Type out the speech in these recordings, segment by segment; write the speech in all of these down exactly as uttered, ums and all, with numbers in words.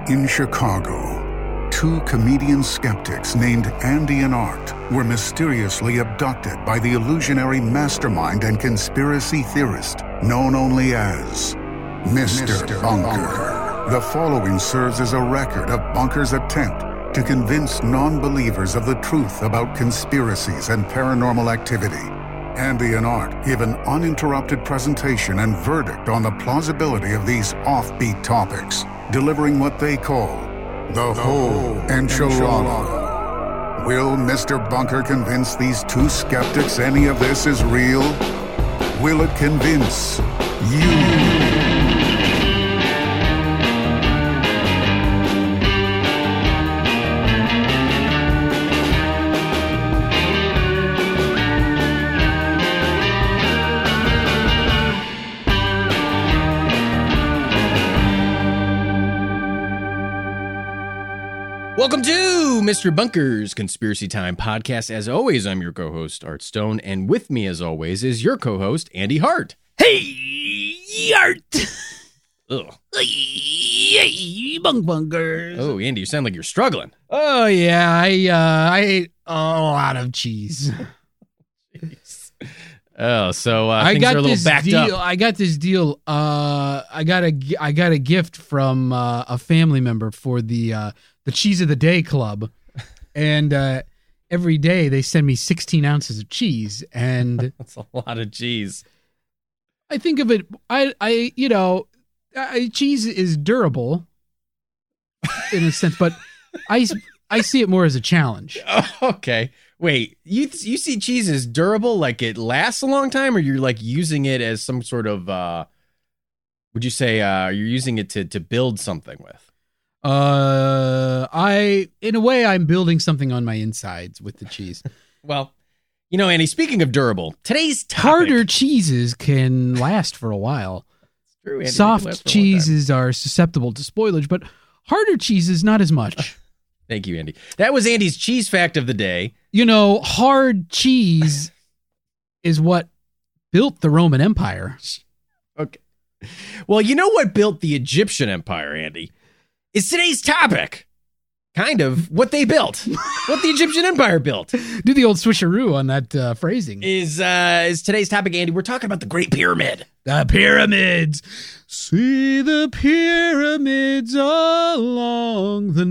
In Chicago, two comedian skeptics named Andy and Art were mysteriously abducted by the illusionary mastermind and conspiracy theorist known only as Mister Mister Bunker. Bunker. The following serves as a record of Bunker's attempt to convince non-believers of the truth about conspiracies and paranormal activity. Andy and Art give an uninterrupted presentation and verdict on the plausibility of these offbeat topics, delivering what they call the, the whole enchilada. Will Mister Bunker convince these two skeptics any of this is real? Will it convince you? Welcome to Mister Bunker's Conspiracy Time podcast. As always, I'm your co-host, Art Stone, and with me, as always, is your co-host, Andy Hart. Hey, Art! Ugh. Hey, bunk bunkers! Oh, Andy, you sound like you're struggling. Oh, yeah, I, uh, I ate a lot of cheese. Oh, so uh, I things got are a little this backed deal, up. I got this deal. Uh, I got a, I got a gift from uh, a family member for the uh, the Cheese of the Day Club, and uh, every day they send me sixteen ounces of cheese, and That's a lot of cheese. I think of it. I, I, you know, I, cheese is durable in a sense, but I, I see it more as a challenge. Oh, okay. Wait, you you see cheese as durable, like it lasts a long time, or you're like using it as some sort of, uh, would you say uh, you're using it to, to build something with? Uh, I, in a way, I'm building something on my insides with the cheese. Well, you know, Andy, speaking of durable, today's topic... Harder cheeses can last for a while. True, Andy, Soft cheeses are susceptible to spoilage, but harder cheeses, not as much. Thank you, Andy. That was Andy's cheese fact of the day. You know, hard cheese is what built the Roman Empire. Okay. Well, you know what built the Egyptian Empire, Andy? Is today's topic. Kind of what they built. What the Egyptian Empire built. Do the old switcheroo on that uh, phrasing. Is uh, is today's topic, Andy. We're talking about the Great Pyramid. The pyramids. See the pyramids along the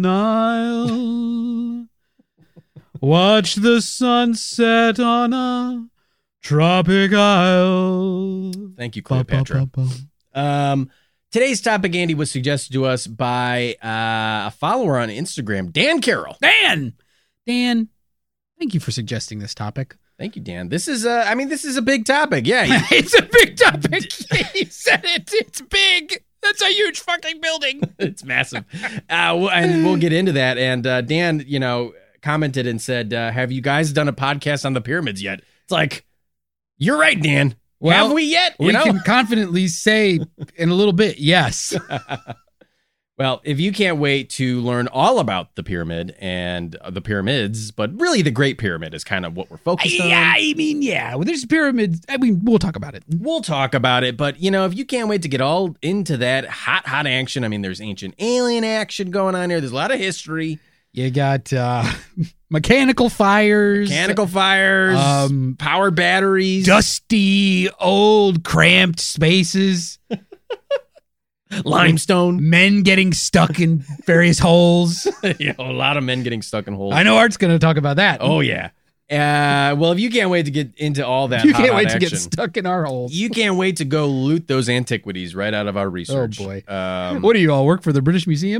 Nile. Watch the sunset on a tropic isle. Thank you, Cleopatra. Ba, ba, ba, ba. Um, today's topic, Andy, was suggested to us by uh, a follower on Instagram, Dan Carroll. Dan! Dan, thank you for suggesting this topic. Thank you, Dan. This is, uh, I mean, this is a big topic. Yeah. You- It's a big topic. He said it. It's big. That's a huge fucking building. It's massive. Uh, and we'll get into that. And uh, Dan, you know, commented and said, uh, have you guys done a podcast on the pyramids yet? It's like, you're right, Dan. Well, have we yet? You we know? can confidently say in a little bit, yes. Well, if you can't wait to learn all about the pyramid and uh, the pyramids, but really the Great Pyramid is kind of what we're focused on. Yeah, I mean, yeah. Well, there's pyramids. I mean, we'll talk about it. We'll talk about it, but, you know, if you can't wait to get all into that hot, hot action, I mean, there's ancient alien action going on here. There's a lot of history. You got uh, mechanical fires. Mechanical fires, um, power batteries. Dusty, old, cramped spaces. Limestone. Men getting stuck in various holes. You know, a lot of men getting stuck in holes. I know Art's going to talk about that. Oh, yeah. Uh, well, if you can't wait to get into all that You hot, can't hot wait action, to get stuck in our holes. you can't wait to go loot those antiquities right out of our research. Oh, boy. Um, What do you all work for, the British Museum?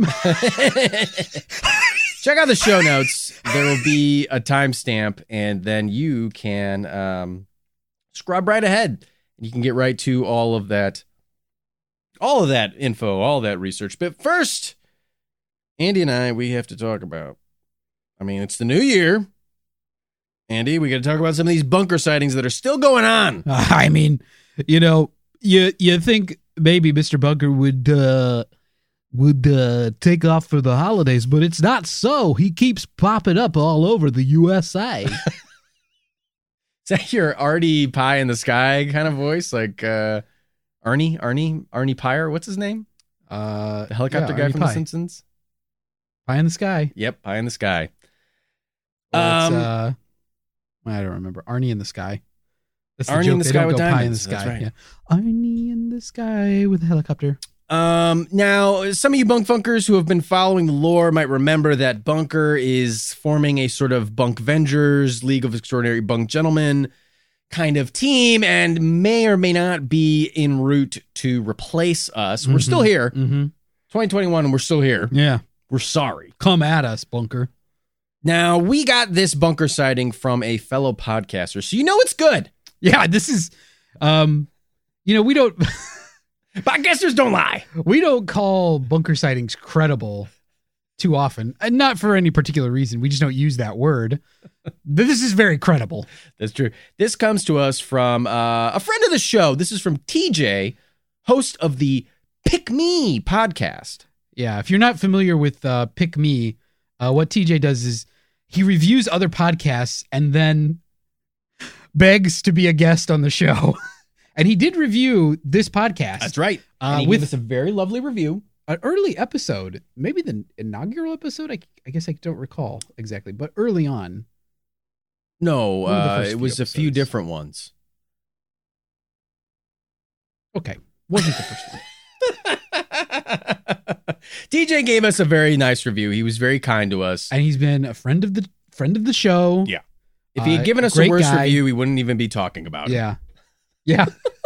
Check out the show notes. There will be a timestamp, and then you can um, scrub right ahead. You can get right to all of that, all of that info, all of that research. But first, Andy and I, we have to talk about, I mean, it's the new year. Andy, we got to talk about some of these bunker sightings that are still going on. I mean, you know, you you think maybe Mister Bunker would uh, would uh, take off for the holidays, but it's not so. He keeps popping up all over the U S A. Is that your Artie Pie in the Sky kind of voice? Like uh, Arnie, Arnie, Arnie Pyre? What's his name? Uh, The helicopter yeah, guy Arnie from Pie. The Simpsons? Pie in the Sky. Yep, Pie in the Sky. Or it's, Um, uh, I don't remember. Arnie in the Sky. That's the Arnie joke. in the They Sky don't with go Pie in the Diamonds. Sky. That's right. Yeah. Arnie in the Sky with a helicopter. Um, now, some of you Bunk Funkers who have been following the lore might remember that Bunker is forming a sort of Bunk Vengers, League of Extraordinary Bunk Gentlemen kind of team, and may or may not be en route to replace us. We're Mhm. still here. Mm-hmm. twenty twenty-one, and we're still here. Yeah. We're sorry. Come at us, Bunker. Now, we got this Bunker sighting from a fellow podcaster, so you know it's good. Yeah, this is, um, you know, we don't... Podcasters don't lie. We don't call bunker sightings credible too often, and not for any particular reason. We just don't use that word. This is very credible. That's true. This comes to us from uh, a friend of the show. This is from T J, host of the Pick Me podcast. Yeah, if you're not familiar with uh, Pick Me, uh, what T J does is he reviews other podcasts and then begs to be a guest on the show. And he did review this podcast. That's right. Uh, And he with gave us a very lovely review. an early episode, maybe the inaugural episode. I, I guess I don't recall exactly, but early on. No, One of the uh, first it few was a few episodes. different ones. Okay, wasn't the first one. T J gave us a very nice review. He was very kind to us. And he's been a friend of the friend of the show. Yeah. If he had Uh, given us a great worse guy. review, we wouldn't even be talking about it. Yeah, yeah.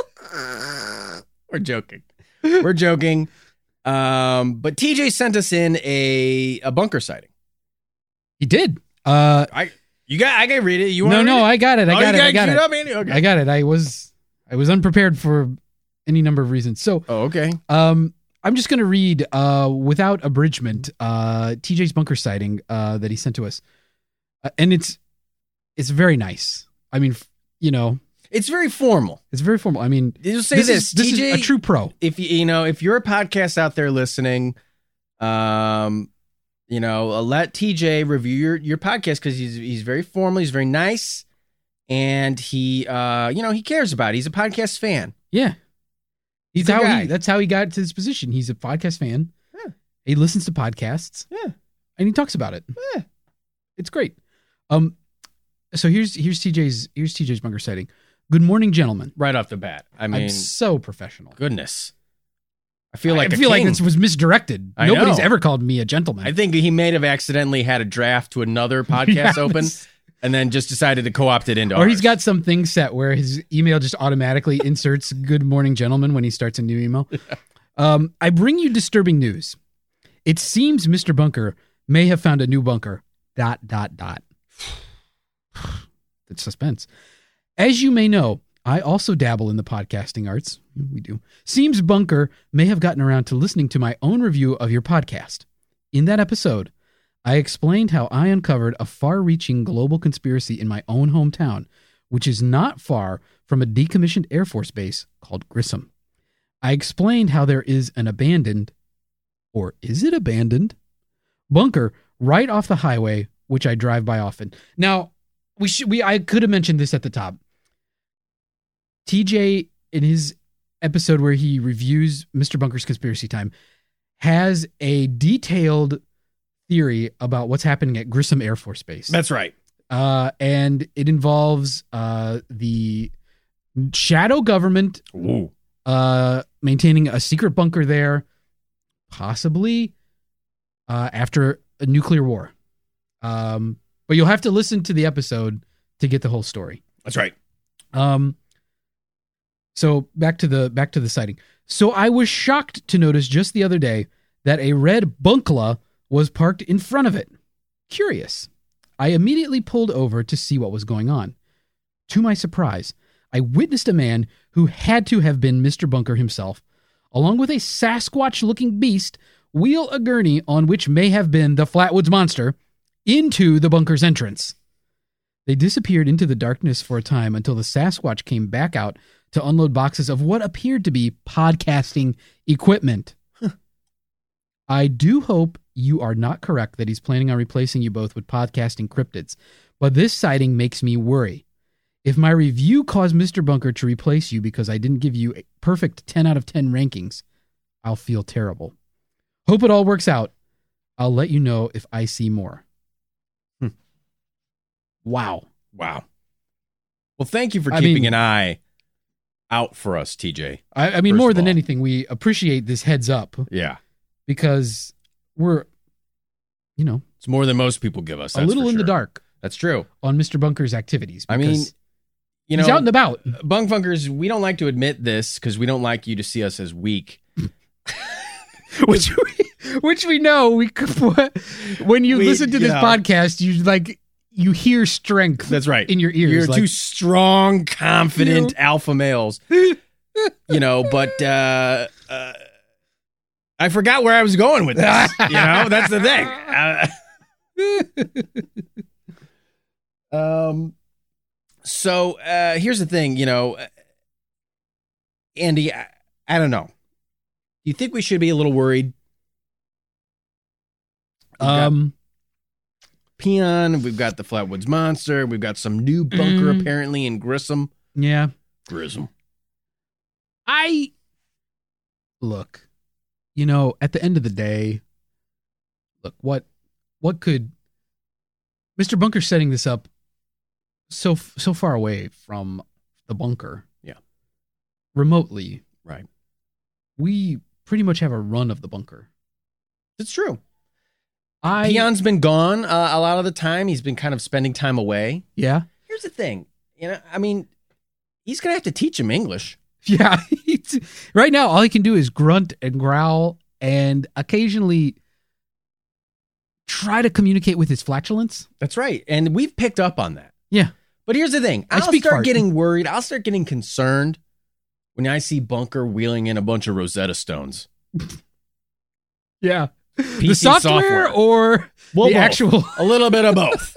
We're joking. We're joking. Um, but T J sent us in a a bunker sighting. He did. Uh, I you got I can read it. You want no, to no, read it? I got it. I Oh, got you it. I got queued it. up, Andy? Okay. I got it. I was I was unprepared for any number of reasons. So, Oh, okay. um, I'm just gonna read uh without abridgment uh T J's bunker sighting uh that he sent to us, uh, and it's it's very nice. I mean, f- you know, It's very formal. it's very formal. I mean, You'll say this, this, is, this T J. is a true pro. if you you know if you're a podcast out there listening, um, you know, uh, let T J review your your podcast because he's he's very formal. He's very nice, and he uh you know he cares about it. He's a podcast fan. Yeah, he's a how guy. he, that's how he got to this position. He's a podcast fan. Yeah. He listens to podcasts. Yeah. And he talks about it. Yeah. It's great. Um, so here's here's T J's here's T J's bunker sighting. Good morning, gentlemen. Right off the bat. I mean, I'm so professional. goodness. I feel like I a feel like king. this was misdirected. I Nobody's know. ever called me a gentleman. I think he may have accidentally had a draft to another podcast Yeah, open this- and then just decided to co-opt it into or he's ours. got some thing set where his email just automatically inserts "Good morning, gentlemen" when he starts a new email. Um, I bring you disturbing news. It seems Mister Bunker may have found a new bunker. Dot dot dot. That's suspense. As you may know, I also dabble in the podcasting arts. We do. Seems Bunker may have gotten around to listening to my own review of your podcast. In that episode, I explained how I uncovered a far-reaching global conspiracy in my own hometown, which is not far from a decommissioned Air Force base called Grissom. I explained how there is an abandoned, or is it abandoned, bunker right off the highway, which I drive by often. Now, we should we I could have mentioned this at the top. T J, in his episode where he reviews Mister Bunker's Conspiracy Time, has a detailed theory about what's happening at Grissom Air Force Base. That's right. Uh, and it involves uh, the shadow government Ooh. uh, maintaining a secret bunker there, possibly uh, after a nuclear war. Um, but you'll have to listen to the episode to get the whole story. That's right. Um, so back to the back to the sighting. So I was shocked to notice just the other day that a red bunkla was parked in front of it. Curious. I immediately pulled over to see what was going on. To my surprise, I witnessed a man who had to have been Mister Bunker himself, along with a Sasquatch-looking beast, wheel a gurney on which may have been the Flatwoods Monster into the bunker's entrance. They disappeared into the darkness for a time until the Sasquatch came back out to unload boxes of what appeared to be podcasting equipment. I do hope you are not correct that he's planning on replacing you both with podcasting cryptids, but this sighting makes me worry. If my review caused Mister Bunker to replace you because I didn't give you a perfect ten out of ten rankings, I'll feel terrible. Hope it all works out. I'll let you know if I see more. Hmm. Wow. Wow. Well, thank you for I keeping mean- an eye out for us, T J. I, I mean, First more of than all. anything, we appreciate this heads up Yeah. because we're, you know, It's more than most people give us. a that's little for in the sure. dark That's true. on Mister Bunker's activities. I mean, because you he's know, out and about. Bunk Funkers, we don't like to admit this because we don't like you to see us as weak. which we, which we know we could, when you We- listen to this yeah. podcast, you like you hear strength. That's right. in your ears. You're like, two strong, confident alpha males. You know, but uh, uh, I forgot where I was going with this. You know, that's the thing. Uh, um, so uh, here's the thing. You know, Andy, I, I don't know. Do you think we should be a little worried? We've got um, Peon, we've got the Flatwoods Monster, we've got some new bunker Mm. apparently in Grissom. yeah. Grissom. I look, you know, at the end of the day, look, what what could Mister Bunker setting this up so so far away from the bunker? Yeah. Remotely. Right. We pretty much have a run of the bunker. It's true. I Peon's been gone uh, a lot of the time. He's been kind of spending time away. yeah. Here's the thing. You know, I mean, he's going to have to teach him English. Yeah. Right now all he can do is grunt and growl and occasionally try to communicate with his flatulence. That's right. And we've picked up on that. Yeah. But here's the thing. I I'll speak start fart. getting worried. I'll start getting concerned when I see Bunker wheeling in a bunch of Rosetta Stones. Yeah. P C The software, or Well, the both. actual A little bit of both.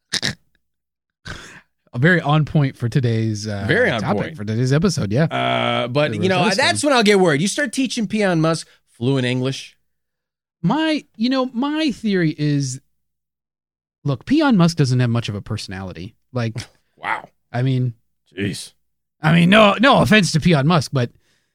very on point for today's uh, Very on topic point. for today's episode. Yeah. Uh, but, The you know, Rosetta that's Stone. when I'll get worried. You start teaching Peon Musk fluent English. My, you know, my theory is, look, Peon Musk doesn't have much of a personality. Like, Wow. I mean, Jeez. I mean, no, no offense to Peon Musk, but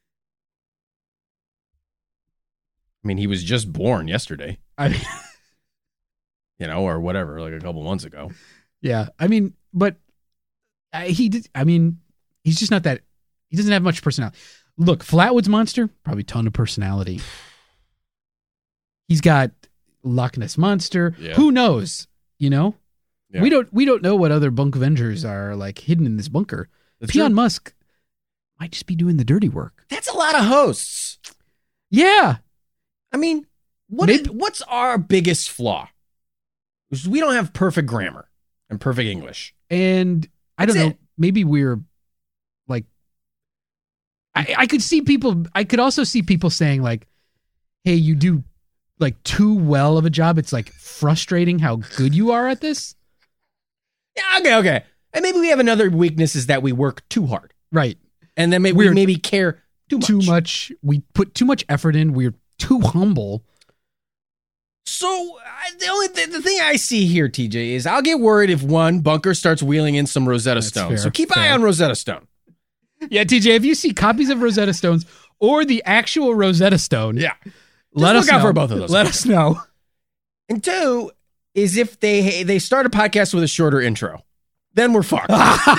I mean, he was just born yesterday, I mean, you know, or whatever, like a couple months ago. yeah, I mean, but I, he did. I mean, he's just not that. He doesn't have much personality. Look, Flatwoods Monster, probably ton of personality. He's got Loch Ness Monster. Yeah. Who knows? You know, Yeah. we don't. We don't know what other Bunk Avengers are like hidden in this bunker. That's Peon true. Musk might just be doing the dirty work. That's a lot of hosts. Yeah. I mean, what Maybe- what's our biggest flaw? Is we don't have perfect grammar and perfect English. And I don't That's know, it. maybe we're like, I, I could see people, I could also see people saying like, hey, you do like too well of a job. It's like frustrating how good you are at this. Yeah, okay, okay. And maybe we have another weakness is that we work too hard. Right. And then maybe we We're maybe care too much. Too much. We put too much effort in. We're too humble. So I, the only th- the thing I see here, T J, is I'll get worried if one Bunker starts wheeling in some Rosetta That's Stone. fair, So keep an eye fair. on Rosetta Stone. Yeah, T J, if you see copies of Rosetta Stones or the actual Rosetta Stone, Yeah. let look us out know. for both of those. Let us know. And two is if they they start a podcast with a shorter intro, then we're fucked.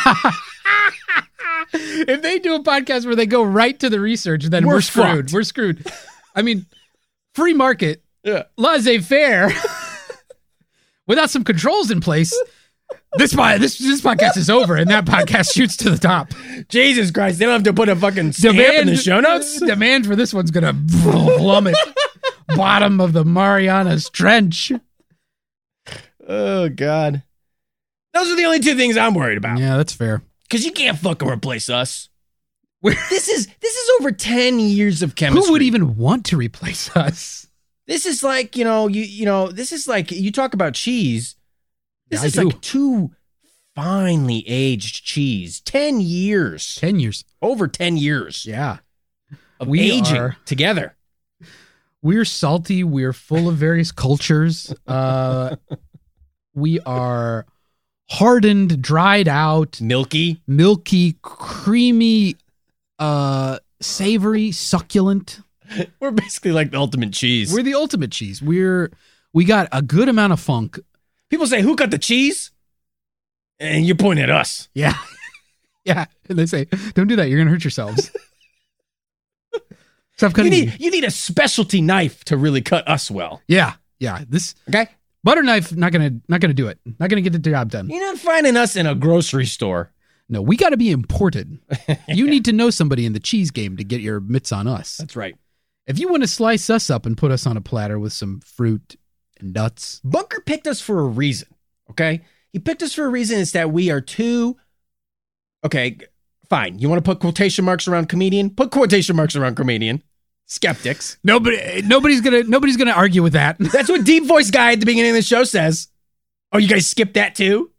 If they do a podcast where they go right to the research, then we're, We're screwed. fucked. We're screwed. I mean, free market, Yeah. laissez-faire, without some controls in place, this po- this this podcast is over, and that podcast shoots to the top. Jesus Christ, they don't have to put a fucking stamp in the show notes? Demand for this one's gonna plummet. Bottom of the Marianas Trench. Oh, God. Those are the only two things I'm worried about. Yeah, that's fair. Because you can't fucking replace us. We're- This is this is over ten years of chemistry. Who would even want to replace us? This is like, you know, you you know, this is like, you talk about cheese. This Yeah, I is do. like two finely aged cheese. Ten years. Ten years. Over ten years Yeah. of We aging are- together. We're salty. We're full of various cultures. Uh, we are hardened, dried out, Milky. milky, creamy, uh, savory, succulent. We're basically like the ultimate cheese. We're the ultimate cheese. We're We got a good amount of funk. People say, "Who cut the cheese?" And you're pointing at us. Yeah. Yeah. And they say, don't do that. You're going to hurt yourselves. Stop You cutting. need you need a specialty knife to really cut us well. Yeah. Yeah. This Okay, butter knife, not going to, not going to do it. Not going to get the job done. you're not finding us in a grocery store. No, we got to be imported. You need to know somebody in the cheese game to get your mitts on us. That's right. If you want to slice us up and put us on a platter with some fruit and nuts. Bunker picked us for a reason. Okay, he picked us for a reason. It's that we are too. Okay, fine. You want to put quotation marks around comedian? Put quotation marks around comedian. Skeptics. Nobody, nobody's gonna, nobody's gonna argue with that. That's what Deep Voice Guy at the beginning of the show says. Oh, you guys skipped that too?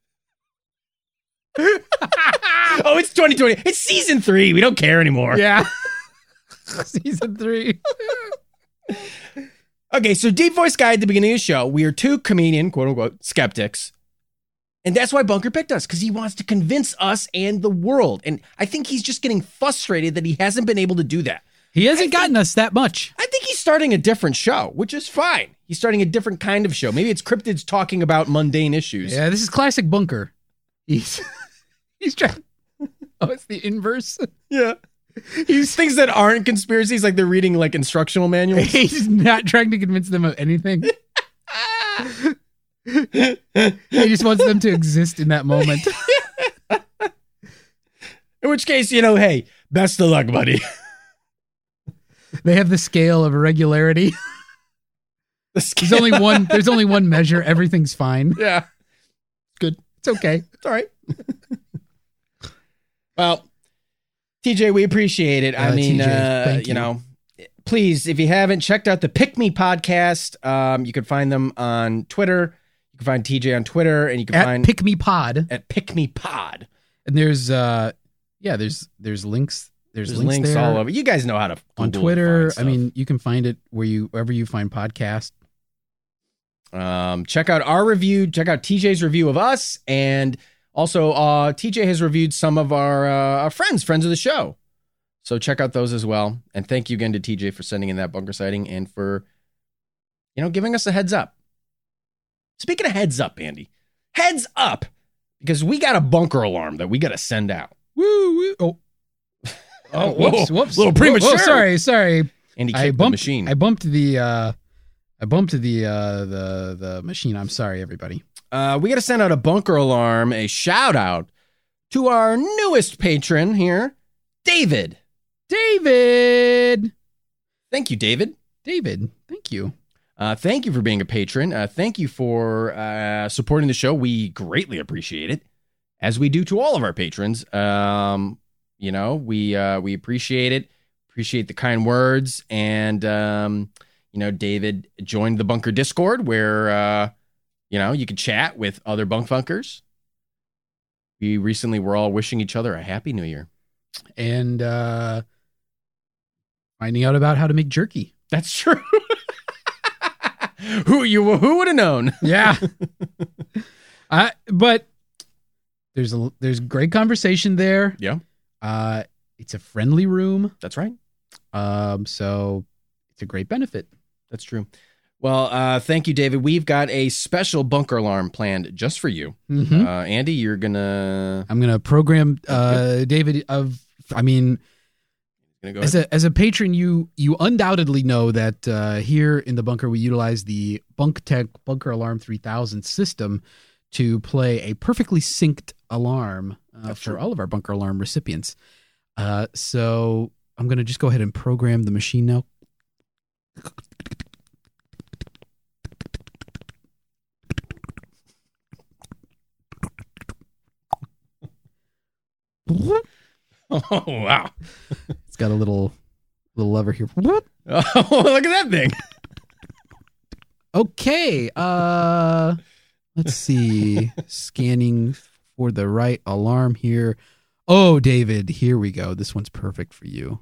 Oh, it's twenty twenty. It's season three. We don't care anymore. Yeah. Season three. Okay, so Deep Voice Guy at the beginning of the show, we are two comedian, quote unquote, skeptics. And that's why Bunker picked us, because he wants to convince us and the world. And I think he's just getting frustrated that he hasn't been able to do that. He hasn't gotten us that much. I think he's starting a different show, which is fine. He's starting a different kind of show. Maybe it's cryptids talking about mundane issues. Yeah, this is classic Bunker. He's he's trying. Oh, it's the inverse. Yeah. He's things that aren't conspiracies, like they're reading like instructional manuals. He's not trying to convince them of anything. He just wants them to exist in that moment. In which case, you know, hey, best of luck, buddy. They have the scale of irregularity. The scale. There's only one. There's only one measure. Everything's fine. Yeah. Good. It's okay. It's all right. Well, T J, we appreciate it. I Uh, mean, T J, uh, thank you you. know, please, if you haven't checked out the Pick Me podcast, um, you can find them on Twitter. You can find T J on Twitter, and you can At find Pick Me Pod, at Pick Me Pod. and there's uh, yeah, there's there's links. There's, There's links, links there all over. You guys know how to Google on and Twitter. find I mean, you can find it where you wherever you find podcasts. stuff. um, check out our review. Check out T J's review of us, and also uh, T J has reviewed some of our, uh, our friends, friends of the show. So check out those as well. And thank you again to T J for sending in that bunker sighting and for, you know, giving us a heads up. Speaking of heads up, Andy, heads up, because we got a bunker alarm that we got to send out. Woo! woo. Oh, oh, whoops, Whoa, whoops, little Whoa, premature. whoa, sorry, sorry. Andy I kicked bumped the machine. I bumped the. Uh, I bumped the uh, the the machine. I'm sorry, everybody. Uh, we got to send out a bunker alarm, a shout out to our newest patron here, David. David. Thank you, David. David, thank you. Uh, thank you for being a patron. Uh, thank you for uh, supporting the show. We greatly appreciate it, as we do to all of our patrons. Um, you know, we uh, we appreciate it. Appreciate the kind words. And, um, you know, David joined the Bunker Discord where, uh, you know, you can chat with other bunk funkers. We recently were all wishing each other a happy new year. And uh, finding out about how to make jerky. That's true. who you who would have known? Yeah. I but there's a there's great conversation there. Yeah, Uh, it's a friendly room. that's right. Um, so it's a great benefit. That's true. Well, uh, thank you, David. We've got a special bunker alarm planned just for you. Mhm. Uh, Andy, you're gonna I'm gonna program uh David of. I mean, gonna go as ahead. a as a patron, you you undoubtedly know that uh, here in the bunker we utilize the Bunk Tech Bunker Alarm three thousand system to play a perfectly synced alarm uh, That's for true. all of our bunker alarm recipients. Uh, so I'm gonna just go ahead and program the machine now. Oh wow! It's got a little little lever here. Oh, look at that thing! Okay. Uh let's see. Scanning for the right alarm here. Oh, David, here we go. This one's perfect for you.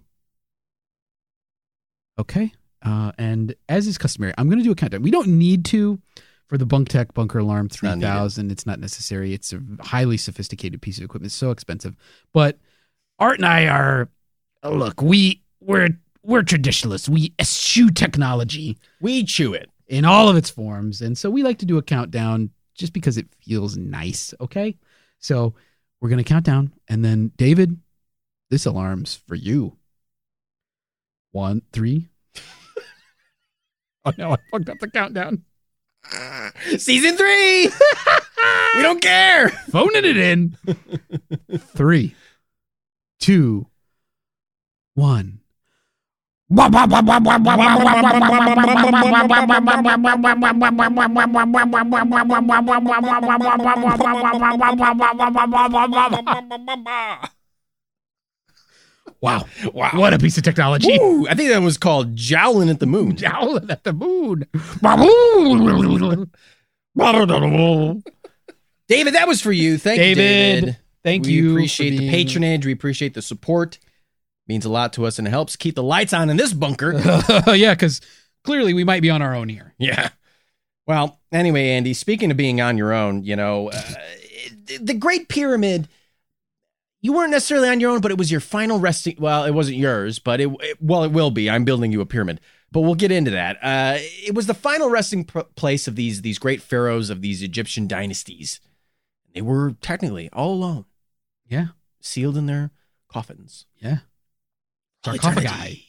Okay. Uh and as is customary, I'm going to do a countdown. We don't need to for the Bunk Tech Bunker Alarm not three thousand. It's not necessary. It's a highly sophisticated piece of equipment. It's so expensive. But Art and I are look, we we're we're traditionalists. We eschew technology. We chew it. in all of its forms. And so we like to do a countdown just because it feels nice, okay? So we're going to count down, and then, David, this alarm's for you. One, three. Oh, no, I fucked up the countdown. Season three! We don't care! Phoning it in. Three, two, one. Wow. Wow. What a piece of technology. Ooh, I think that was called Jowling at the Moon. Jowling at the moon. David, that was for you. Thank David, you, David. Thank we you. We appreciate for the being... patronage. We appreciate the support. It means a lot to us, and it helps keep the lights on in this bunker. Yeah, because clearly we might be on our own here. Yeah. Well, anyway, Andy, speaking of being on your own, you know, uh, the Great Pyramid, you weren't necessarily on your own, but it was your final resting. Well, it wasn't yours, but it, it well, it will be. I'm building you a pyramid, but we'll get into that. Uh, it was the final resting pr- place of these these great pharaohs of these Egyptian dynasties. They were technically all alone. Yeah. Sealed in their coffins. Yeah. Sarcophagi.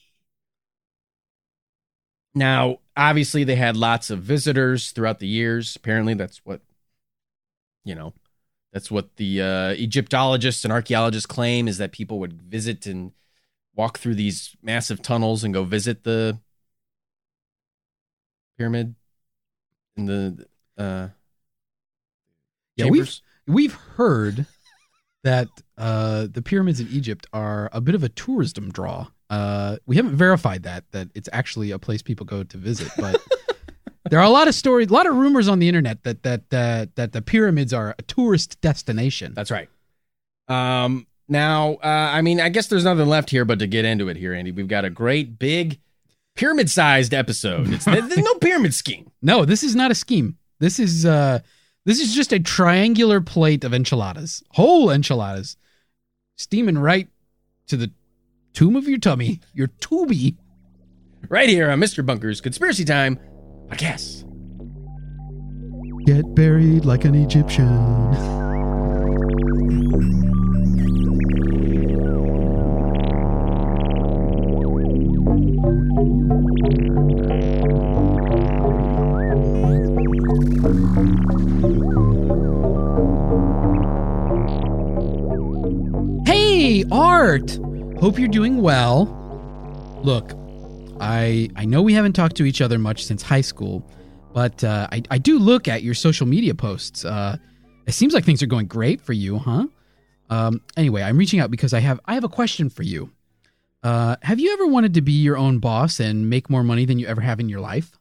Now, obviously, they had lots of visitors throughout the years. Apparently, that's what, you know, that's what the uh, Egyptologists and archaeologists claim, is that people would visit and walk through these massive tunnels and go visit the pyramid in the uh, yeah, we've we've heard that uh, the pyramids in Egypt are a bit of a tourism draw. Uh, we haven't verified that that it's actually a place people go to visit, but there are a lot of stories, a lot of rumors on the internet that that that that the pyramids are a tourist destination. That's right. Um, now, uh, I mean, I guess there's nothing left here but to get into it here, Andy. We've got a great big pyramid-sized episode. It's there's no pyramid scheme. No, this is not a scheme. This is uh, this is just a triangular plate of enchiladas, whole enchiladas, steaming right to the tomb of your tummy, your tubie. Right here on Mister Bunker's Conspiracy Time podcast. Get buried like an Egyptian. Hey, Art! Hope you're doing well. Look, I I know we haven't talked to each other much since high school, but uh, I, I do look at your social media posts. Uh, it seems like things are going great for you, huh? Um, anyway, I'm reaching out because I have I have a question for you. Uh, have you ever wanted to be your own boss and make more money than you ever have in your life?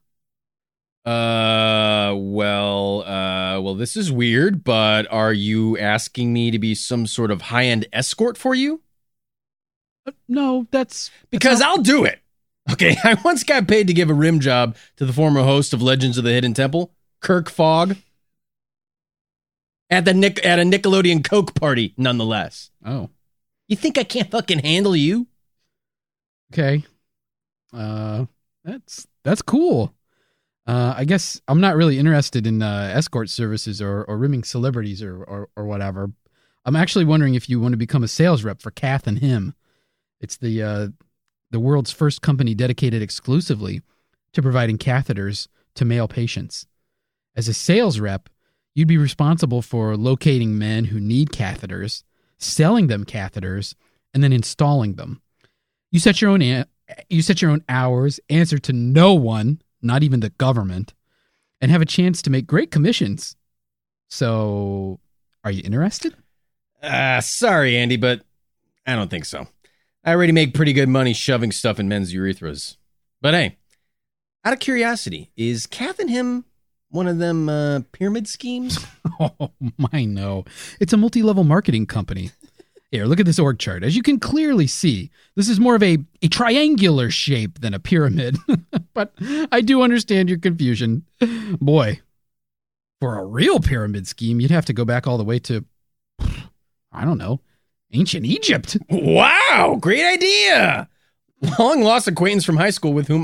Uh, well, uh, well, this is weird, but are you asking me to be some sort of high-end escort for you? Uh, no, that's... Because that's not- I'll do it. Okay, I once got paid to give a rim job to the former host of Legends of the Hidden Temple, Kirk Fogg, at the Nick at a Nickelodeon Coke party, nonetheless. Oh. You think I can't fucking handle you? Okay. Uh, that's that's cool. Uh, I guess I'm not really interested in uh, escort services or, or rimming celebrities or, or or whatever. I'm actually wondering if you want to become a sales rep for Cath and Him. It's the uh, the world's first company dedicated exclusively to providing catheters to male patients. As a sales rep, you'd be responsible for locating men who need catheters, selling them catheters, and then installing them. You set your own a- you set your own hours, answer to no one, not even the government, and have a chance to make great commissions. So, are you interested? Uh, sorry, Andy, but I don't think so. I already make pretty good money shoving stuff in men's urethras. But hey, out of curiosity, is Cath and Him one of them uh, pyramid schemes? Oh, my no. It's a multi-level marketing company. Here, look at this org chart. As you can clearly see, this is more of a, a triangular shape than a pyramid. But I do understand your confusion. Boy, for a real pyramid scheme, you'd have to go back all the way to, I don't know, ancient Egypt. Wow, great idea. Long lost acquaintance from high school with whom I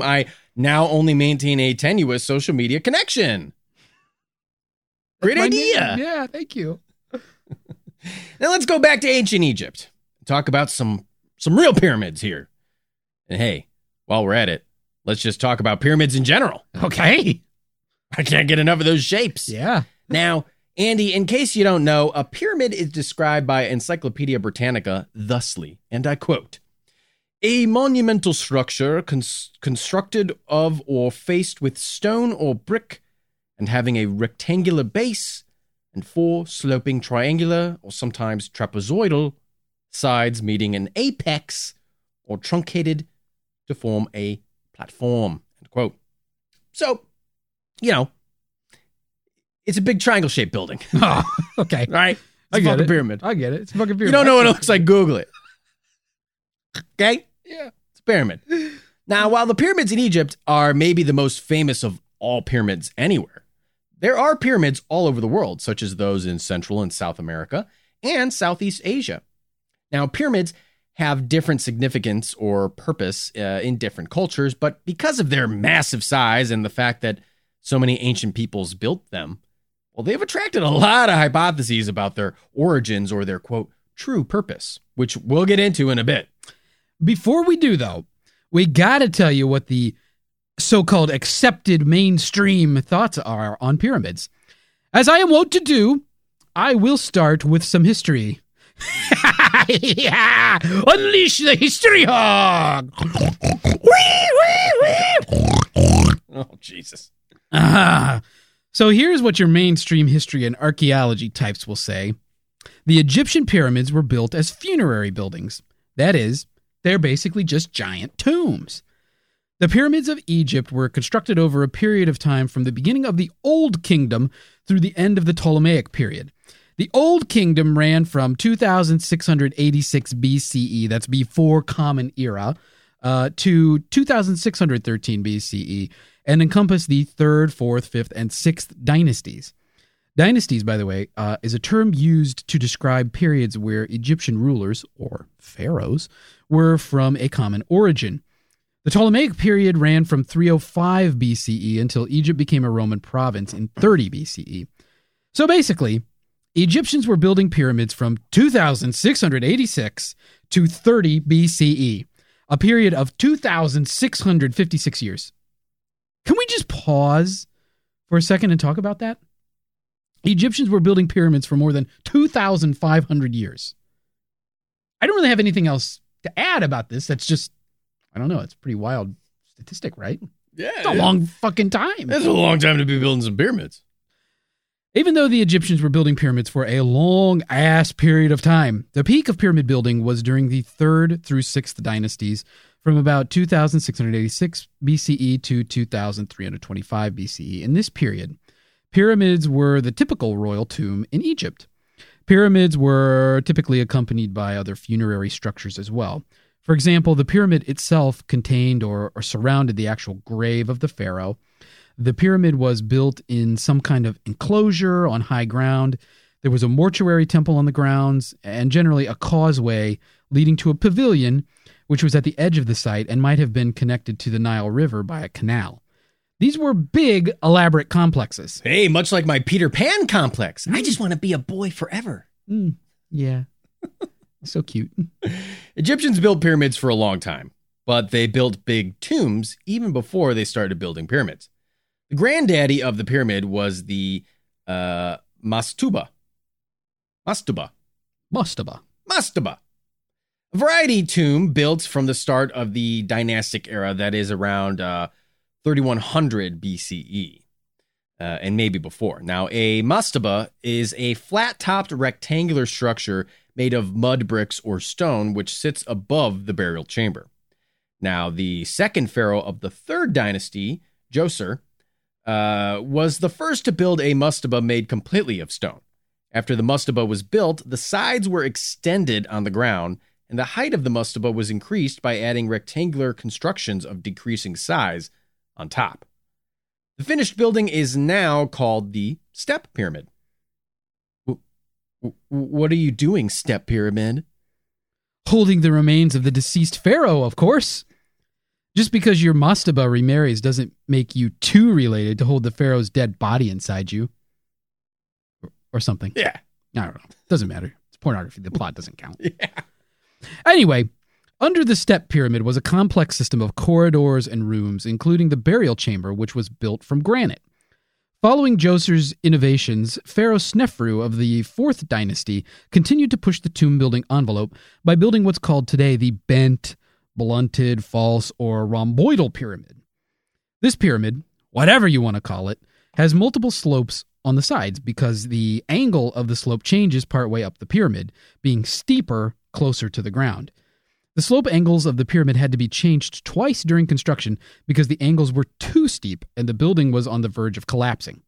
now only maintain a tenuous social media connection. Great My idea. name. Yeah, thank you. Now let's go back to ancient Egypt and talk about some, some real pyramids here. And hey, while we're at it, let's just talk about pyramids in general. Okay. I can't get enough of those shapes. Yeah. Now, Andy, in case you don't know, a pyramid is described by Encyclopedia Britannica thusly, and I quote, a monumental structure cons- constructed of or faced with stone or brick and having a rectangular base and four sloping triangular or sometimes trapezoidal sides meeting an apex or truncated to form a platform, end quote. So, you know, it's a big triangle-shaped building. Oh, okay. Right? It's I a get fucking it. pyramid. I get it. It's a fucking pyramid. You don't know what it looks like, Google it. Okay? Yeah. It's a pyramid. Now, while the pyramids in Egypt are maybe the most famous of all pyramids anywhere, there are pyramids all over the world, such as those in Central and South America and Southeast Asia. Now, pyramids have different significance or purpose uh, in different cultures, but because of their massive size and the fact that so many ancient peoples built them, well, they've attracted a lot of hypotheses about their origins or their, quote, true purpose, which we'll get into in a bit. Before we do, though, we got to tell you what the so-called accepted mainstream thoughts are on pyramids. As I am wont to do, I will start with some history. Yeah! Unleash the history hog! Oh, Jesus. Ah. So here's what your mainstream history and archaeology types will say. The Egyptian pyramids were built as funerary buildings. That is, they're basically just giant tombs. The pyramids of Egypt were constructed over a period of time from the beginning of the Old Kingdom through the end of the Ptolemaic period. The Old Kingdom ran from two thousand six hundred eighty-six B C E, that's before Common Era, uh, to two thousand six hundred thirteen B C E, and encompassed the third, fourth, fifth, and sixth dynasties. Dynasties, by the way, uh, is a term used to describe periods where Egyptian rulers, or pharaohs, were from a common origin. The Ptolemaic period ran from three oh five B C E until Egypt became a Roman province in thirty B C E. So basically, Egyptians were building pyramids from two thousand six hundred eighty-six to thirty B C E, a period of two thousand six hundred fifty-six years. Can we just pause for a second and talk about that? Egyptians were building pyramids for more than two thousand five hundred years. I don't really have anything else to add about this. That's just, I don't know, it's a pretty wild statistic, right? Yeah. It's a long fucking time. That's a long time to be building some pyramids. Even though the Egyptians were building pyramids for a long-ass period of time, the peak of pyramid building was during the third through sixth dynasties, from about two thousand six hundred eighty-six B C E to two thousand three hundred twenty-five B C E. In this period, pyramids were the typical royal tomb in Egypt. Pyramids were typically accompanied by other funerary structures as well. For example, the pyramid itself contained or, or surrounded the actual grave of the pharaoh. The pyramid was built in some kind of enclosure on high ground. There was a mortuary temple on the grounds, and generally a causeway leading to a pavilion, which was at the edge of the site and might have been connected to the Nile River by a canal. These were big, elaborate complexes. Hey, much like my Peter Pan complex. I just want to be a boy forever. Mm, yeah. So cute. Egyptians built pyramids for a long time, but they built big tombs even before they started building pyramids. The granddaddy of the pyramid was the uh, Mastuba. Mastuba. Mastaba. Mastaba. A variety tomb built from the start of the dynastic era, that is around uh, thirty-one hundred B C E, uh, and maybe before. Now, a mastaba is a flat-topped rectangular structure made of mud bricks or stone, which sits above the burial chamber. Now, the second pharaoh of the third dynasty, Djoser, uh, was the first to build a mastaba made completely of stone. After the mastaba was built, the sides were extended on the ground, and the height of the mastaba was increased by adding rectangular constructions of decreasing size on top. The finished building is now called the Step Pyramid. What are you doing, Step Pyramid? Holding the remains of the deceased pharaoh, of course. Just because your mastaba remarries doesn't make you too related to hold the pharaoh's dead body inside you. Or, or something. Yeah. I don't know. Doesn't matter. It's pornography. The plot doesn't count. Yeah. Anyway, under the step pyramid was a complex system of corridors and rooms, including the burial chamber, which was built from granite. Following Djoser's innovations, Pharaoh Snefru of the fourth Dynasty continued to push the tomb-building envelope by building what's called today the bent, blunted, false, or rhomboidal pyramid. This pyramid, whatever you want to call it, has multiple slopes on the sides because the angle of the slope changes partway up the pyramid, being steeper closer to the ground. The slope angles of the pyramid had to be changed twice during construction because the angles were too steep and the building was on the verge of collapsing.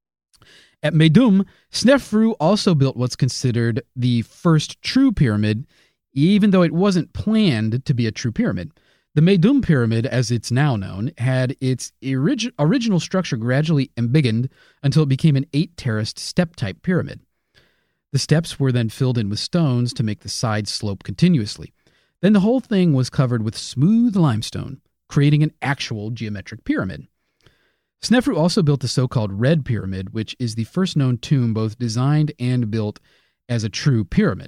At Meidum, Snefru also built what's considered the first true pyramid, even though it wasn't planned to be a true pyramid. The Meidum pyramid, as it's now known, had its orig- original structure gradually embiggened until it became an eight-terraced step-type pyramid. The steps were then filled in with stones to make the sides slope continuously. Then the whole thing was covered with smooth limestone, creating an actual geometric pyramid. Snefru also built the so-called Red Pyramid, which is the first known tomb both designed and built as a true pyramid.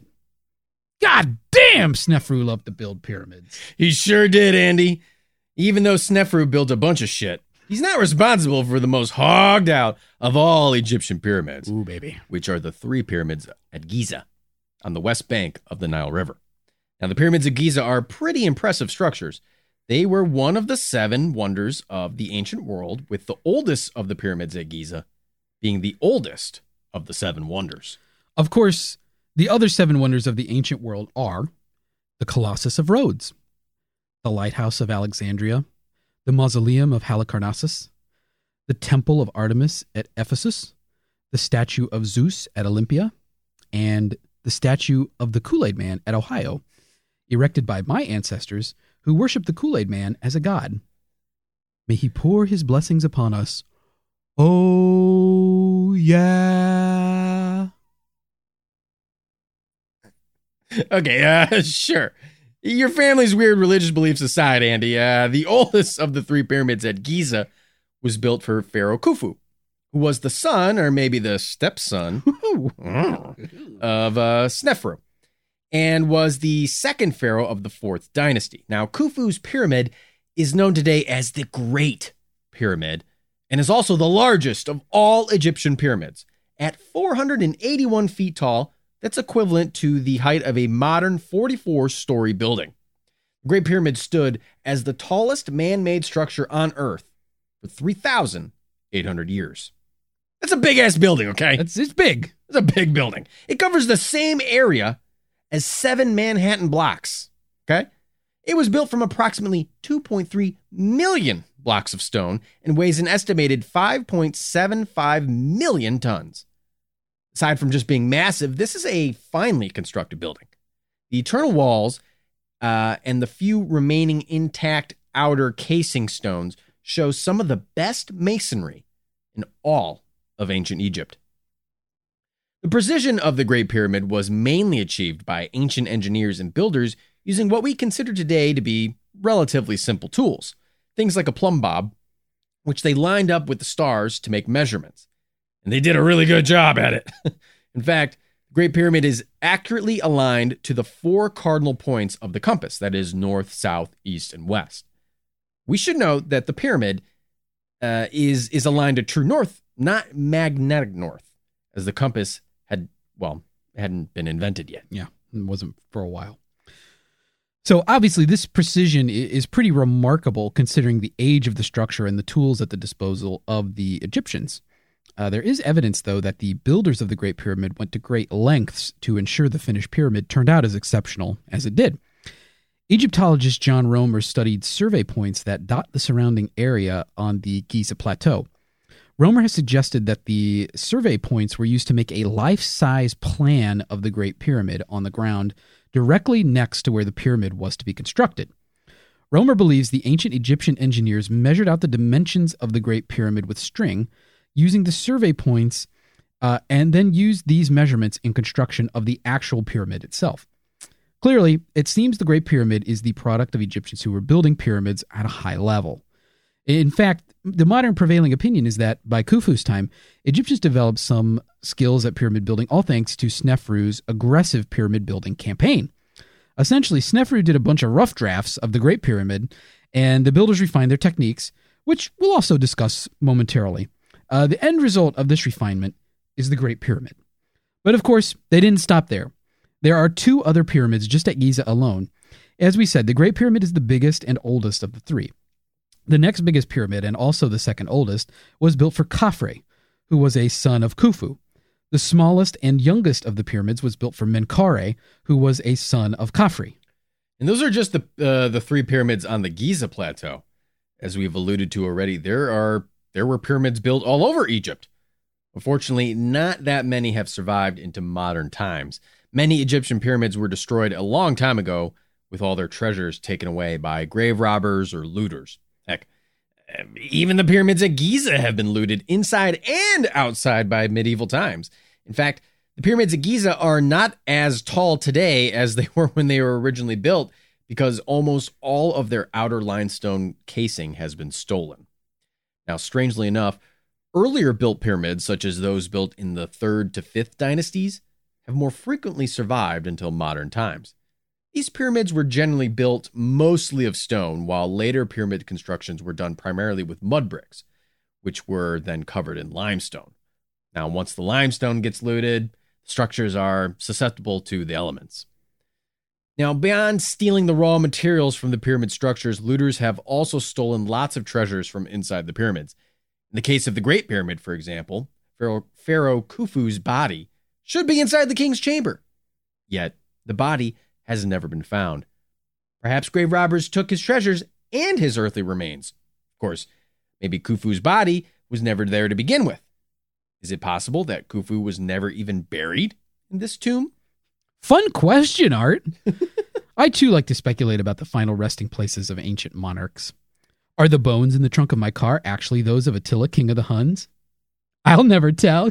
God damn, Snefru loved to build pyramids. He sure did, Andy. Even though Snefru built a bunch of shit, he's not responsible for the most hogged out of all Egyptian pyramids. Ooh, baby. Which are the three pyramids at Giza on the west bank of the Nile River. Now, the pyramids of Giza are pretty impressive structures. They were one of the seven wonders of the ancient world, with the oldest of the pyramids at Giza being the oldest of the seven wonders. Of course, the other seven wonders of the ancient world are the Colossus of Rhodes, the Lighthouse of Alexandria, the Mausoleum of Halicarnassus, the Temple of Artemis at Ephesus, the statue of Zeus at Olympia, and the statue of the Kool-Aid Man at Ohio, erected by my ancestors who worshiped the Kool-Aid Man as a god. May he pour his blessings upon us. Oh, yeah. Okay, uh, sure. Your family's weird religious beliefs aside, Andy, uh, the oldest of the three pyramids at Giza was built for Pharaoh Khufu, who was the son, or maybe the stepson, of uh, Snefru, and was the second pharaoh of the fourth dynasty. Now, Khufu's pyramid is known today as the Great Pyramid and is also the largest of all Egyptian pyramids. At four hundred eighty-one feet tall, that's equivalent to the height of a modern forty-four story building. The Great Pyramid stood as the tallest man-made structure on Earth for three thousand eight hundred years. That's a big-ass building, okay? It's, it's big. It's a big building. It covers the same area as seven Manhattan blocks, okay? It was built from approximately two point three million blocks of stone and weighs an estimated five point seven five million tons. Aside from just being massive, this is a finely constructed building. The eternal walls uh, and the few remaining intact outer casing stones show some of the best masonry in all of ancient Egypt. The precision of the Great Pyramid was mainly achieved by ancient engineers and builders using what we consider today to be relatively simple tools, things like a plumb bob, which they lined up with the stars to make measurements. And they did a really good job at it. In fact, the Great Pyramid is accurately aligned to the four cardinal points of the compass, that is north, south, east, and west. We should note that the pyramid uh, is, is aligned to true north, not magnetic north, as the compass had, well, hadn't been invented yet. Yeah, it wasn't for a while. So obviously this precision is pretty remarkable considering the age of the structure and the tools at the disposal of the Egyptians. Uh, there is evidence, though, that the builders of the Great Pyramid went to great lengths to ensure the finished pyramid turned out as exceptional as it did. Egyptologist John Romer studied survey points that dot the surrounding area on the Giza Plateau. Romer has suggested that the survey points were used to make a life-size plan of the Great Pyramid on the ground directly next to where the pyramid was to be constructed. Romer believes the ancient Egyptian engineers measured out the dimensions of the Great Pyramid with string, using the survey points, uh, and then used these measurements in construction of the actual pyramid itself. Clearly, it seems the Great Pyramid is the product of Egyptians who were building pyramids at a high level. In fact, the modern prevailing opinion is that by Khufu's time, Egyptians developed some skills at pyramid building, all thanks to Snefru's aggressive pyramid building campaign. Essentially, Snefru did a bunch of rough drafts of the Great Pyramid, and the builders refined their techniques, which we'll also discuss momentarily. Uh, the end result of this refinement is the Great Pyramid. But of course, they didn't stop there. There are two other pyramids just at Giza alone. As we said, the Great Pyramid is the biggest and oldest of the three. The next biggest pyramid, and also the second oldest, was built for Khafre, who was a son of Khufu. The smallest and youngest of the pyramids was built for Menkaure, who was a son of Khafre. And those are just the uh, the three pyramids on the Giza Plateau. As we've alluded to already, there are there were pyramids built all over Egypt. Unfortunately, not that many have survived into modern times. Many Egyptian pyramids were destroyed a long time ago, with all their treasures taken away by grave robbers or looters. Heck, even the pyramids at Giza have been looted inside and outside by medieval times. In fact, the pyramids at Giza are not as tall today as they were when they were originally built, because almost all of their outer limestone casing has been stolen. Now, strangely enough, earlier built pyramids, such as those built in the third to fifth dynasties, have more frequently survived until modern times. These pyramids were generally built mostly of stone, while later pyramid constructions were done primarily with mud bricks, which were then covered in limestone. Now, once the limestone gets looted, structures are susceptible to the elements. Now, beyond stealing the raw materials from the pyramid structures, looters have also stolen lots of treasures from inside the pyramids. In the case of the Great Pyramid, for example, Pharaoh, Pharaoh Khufu's body should be inside the king's chamber. Yet, the body has never been found. Perhaps grave robbers took his treasures and his earthly remains. Of course, maybe Khufu's body was never there to begin with. Is it possible that Khufu was never even buried in this tomb? Fun question, Art. I too like to speculate about the final resting places of ancient monarchs. Are the bones in the trunk of my car actually those of Attila, king of the Huns? I'll never tell.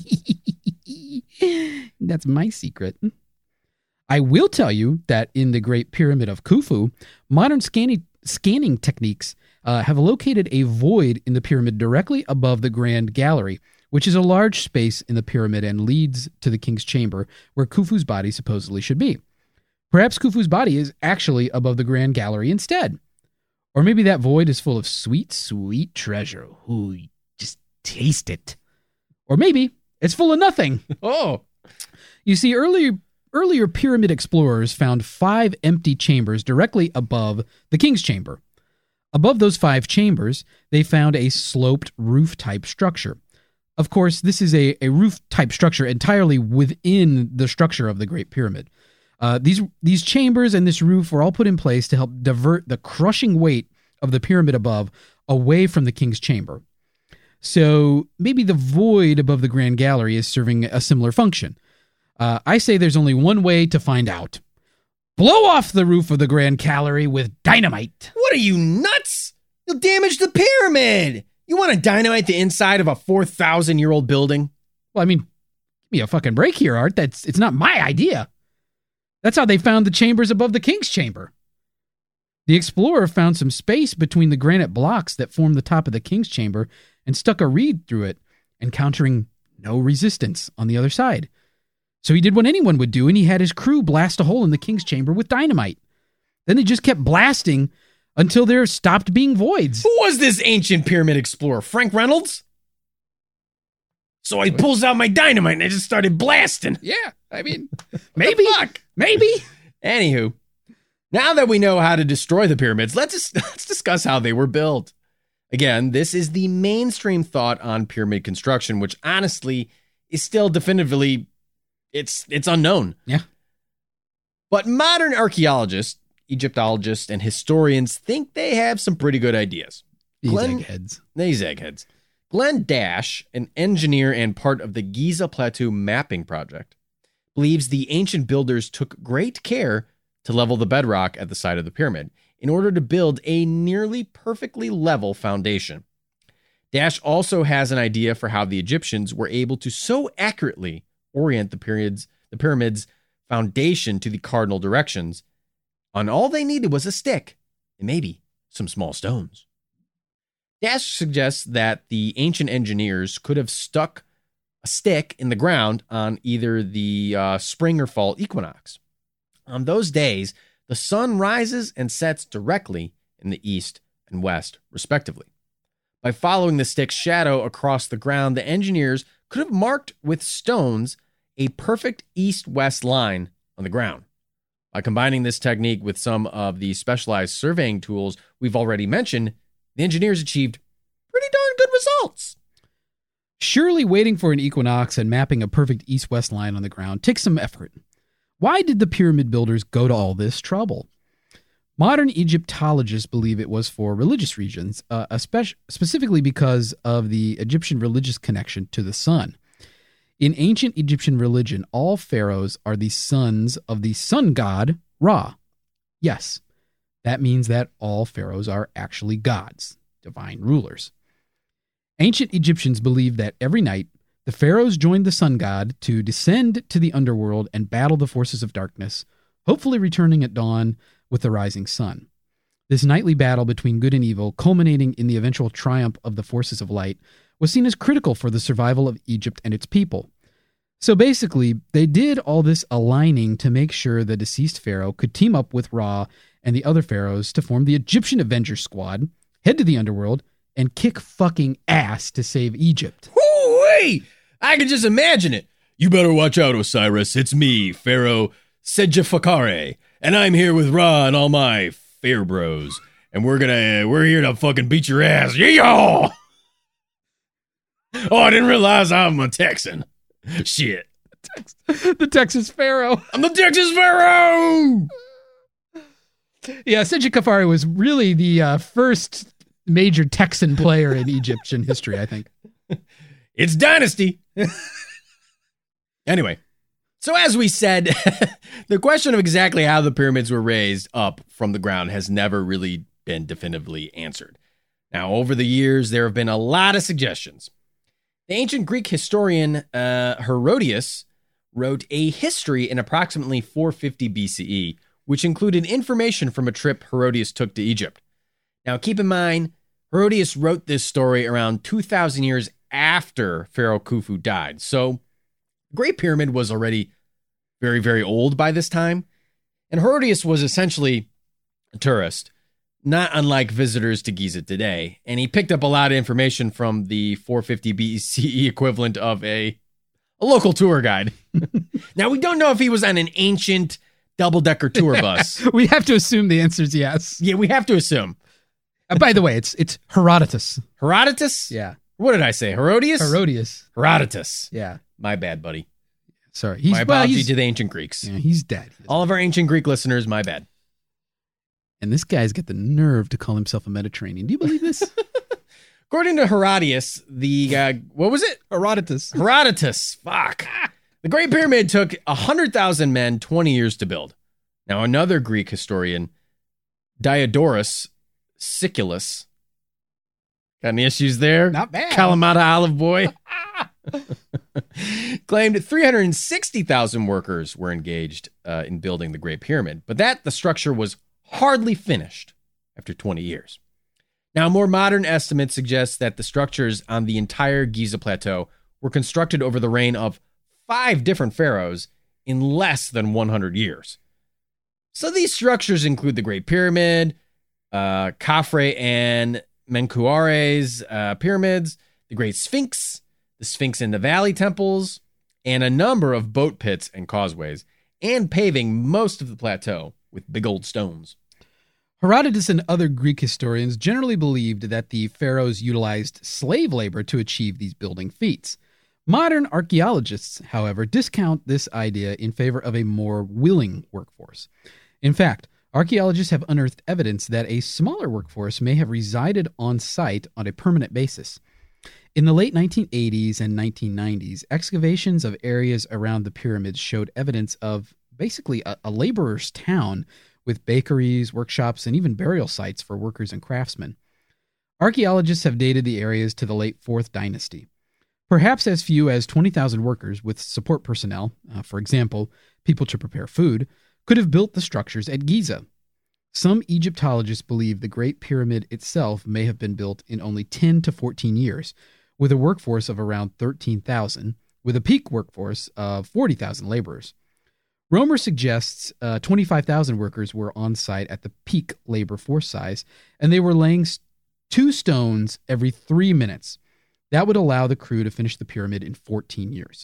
That's my secret. I will tell you that in the Great Pyramid of Khufu, modern scanning, scanning techniques uh, have located a void in the pyramid directly above the Grand Gallery, which is a large space in the pyramid and leads to the king's chamber, where Khufu's body supposedly should be. Perhaps Khufu's body is actually above the Grand Gallery instead. Or maybe that void is full of sweet, sweet treasure. Ooh, just taste it. Or maybe it's full of nothing. Oh. You see, earlier earlier pyramid explorers found five empty chambers directly above the king's chamber. Above those five chambers, they found a sloped roof-type structure. Of course, this is a, a roof-type structure entirely within the structure of the Great Pyramid. Uh, these these chambers and this roof were all put in place to help divert the crushing weight of the pyramid above away from the king's chamber. So maybe the void above the Grand Gallery is serving a similar function. Uh, I say there's only one way to find out. Blow off the roof of the Grand Gallery with dynamite. What are you, nuts? You'll damage the pyramid. You want to dynamite the inside of a four thousand year old building? Well, I mean, give me a fucking break here, Art. That's it's not my idea. That's how they found the chambers above the king's chamber. The explorer found some space between the granite blocks that formed the top of the king's chamber and stuck a reed through it, encountering no resistance on the other side. So he did what anyone would do, and he had his crew blast a hole in the king's chamber with dynamite. Then they just kept blasting until there stopped being voids. Who was this ancient pyramid explorer? Frank Reynolds? So I pulls out my dynamite and I just started blasting. Yeah, I mean, maybe. Fuck? Maybe. Anywho, now that we know how to destroy the pyramids, let's just, let's discuss how they were built. Again, this is the mainstream thought on pyramid construction, which honestly is still definitively, it's it's unknown. Yeah. But modern archaeologists, Egyptologists, and historians think they have some pretty good ideas. These Glenn, eggheads. These eggheads. Glenn Dash, an engineer and part of the Giza Plateau Mapping Project, believes the ancient builders took great care to level the bedrock at the side of the pyramid in order to build a nearly perfectly level foundation. Dash also has an idea for how the Egyptians were able to so accurately orient the pyramids, the pyramids' foundation to the cardinal directions, and all they needed was a stick and maybe some small stones. Dash suggests that the ancient engineers could have stuck a stick in the ground on either the uh, spring or fall equinox. On those days, the sun rises and sets directly in the east and west, respectively. By following the stick's shadow across the ground, the engineers could have marked with stones a perfect east-west line on the ground. By combining this technique with some of the specialized surveying tools we've already mentioned, the engineers achieved pretty darn good results. Surely waiting for an equinox and mapping a perfect east-west line on the ground takes some effort. Why did the pyramid builders go to all this trouble? Modern Egyptologists believe it was for religious reasons, uh, especially, specifically because of the Egyptian religious connection to the sun. In ancient Egyptian religion, all pharaohs are the sons of the sun god, Ra. Yes, that means that all pharaohs are actually gods, divine rulers. Ancient Egyptians believed that every night, the pharaohs joined the sun god to descend to the underworld and battle the forces of darkness, hopefully returning at dawn with the rising sun. This nightly battle between good and evil, culminating in the eventual triumph of the forces of light, was seen as critical for the survival of Egypt and its people. So basically, they did all this aligning to make sure the deceased pharaoh could team up with Ra and the other pharaohs to form the Egyptian Avenger Squad, head to the underworld, and kick fucking ass to save Egypt. Hoo-wee! I can just imagine it. You better watch out, Osiris. It's me, Pharaoh Sejafakare, and I'm here with Ra and all my fair bros, and we're gonna we're here to fucking beat your ass. Yeah! Oh, I didn't realize I'm a Texan. Shit. The Texas Pharaoh. I'm the Texas Pharaoh! Yeah, Sejafakare was really the uh, first major Texan player in Egyptian history, I think. It's dynasty. Anyway, so as we said, the question of exactly how the pyramids were raised up from the ground has never really been definitively answered. Now, over the years, there have been a lot of suggestions. The ancient Greek historian uh, Herodotus wrote a history in approximately four fifty B C E, which included information from a trip Herodotus took to Egypt. Now, keep in mind, Herodotus wrote this story around two thousand years after Pharaoh Khufu died. So the Great Pyramid was already very, very old by this time. And Herodotus was essentially a tourist, not unlike visitors to Giza today. And he picked up a lot of information from the four fifty B C E equivalent of a, a local tour guide. Now, we don't know if he was on an ancient double-decker tour bus. We have to assume the answer is yes. Yeah, we have to assume. Uh, by the way, it's it's Herodotus. Herodotus? Yeah. What did I say? Herodias? Herodias. Herodotus. Yeah. My bad, buddy. Sorry. He's, my well, apology he's, to the ancient Greeks. yeah, he's dead. All of our ancient Greek listeners, my bad. And this guy's got the nerve to call himself a Mediterranean. Do you believe this? According to Herodotus, the, uh, what was it? Herodotus. Herodotus. Fuck. The Great Pyramid took one hundred thousand men twenty years to build. Now, another Greek historian, Diodorus Siculus, got any issues there? Not bad. Kalamata Olive Boy. Claimed three hundred sixty thousand workers were engaged uh, in building the Great Pyramid, but that the structure was hardly finished after twenty years. Now, more modern estimates suggest that the structures on the entire Giza Plateau were constructed over the reign of five different pharaohs in less than one hundred years. So these structures include the Great Pyramid, uh, Khafre and Menkaura's uh, pyramids, the Great Sphinx, the Sphinx in the Valley temples, and a number of boat pits and causeways, and paving most of the plateau with big old stones. Herodotus and other Greek historians generally believed that the pharaohs utilized slave labor to achieve these building feats. Modern archaeologists, however, discount this idea in favor of a more willing workforce. In fact, archaeologists have unearthed evidence that a smaller workforce may have resided on site on a permanent basis. In the late nineteen eighties and nineteen nineties, excavations of areas around the pyramids showed evidence of basically a, a laborer's town with bakeries, workshops, and even burial sites for workers and craftsmen. Archaeologists have dated the areas to the late fourth Dynasty. Perhaps as few as twenty thousand workers with support personnel, uh, for example, people to prepare food, could have built the structures at Giza. Some Egyptologists believe the Great Pyramid itself may have been built in only ten to fourteen years, with a workforce of around thirteen thousand, with a peak workforce of forty thousand laborers. Romer suggests uh, twenty-five thousand workers were on site at the peak labor force size, and they were laying two stones every three minutes. That would allow the crew to finish the pyramid in fourteen years.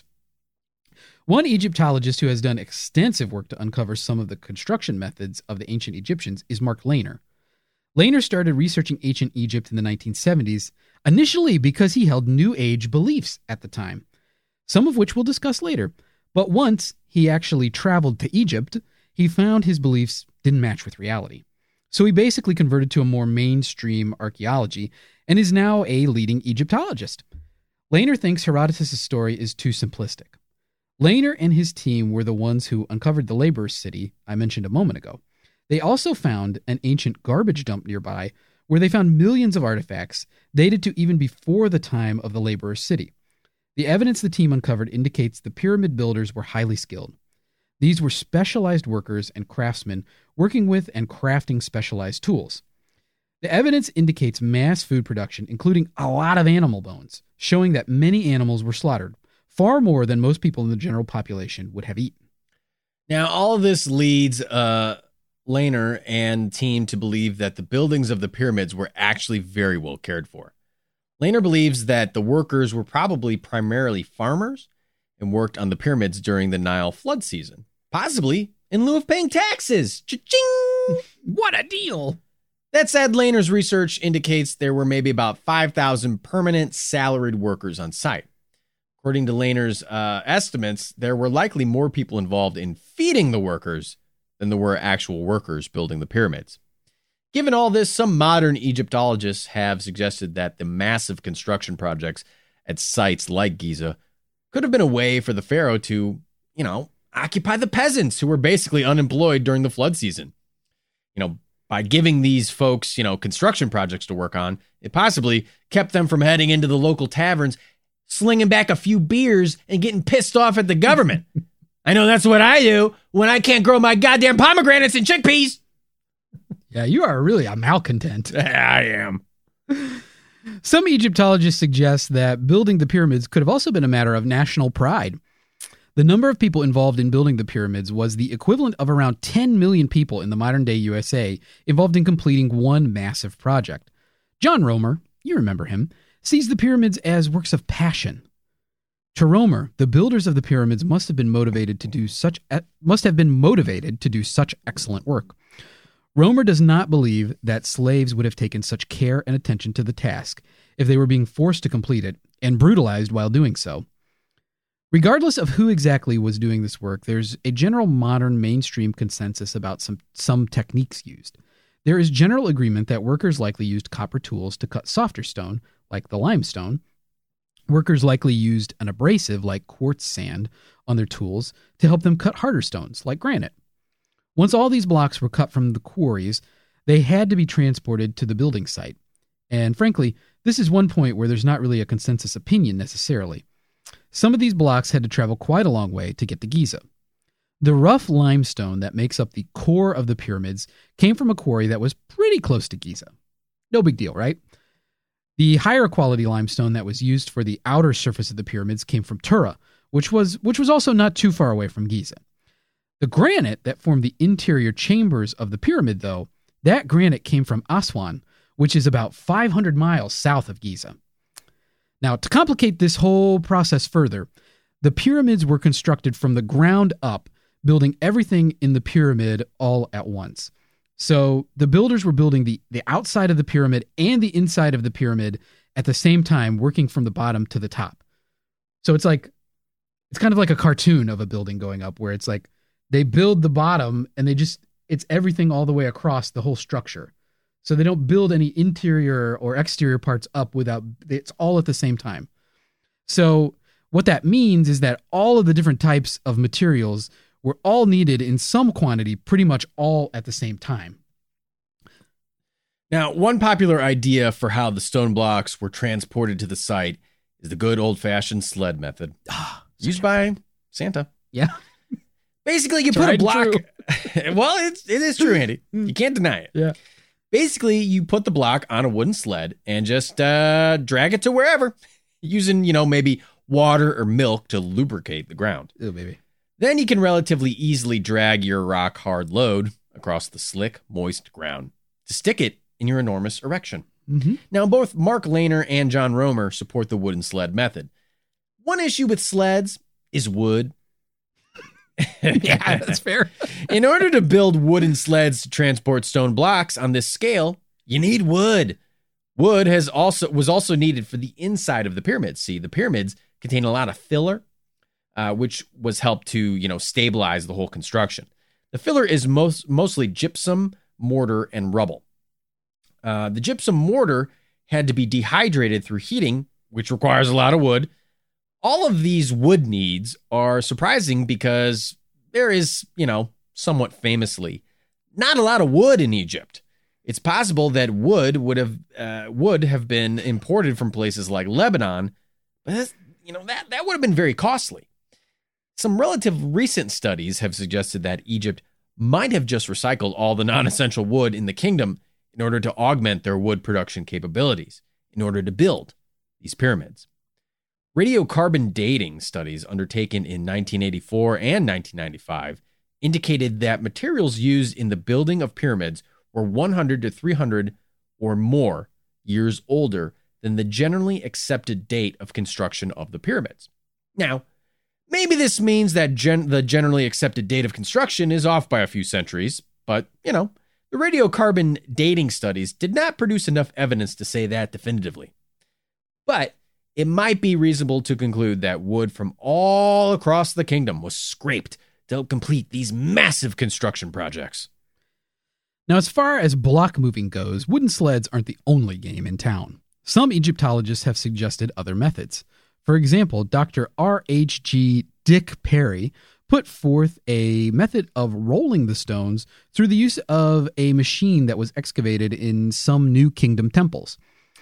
One Egyptologist who has done extensive work to uncover some of the construction methods of the ancient Egyptians is Mark Lehner. Lehner started researching ancient Egypt in the nineteen seventies, initially because he held New Age beliefs at the time, some of which we'll discuss later. But once he actually traveled to Egypt, he found his beliefs didn't match with reality. So he basically converted to a more mainstream archaeology and is now a leading Egyptologist. Lehner thinks Herodotus' story is too simplistic. Lehner and his team were the ones who uncovered the laborers' city I mentioned a moment ago. They also found an ancient garbage dump nearby where they found millions of artifacts dated to even before the time of the laborers' city. The evidence the team uncovered indicates the pyramid builders were highly skilled. These were specialized workers and craftsmen working with and crafting specialized tools. The evidence indicates mass food production, including a lot of animal bones, showing that many animals were slaughtered, far more than most people in the general population would have eaten. Now, all of this leads uh, Lehner and team to believe that the buildings of the pyramids were actually very well cared for. Lehner believes that the workers were probably primarily farmers and worked on the pyramids during the Nile flood season, possibly in lieu of paying taxes. Cha-ching! What a deal! That said, Lehner's research indicates there were maybe about five thousand permanent salaried workers on site. According to Lehner's uh, estimates, there were likely more people involved in feeding the workers than there were actual workers building the pyramids. Given all this, some modern Egyptologists have suggested that the massive construction projects at sites like Giza could have been a way for the pharaoh to, you know, occupy the peasants who were basically unemployed during the flood season. You know, by giving these folks, you know, construction projects to work on, it possibly kept them from heading into the local taverns, slinging back a few beers and getting pissed off at the government. I know that's what I do when I can't grow my goddamn pomegranates and chickpeas. Yeah, you are really a malcontent. I am. Some Egyptologists suggest that building the pyramids could have also been a matter of national pride. The number of people involved in building the pyramids was the equivalent of around ten million people in the modern-day U S A involved in completing one massive project. John Romer, you remember him, sees the pyramids as works of passion. To Romer, the builders of the pyramids must have been motivated to do such must have been motivated to do such excellent work. Romer does not believe that slaves would have taken such care and attention to the task if they were being forced to complete it and brutalized while doing so. Regardless of who exactly was doing this work, there's a general modern mainstream consensus about some, some techniques used. There is general agreement that workers likely used copper tools to cut softer stone, like the limestone. Workers likely used an abrasive, like quartz sand, on their tools to help them cut harder stones, like granite. Once all these blocks were cut from the quarries, they had to be transported to the building site. And frankly, this is one point where there's not really a consensus opinion necessarily. Some of these blocks had to travel quite a long way to get to Giza. The rough limestone that makes up the core of the pyramids came from a quarry that was pretty close to Giza. No big deal, right? The higher quality limestone that was used for the outer surface of the pyramids came from Tura, which was which was also not too far away from Giza. The granite that formed the interior chambers of the pyramid, though, that granite came from Aswan, which is about five hundred miles south of Giza. Now, to complicate this whole process further, the pyramids were constructed from the ground up, building everything in the pyramid all at once. So the builders were building the, the outside of the pyramid and the inside of the pyramid at the same time, working from the bottom to the top. So it's like, it's kind of like a cartoon of a building going up where it's like, they build the bottom and they just, it's everything all the way across the whole structure. So they don't build any interior or exterior parts up without, it's all at the same time. So what that means is that all of the different types of materials were all needed in some quantity, pretty much all at the same time. Now, one popular idea for how the stone blocks were transported to the site is the good old-fashioned sled method used by Santa. Yeah. Basically, you Tried put a block. and Well, it's, it is true, Andy. You can't deny it. Yeah. Basically, you put the block on a wooden sled and just uh, drag it to wherever, using, you know, maybe water or milk to lubricate the ground. Oh, baby. Then you can relatively easily drag your rock-hard load across the slick, moist ground to stick it in your enormous erection. Mm-hmm. Now, both Mark Lehner and John Romer support the wooden sled method. One issue with sleds is wood. Yeah, that's fair. In order to build wooden sleds to transport stone blocks on this scale, you need wood. Wood has also was also needed for the inside of the pyramids. See, the pyramids contain a lot of filler, uh, which was helped to, you know, stabilize the whole construction. The filler is most mostly gypsum, mortar, and rubble. Uh, the gypsum mortar had to be dehydrated through heating, which requires a lot of wood. All of these wood needs are surprising because there is, you know, somewhat famously, not a lot of wood in Egypt. It's possible that wood would have uh, would have been imported from places like Lebanon, but that's, you know, that that would have been very costly. Some relative recent studies have suggested that Egypt might have just recycled all the non-essential wood in the kingdom in order to augment their wood production capabilities in order to build these pyramids. Radiocarbon dating studies undertaken in nineteen eighty-four and nineteen ninety-five indicated that materials used in the building of pyramids were one hundred to three hundred or more years older than the generally accepted date of construction of the pyramids. Now, maybe this means that gen- the generally accepted date of construction is off by a few centuries, but, you know, the radiocarbon dating studies did not produce enough evidence to say that definitively. But it might be reasonable to conclude that wood from all across the kingdom was scraped to help complete these massive construction projects. Now, as far as block moving goes, wooden sleds aren't the only game in town. Some Egyptologists have suggested other methods. For example, Doctor R H G Dick Perry put forth a method of rolling the stones through the use of a machine that was excavated in some New Kingdom temples.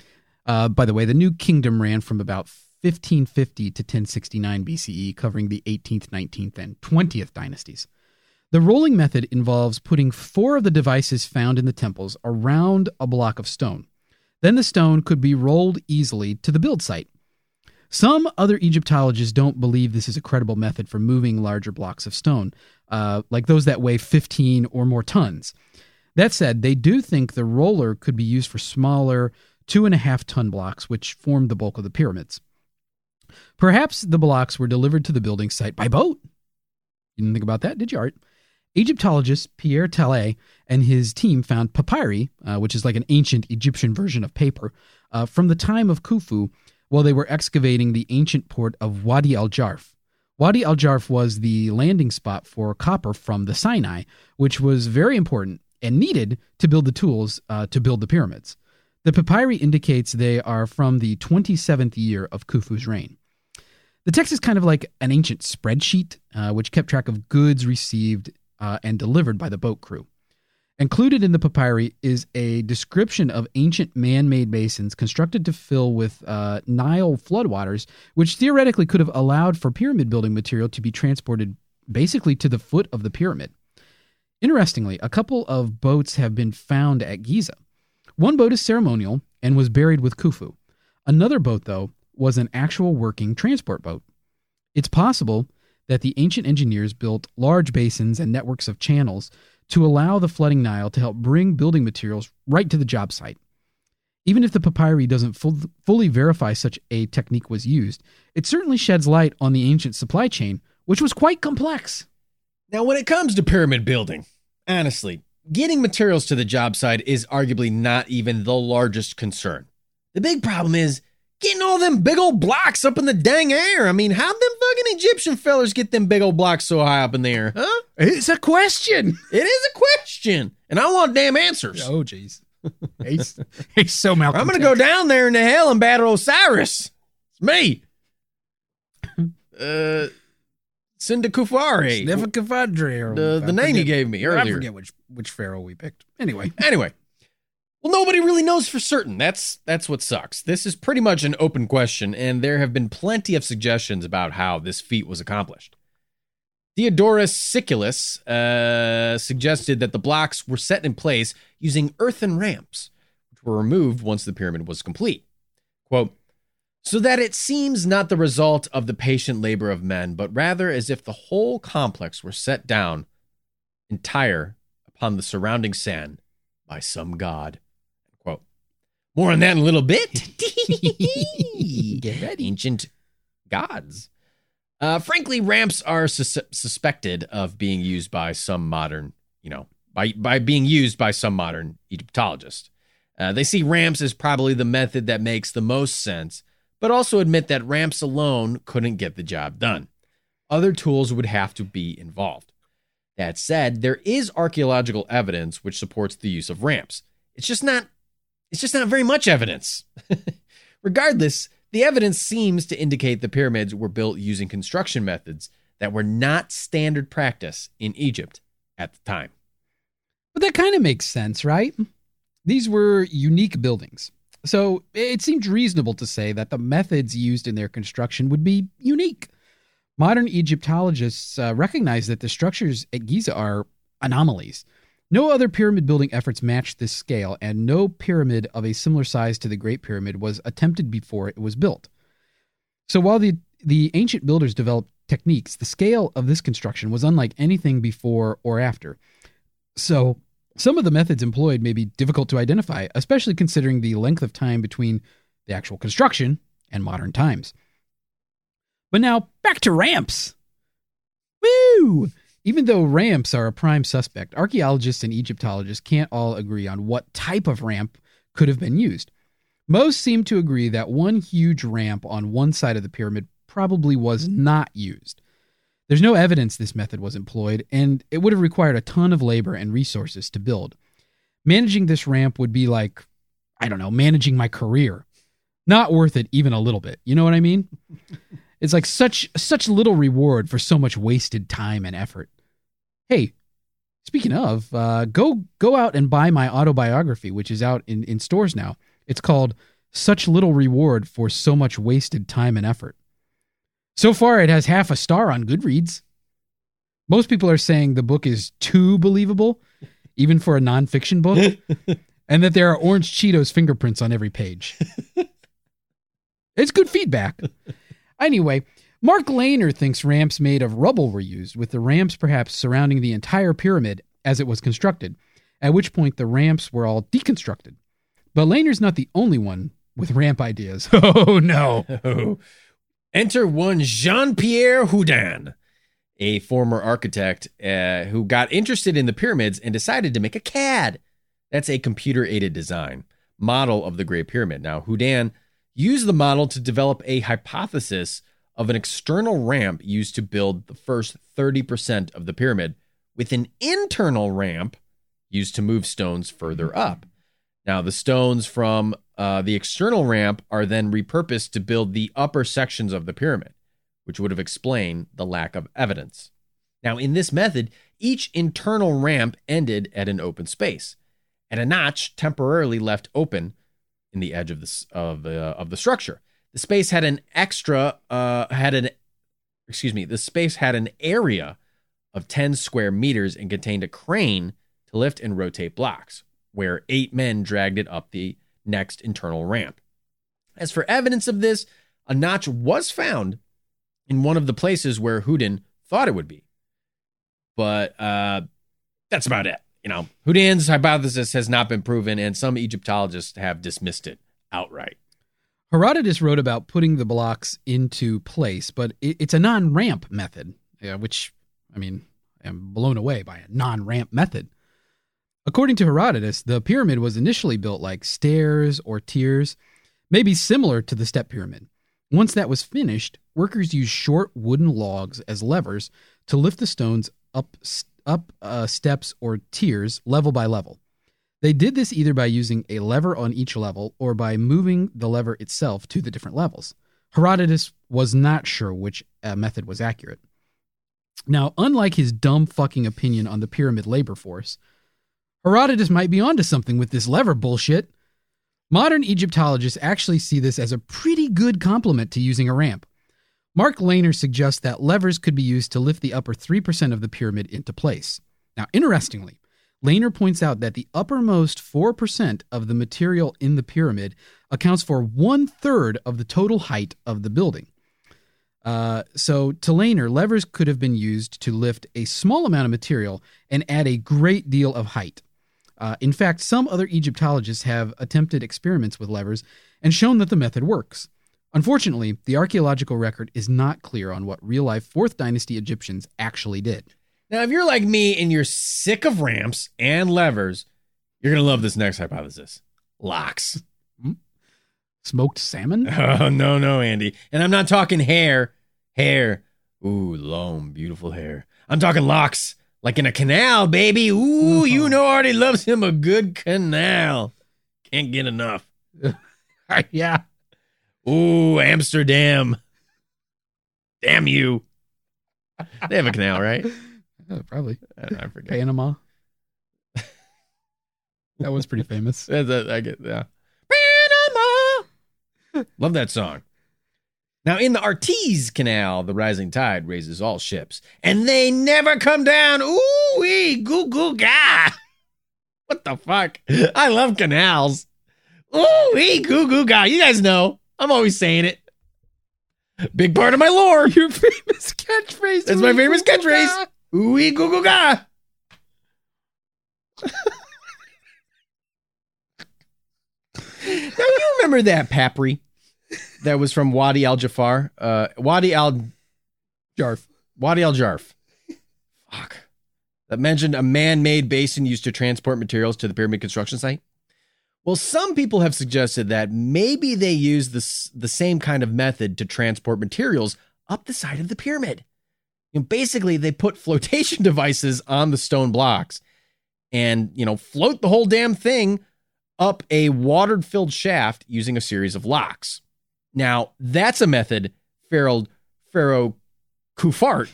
Uh, by the way, the New Kingdom ran from about fifteen fifty to ten sixty-nine B C E, covering the eighteenth, nineteenth, and twentieth dynasties. The rolling method involves putting four of the devices found in the temples around a block of stone. Then the stone could be rolled easily to the build site. Some other Egyptologists don't believe this is a credible method for moving larger blocks of stone, uh, like those that weigh fifteen or more tons. That said, they do think the roller could be used for smaller two and a half ton blocks, which formed the bulk of the pyramids. Perhaps the blocks were delivered to the building site by boat. You didn't think about that, did you, Art? Egyptologist Pierre Tallet and his team found papyri, uh, which is like an ancient Egyptian version of paper, uh, from the time of Khufu while they were excavating the ancient port of Wadi al-Jarf. Wadi al-Jarf was the landing spot for copper from the Sinai, which was very important and needed to build the tools uh, to build the pyramids. The papyri indicates they are from the twenty-seventh year of Khufu's reign. The text is kind of like an ancient spreadsheet, uh, which kept track of goods received uh, and delivered by the boat crew. Included in the papyri is a description of ancient man-made basins constructed to fill with uh, Nile floodwaters, which theoretically could have allowed for pyramid building material to be transported basically to the foot of the pyramid. Interestingly, a couple of boats have been found at Giza. One boat is ceremonial and was buried with Khufu. Another boat, though, was an actual working transport boat. It's possible that the ancient engineers built large basins and networks of channels to allow the flooding Nile to help bring building materials right to the job site. Even if the papyri doesn't full, fully verify such a technique was used, it certainly sheds light on the ancient supply chain, which was quite complex. Now, when it comes to pyramid building, honestly, getting materials to the job site is arguably not even the largest concern. The big problem is getting all them big old blocks up in the dang air. I mean, how'd them fucking Egyptian fellers get them big old blocks so high up in the air, huh? It's a question. It is a question, and I want damn answers. Oh, jeez. He's, he's so malcontent. I'm going to go down there into hell and battle Osiris. It's me. uh, Sindakufari. Neferkafadre. The, the name forget, you gave me earlier. I forget which, which pharaoh we picked. Anyway. Anyway. Well, nobody really knows for certain. That's that's what sucks. This is pretty much an open question, and there have been plenty of suggestions about how this feat was accomplished. Diodorus Siculus uh, suggested that the blocks were set in place using earthen ramps, which were removed once the pyramid was complete. Quote, so that it seems not the result of the patient labor of men, but rather as if the whole complex were set down entire upon the surrounding sand by some god. Quote. More on that in a little bit. Get ready. Ancient gods. Uh, frankly, ramps are sus- suspected of being used by some modern, you know, by, by being used by some modern Egyptologists. Uh, they see ramps as probably the method that makes the most sense, but also admit that ramps alone couldn't get the job done. Other tools would have to be involved. That said, there is archaeological evidence which supports the use of ramps. It's just not, it's just not very much evidence. Regardless, the evidence seems to indicate the pyramids were built using construction methods that were not standard practice in Egypt at the time. But that kind of makes sense, right? These were unique buildings. So it seemed reasonable to say that the methods used in their construction would be unique. Modern Egyptologists uh, recognize that the structures at Giza are anomalies. No other pyramid building efforts matched this scale, and no pyramid of a similar size to the Great Pyramid was attempted before it was built. So while the, the ancient builders developed techniques, the scale of this construction was unlike anything before or after. So some of the methods employed may be difficult to identify, especially considering the length of time between the actual construction and modern times. But now, back to ramps. Woo! Even though ramps are a prime suspect, archaeologists and Egyptologists can't all agree on what type of ramp could have been used. Most seem to agree that one huge ramp on one side of the pyramid probably was not used. There's no evidence this method was employed, and it would have required a ton of labor and resources to build. Managing this ramp would be like, I don't know, managing my career. Not worth it even a little bit. You know what I mean? It's like such such little reward for so much wasted time and effort. Hey, speaking of, uh, go go out and buy my autobiography, which is out in, in stores now. It's called Such Little Reward for So Much Wasted Time and Effort. So far, it has half a star on Goodreads. Most people are saying the book is too believable, even for a nonfiction book, and that there are orange Cheetos fingerprints on every page. It's good feedback. Anyway, Mark Lehner thinks ramps made of rubble were used, with the ramps perhaps surrounding the entire pyramid as it was constructed, at which point the ramps were all deconstructed. But Lehner's not the only one with ramp ideas. Oh, no. Enter one Jean-Pierre Houdin, a former architect uh, who got interested in the pyramids and decided to make a C A D. That's a computer-aided design model of the Great Pyramid. Now, Houdin used the model to develop a hypothesis of an external ramp used to build the first thirty percent of the pyramid, with an internal ramp used to move stones further up. Now, the stones from uh, the external ramp are then repurposed to build the upper sections of the pyramid, which would have explained the lack of evidence. Now, in this method, each internal ramp ended at an open space, and a notch temporarily left open in the edge of the of uh, of the structure. The space had an extra uh, had an excuse me. The space had an area of ten square meters and contained a crane to lift and rotate blocks, where eight men dragged it up the next internal ramp. As for evidence of this, a notch was found in one of the places where Houdin thought it would be. But uh, that's about it. You know, Houdin's hypothesis has not been proven, and some Egyptologists have dismissed it outright. Herodotus wrote about putting the blocks into place, but it, it's a non-ramp method, yeah, which, I mean, I'm blown away by a non-ramp method. According to Herodotus, the pyramid was initially built like stairs or tiers, maybe similar to the step pyramid. Once that was finished, workers used short wooden logs as levers to lift the stones up, up uh, steps or tiers level by level. They did this either by using a lever on each level or by moving the lever itself to the different levels. Herodotus was not sure which uh, method was accurate. Now, unlike his dumb fucking opinion on the pyramid labor force, Herodotus might be onto something with this lever bullshit. Modern Egyptologists actually see this as a pretty good complement to using a ramp. Mark Lehner suggests that levers could be used to lift the upper three percent of the pyramid into place. Now, interestingly, Lehner points out that the uppermost four percent of the material in the pyramid accounts for one-third of the total height of the building. Uh, so, to Lehner, levers could have been used to lift a small amount of material and add a great deal of height. Uh, in fact, some other Egyptologists have attempted experiments with levers and shown that the method works. Unfortunately, the archaeological record is not clear on what real-life fourth Dynasty Egyptians actually did. Now, if you're like me and you're sick of ramps and levers, you're going to love this next hypothesis. Locks. Hmm? Smoked salmon? Oh, no, no, Andy. And I'm not talking hair. Hair. Ooh, long, beautiful hair. I'm talking locks. Like in a canal, baby. Ooh, oh. You know Artie loves him a good canal. Can't get enough. Yeah. Ooh, Amsterdam. Damn you. They have a canal, right? Oh, probably. I, I forget. Panama. That was pretty famous. That's a, I get, yeah. Panama. Love that song. Now, in the Artese Canal, the rising tide raises all ships, and they never come down. Ooh-wee, goo-goo-ga. What the fuck? I love canals. Ooh-wee, goo-goo-ga. You guys know. I'm always saying it. Big part of my lore. Your famous catchphrase. That's my famous catchphrase. Ooh-wee, goo-goo-ga. Now, you remember that Papri? That was from Wadi al-Jafar. Uh, Wadi al-Jarf. Wadi al-Jarf. Fuck. That mentioned a man-made basin used to transport materials to the pyramid construction site. Well, some people have suggested that maybe they used this, the same kind of method to transport materials up the side of the pyramid. You know, basically, they put flotation devices on the stone blocks and, you know, float the whole damn thing up a water-filled shaft using a series of locks. Now, that's a method Pharaoh, Pharaoh Khufart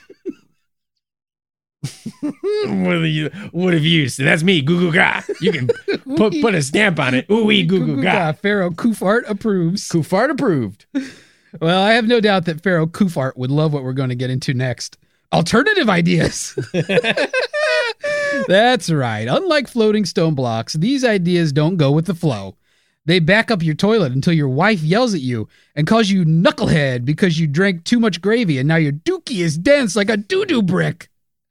would, have, would have used. And that's me, Goo Goo Ga. You can put put a stamp on it. Ooh wee, Goo Goo Ga. Pharaoh Khufart approves. Khufart approved. Well, I have no doubt that Pharaoh Khufart would love what we're going to get into next. Alternative ideas. That's right. Unlike floating stone blocks, these ideas don't go with the flow. They back up your toilet until your wife yells at you and calls you knucklehead because you drank too much gravy and now your dookie is dense like a doo-doo brick.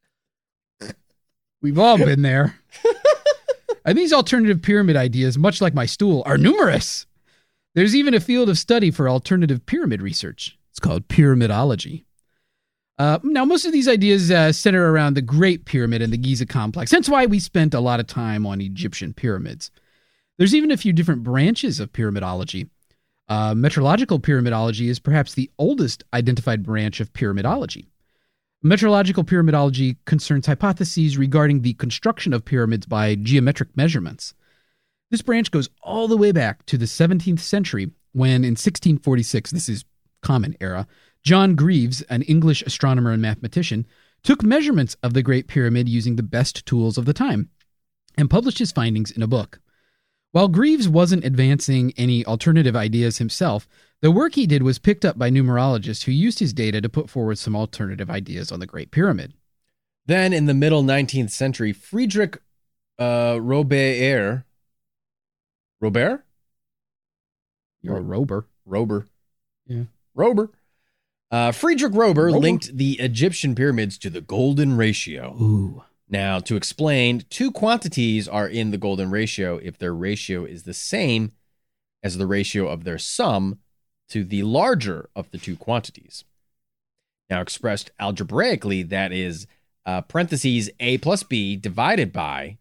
We've all been there. And these alternative pyramid ideas, much like my stool, are numerous. There's even a field of study for alternative pyramid research. It's called pyramidology. Uh, now, most of these ideas uh, center around the Great Pyramid and the Giza complex. That's why we spent a lot of time on Egyptian pyramids. There's even a few different branches of pyramidology. Uh, metrological pyramidology is perhaps the oldest identified branch of pyramidology. Metrological pyramidology concerns hypotheses regarding the construction of pyramids by geometric measurements. This branch goes all the way back to the seventeenth century when, in sixteen forty-six, this is Common Era, John Greaves, an English astronomer and mathematician, took measurements of the Great Pyramid using the best tools of the time and published his findings in a book. While Greaves wasn't advancing any alternative ideas himself, the work he did was picked up by numerologists who used his data to put forward some alternative ideas on the Great Pyramid. Then, in the middle nineteenth century, Friedrich uh, Robert, Robert? You're a Rober. Rober. Yeah. Rober. Uh, Friedrich Rober Rober linked the Egyptian pyramids to the golden ratio. Ooh. Now, to explain, two quantities are in the golden ratio if their ratio is the same as the ratio of their sum to the larger of the two quantities. Now, expressed algebraically, that is uh, parentheses A plus B divided by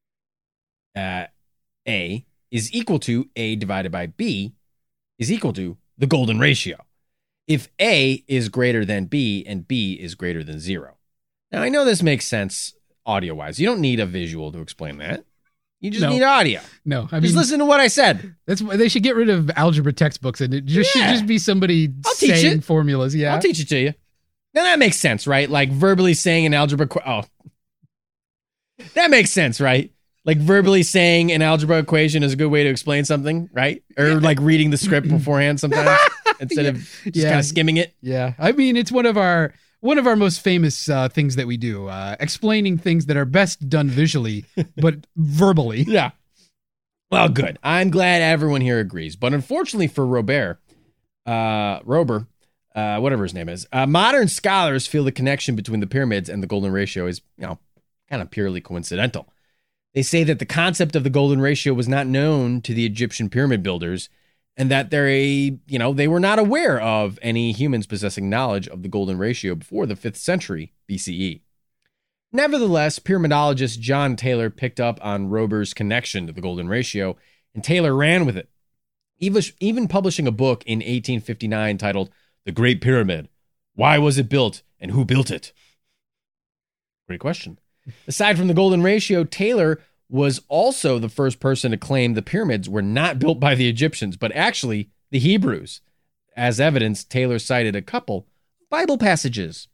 uh, A is equal to A divided by B is equal to the golden ratio. If A is greater than B and B is greater than zero. Now, I know this makes sense audio-wise. You don't need a visual to explain that. You just No. need audio. No, I Just mean, listen to what I said. that's why they should get rid of algebra textbooks and it just Yeah. should just be somebody I'll teach saying it. formulas. Yeah. I'll teach it to you. Now, that makes sense, right? Like verbally saying an algebra... Qu- oh. That makes sense, right? like verbally saying an algebra equation is a good way to explain something, right? Or like reading the script beforehand sometimes instead Yeah. of just Yeah. kind of skimming it. Yeah, I mean, it's one of our one of our most famous uh, things that we do, uh, explaining things that are best done visually, but verbally. Yeah. Well, good. I'm glad everyone here agrees. But unfortunately for Robert, uh, Rober, uh, whatever his name is, uh, modern scholars feel the connection between the pyramids and the golden ratio is, you know, kind of purely coincidental. They say that the concept of the golden ratio was not known to the Egyptian pyramid builders, and that they, you know, they were not aware of any humans possessing knowledge of the golden ratio before the fifth century B C E. Nevertheless, pyramidologist John Taylor picked up on Rober's connection to the golden ratio, and Taylor ran with it, even publishing a book in eighteen fifty-nine titled The Great Pyramid. Why was it built, and who built it? Great question. Aside from the golden ratio, Taylor was also the first person to claim the pyramids were not built by the Egyptians, but actually the Hebrews. As evidence, Taylor cited a couple Bible passages.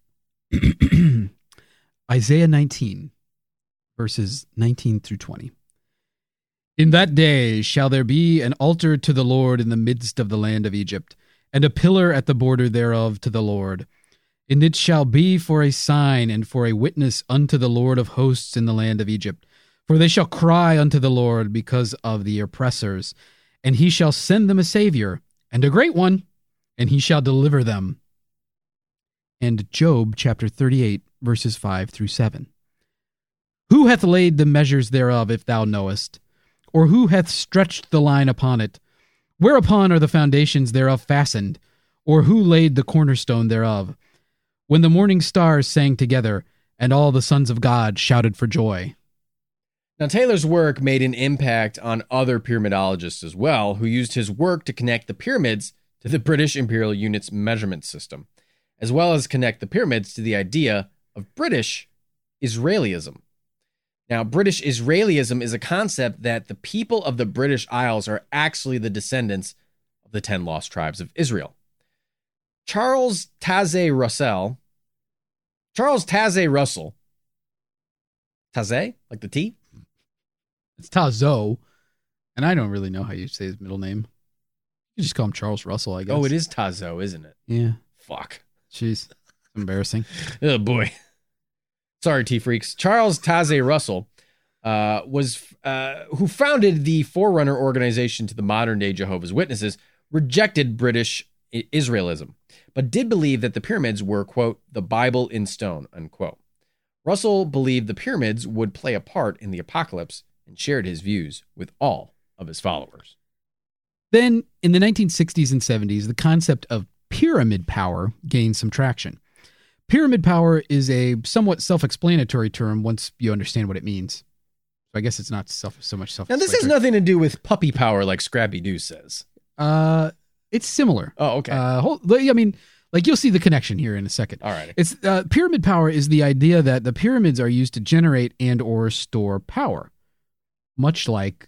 Isaiah nineteen, verses nineteen through twenty. In that day shall there be an altar to the Lord in the midst of the land of Egypt, and a pillar at the border thereof to the Lord. And it shall be for a sign and for a witness unto the Lord of hosts in the land of Egypt. For they shall cry unto the Lord because of the oppressors, and he shall send them a Savior, and a great one, and he shall deliver them. And Job chapter thirty-eight, verses five through seven. Who hath laid the measures thereof, if thou knowest? Or who hath stretched the line upon it? Whereupon are the foundations thereof fastened? Or who laid the cornerstone thereof? When the morning stars sang together, and all the sons of God shouted for joy. Now, Taylor's work made an impact on other pyramidologists as well, who used his work to connect the pyramids to the British imperial units measurement system, as well as connect the pyramids to the idea of British Israelism. Now, British Israelism is a concept that the people of the British Isles are actually the descendants of the ten lost tribes of Israel. Charles Taze Russell, Charles Taze Russell, Taze, like the T? It's Tazo, and I don't really know how you say his middle name. You just call him Charles Russell, I guess. Oh, it is Tazo, isn't it? Yeah. Fuck. Jeez. It's embarrassing. Oh, boy. Sorry, T-Freaks. Charles Taze Russell uh, was uh, who founded the forerunner organization to the modern-day Jehovah's Witnesses, rejected British Israelism, but did believe that the pyramids were, quote, the Bible in stone, unquote. Russell believed the pyramids would play a part in the apocalypse and shared his views with all of his followers. Then, in the nineteen sixties and seventies, the concept of pyramid power gained some traction. Pyramid power is a somewhat self-explanatory term once you understand what it means. So I guess it's not self, so much self. Now, this has nothing to do with puppy power like Scrappy Doo says. Uh, it's similar. Oh, okay. Uh, hold, I mean, like you'll see the connection here in a second. All right. It's uh, pyramid power is the idea that the pyramids are used to generate and or store power, much like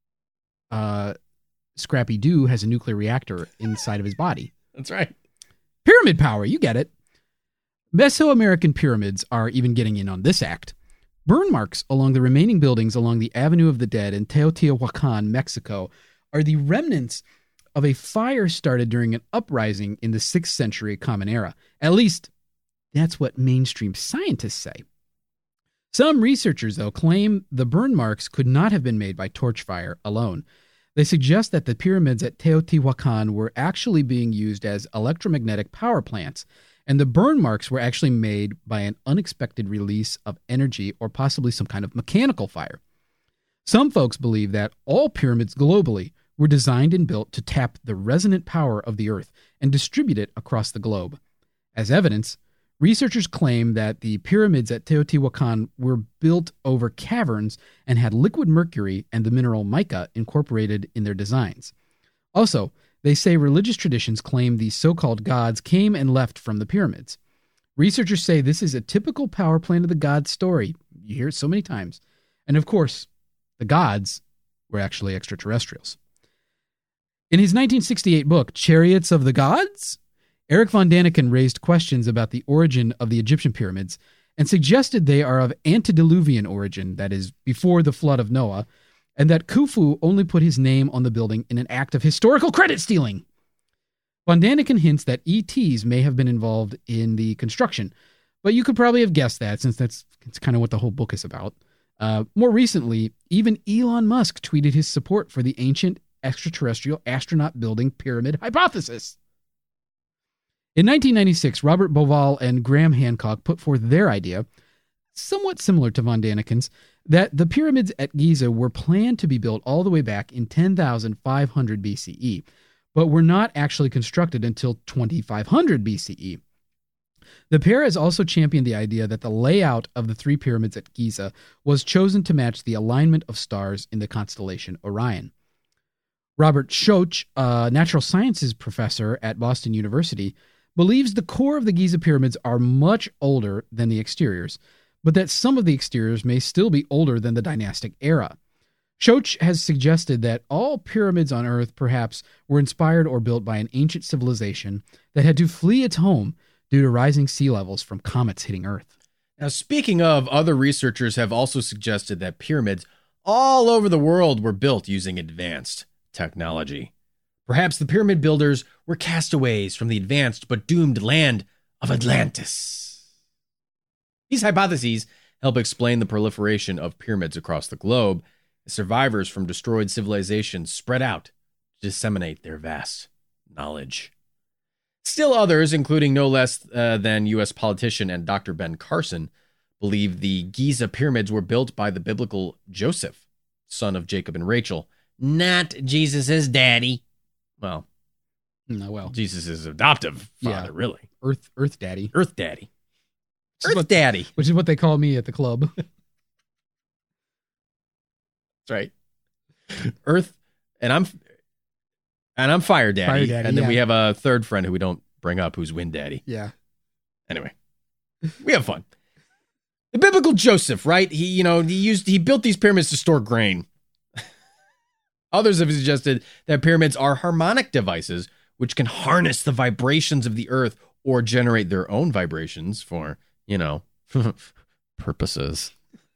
uh, Scrappy Doo has a nuclear reactor inside of his body. That's right. Pyramid power, you get it. Mesoamerican pyramids are even getting in on this act. Burn marks along the remaining buildings along the Avenue of the Dead in Teotihuacan, Mexico, are the remnants of a fire started during an uprising in the sixth century Common Era. At least, that's what mainstream scientists say. Some researchers, though, claim the burn marks could not have been made by torch fire alone. They suggest that the pyramids at Teotihuacan were actually being used as electromagnetic power plants, and the burn marks were actually made by an unexpected release of energy or possibly some kind of mechanical fire. Some folks believe that all pyramids globally were designed and built to tap the resonant power of the earth and distribute it across the globe. As evidence, researchers claim that the pyramids at Teotihuacan were built over caverns and had liquid mercury and the mineral mica incorporated in their designs. Also, they say religious traditions claim the so-called gods came and left from the pyramids. Researchers say this is a typical power plant of the gods story. You hear it so many times. And of course, the gods were actually extraterrestrials. In his nineteen sixty-eight book, Chariots of the Gods, Eric von Daniken raised questions about the origin of the Egyptian pyramids and suggested they are of antediluvian origin, that is, before the flood of Noah, and that Khufu only put his name on the building in an act of historical credit stealing. Von Daniken hints that E Ts may have been involved in the construction, but you could probably have guessed that since that's, that's kind of what the whole book is about. Uh, more recently, even Elon Musk tweeted his support for the ancient extraterrestrial astronaut building pyramid hypothesis. In nineteen ninety-six, Robert Bauval and Graham Hancock put forth their idea, somewhat similar to von Daniken's, that the pyramids at Giza were planned to be built all the way back in ten thousand five hundred B C E, but were not actually constructed until twenty-five hundred B C E. The pair has also championed the idea that the layout of the three pyramids at Giza was chosen to match the alignment of stars in the constellation Orion. Robert Schoch, a natural sciences professor at Boston University, believes the core of the Giza pyramids are much older than the exteriors, but that some of the exteriors may still be older than the dynastic era. Schoch has suggested that all pyramids on Earth perhaps were inspired or built by an ancient civilization that had to flee its home due to rising sea levels from comets hitting Earth. Now, speaking of, other researchers have also suggested that pyramids all over the world were built using advanced technology. Perhaps the pyramid builders were castaways from the advanced but doomed land of Atlantis. These hypotheses help explain the proliferation of pyramids across the globe as survivors from destroyed civilizations spread out to disseminate their vast knowledge. Still others, including no less uh, than U S politician and Doctor Ben Carson, believe the Giza pyramids were built by the biblical Joseph, son of Jacob and Rachel, not Jesus' daddy. Well, no, well, Jesus' adoptive father, yeah. really. Earth, Earth Daddy, Earth Daddy, Which Earth what, Daddy, which is what they call me at the club. That's right. Earth, and I'm, and I'm Fire Daddy, Fire Daddy, and then yeah. we have a third friend who we don't bring up, who's Wind Daddy. Yeah. Anyway, we have fun. The biblical Joseph, right? He, you know, he used he built these pyramids to store grain. Others have suggested that pyramids are harmonic devices which can harness the vibrations of the earth or generate their own vibrations for, you know, purposes.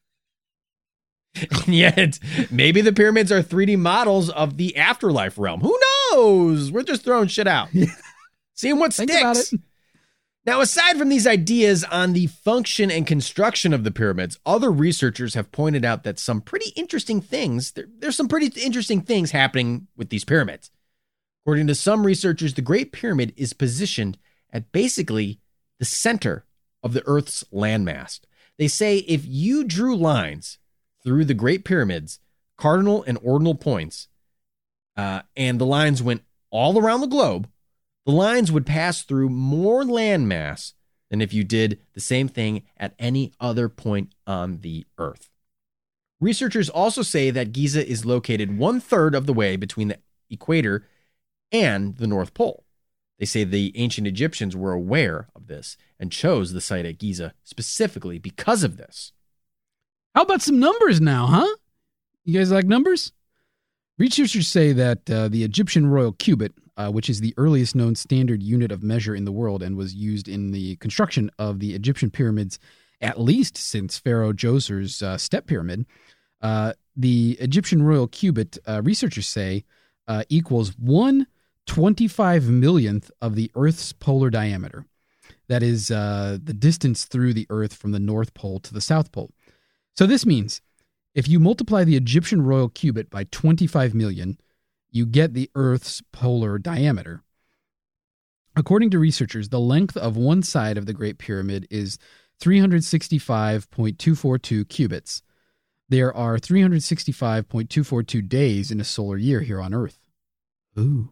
And yet, maybe the pyramids are three D models of the afterlife realm. Who knows? We're just throwing shit out. Seeing what Think sticks. about it. Now, aside from these ideas on the function and construction of the pyramids, other researchers have pointed out that some pretty interesting things, there, there's some pretty interesting things happening with these pyramids. According to some researchers, the Great Pyramid is positioned at basically the center of the Earth's landmass. They say if you drew lines through the Great Pyramids, cardinal and ordinal points, uh, and the lines went all around the globe, the lines would pass through more landmass than if you did the same thing at any other point on the Earth. Researchers also say that Giza is located one-third of the way between the equator and the North Pole. They say the ancient Egyptians were aware of this and chose the site at Giza specifically because of this. How about some numbers now, huh? You guys like numbers? Researchers say that uh, the Egyptian royal cubit, uh, which is the earliest known standard unit of measure in the world and was used in the construction of the Egyptian pyramids at least since Pharaoh Djoser's uh, step pyramid, uh, the Egyptian royal cubit, uh, researchers say, uh, equals one twenty-five millionth of the Earth's polar diameter. That is uh, the distance through the Earth from the North Pole to the South Pole. So this means if you multiply the Egyptian royal cubit by twenty-five million, you get the Earth's polar diameter. According to researchers, the length of one side of the Great Pyramid is three hundred sixty-five point two four two cubits. There are three hundred sixty-five point two four two days in a solar year here on Earth. Ooh,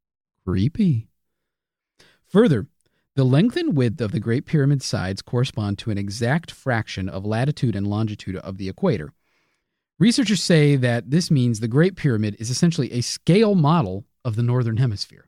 creepy. Further, the length and width of the Great Pyramid sides correspond to an exact fraction of latitude and longitude of the equator. Researchers say that this means the Great Pyramid is essentially a scale model of the Northern Hemisphere.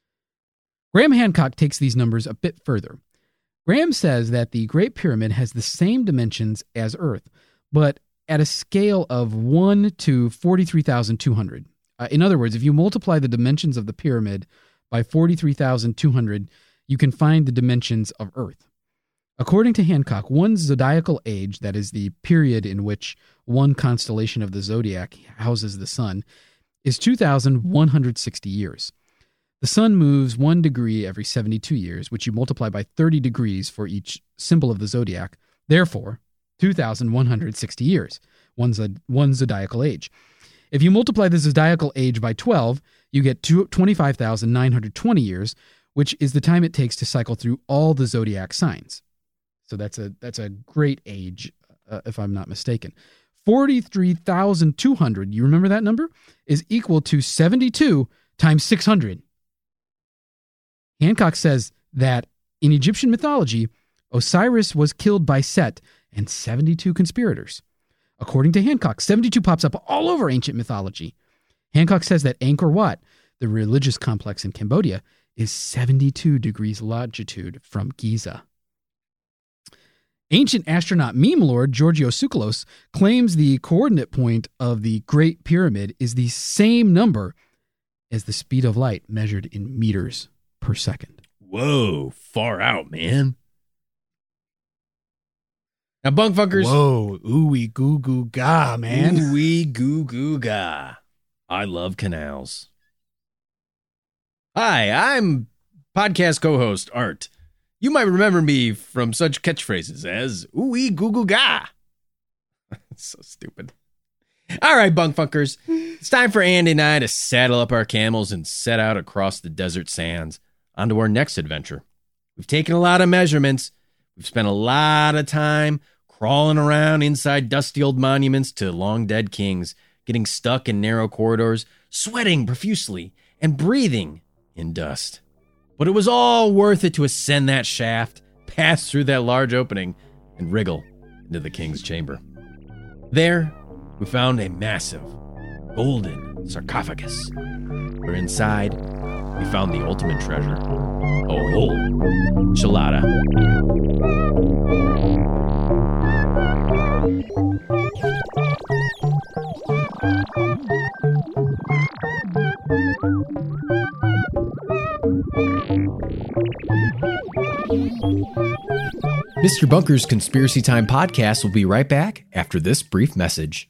Graham Hancock takes these numbers a bit further. Graham says that the Great Pyramid has the same dimensions as Earth, but at a scale of one to forty-three thousand two hundred. Uh, in other words, if you multiply the dimensions of the pyramid by forty-three thousand two hundred, you can find the dimensions of Earth. According to Hancock, one zodiacal age, that is the period in which one constellation of the zodiac houses the sun, is two thousand one hundred sixty years. The sun moves one degree every seventy-two years, which you multiply by thirty degrees for each symbol of the zodiac. Therefore, two thousand one hundred sixty years, one, zod- one zodiacal age. If you multiply the zodiacal age by twelve, you get twenty-five thousand nine hundred twenty years, which is the time it takes to cycle through all the zodiac signs. So that's a that's a great age, uh, if I'm not mistaken. forty-three thousand two hundred, you remember that number, is equal to seventy-two times six hundred. Hancock says that in Egyptian mythology, Osiris was killed by Set and seventy-two conspirators. According to Hancock, seventy-two pops up all over ancient mythology. Hancock says that Angkor Wat, the religious complex in Cambodia, is seventy-two degrees longitude from Giza. Ancient astronaut meme lord Giorgio Tsoukalos claims the coordinate point of the Great Pyramid is the same number as the speed of light measured in meters per second. Whoa, far out, man. Now, bunk fuckers. Whoa, ooey goo goo ga, man. Ooey goo goo ga. I love canals. Hi, I'm podcast co-host Art. You might remember me from such catchphrases as ooey goo goo ga. So stupid. All right, bunk fuckers. It's time for Andy and I to saddle up our camels and set out across the desert sands onto our next adventure. We've taken a lot of measurements. We've spent a lot of time crawling around inside dusty old monuments to long-dead kings, getting stuck in narrow corridors, sweating profusely, and breathing in dust. But it was all worth it to ascend that shaft, pass through that large opening, and wriggle into the king's chamber. There, we found a massive, golden sarcophagus, where inside we found the ultimate treasure, a whole enchilada. Mister Bunker's Conspiracy Time podcast will be right back after this brief message.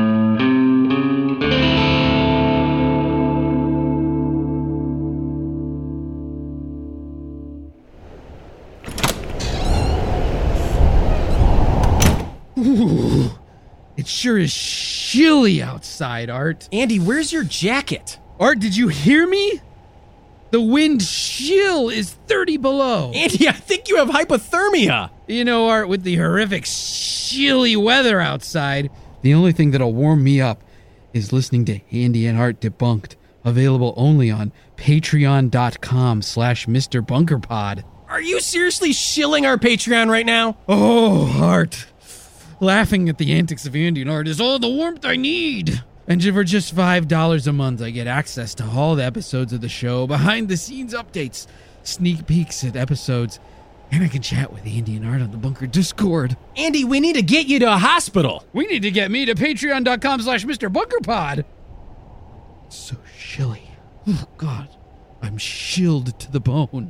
Ooh, it sure is chilly outside, Art. Andy, where's your jacket? Art, did you hear me? The wind chill is thirty below. Andy, I think you have hypothermia. You know, Art, with the horrific chilly weather outside, the only thing that'll warm me up is listening to Andy and Art Debunked, available only on patreon.com slash Mr. Bunkerpod. Are you seriously shilling our Patreon right now? Oh, Art. Laughing at the antics of Andy and Art is all the warmth I need. And for just five dollars a month, I get access to all the episodes of the show, behind-the-scenes updates, sneak peeks at episodes, and I can chat with Andy and Art on the Bunker Discord. Andy, we need to get you to a hospital. We need to get me to patreon.com slash Mr. Bunkerpod. It's so chilly. Oh, God. I'm chilled to the bone.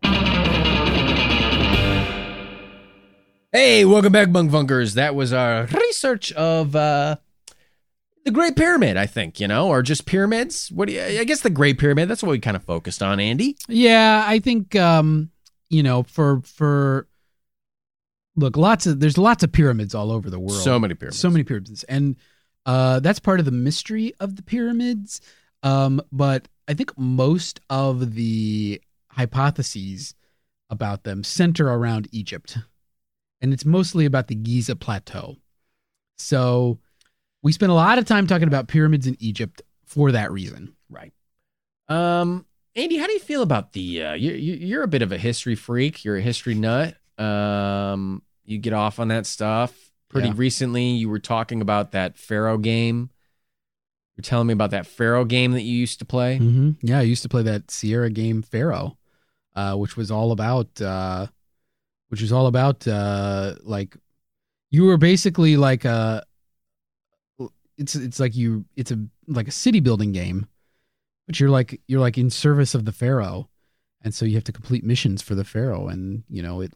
Hey, welcome back, Bunk Funkers. That was our research of uh, the Great Pyramid, I think, you know, or just pyramids. What do you, I guess the Great Pyramid, that's what we kind of focused on, Andy. Yeah, I think, um, you know, for, for, look, lots of, there's lots of pyramids all over the world. So many pyramids. So many pyramids. And uh, that's part of the mystery of the pyramids. Um, but I think most of the hypotheses about them center around Egypt. And it's mostly about the Giza Plateau. So we spent a lot of time talking about pyramids in Egypt for that reason. Right. Um, Andy, how do you feel about the, uh, you, you, you're a bit of a history freak. You're a history nut. Um, you get off on that stuff. Pretty Yeah. recently, you were talking about that Pharaoh game. You're telling me about that Pharaoh game that you used to play. Mm-hmm. Yeah, I used to play that Sierra game Pharaoh, uh, which was all about... Uh, which is all about, uh, like, you were basically like a, it's it's like you, it's a like a city building game, but you're like you're like in service of the pharaoh, and so you have to complete missions for the pharaoh, and you know it like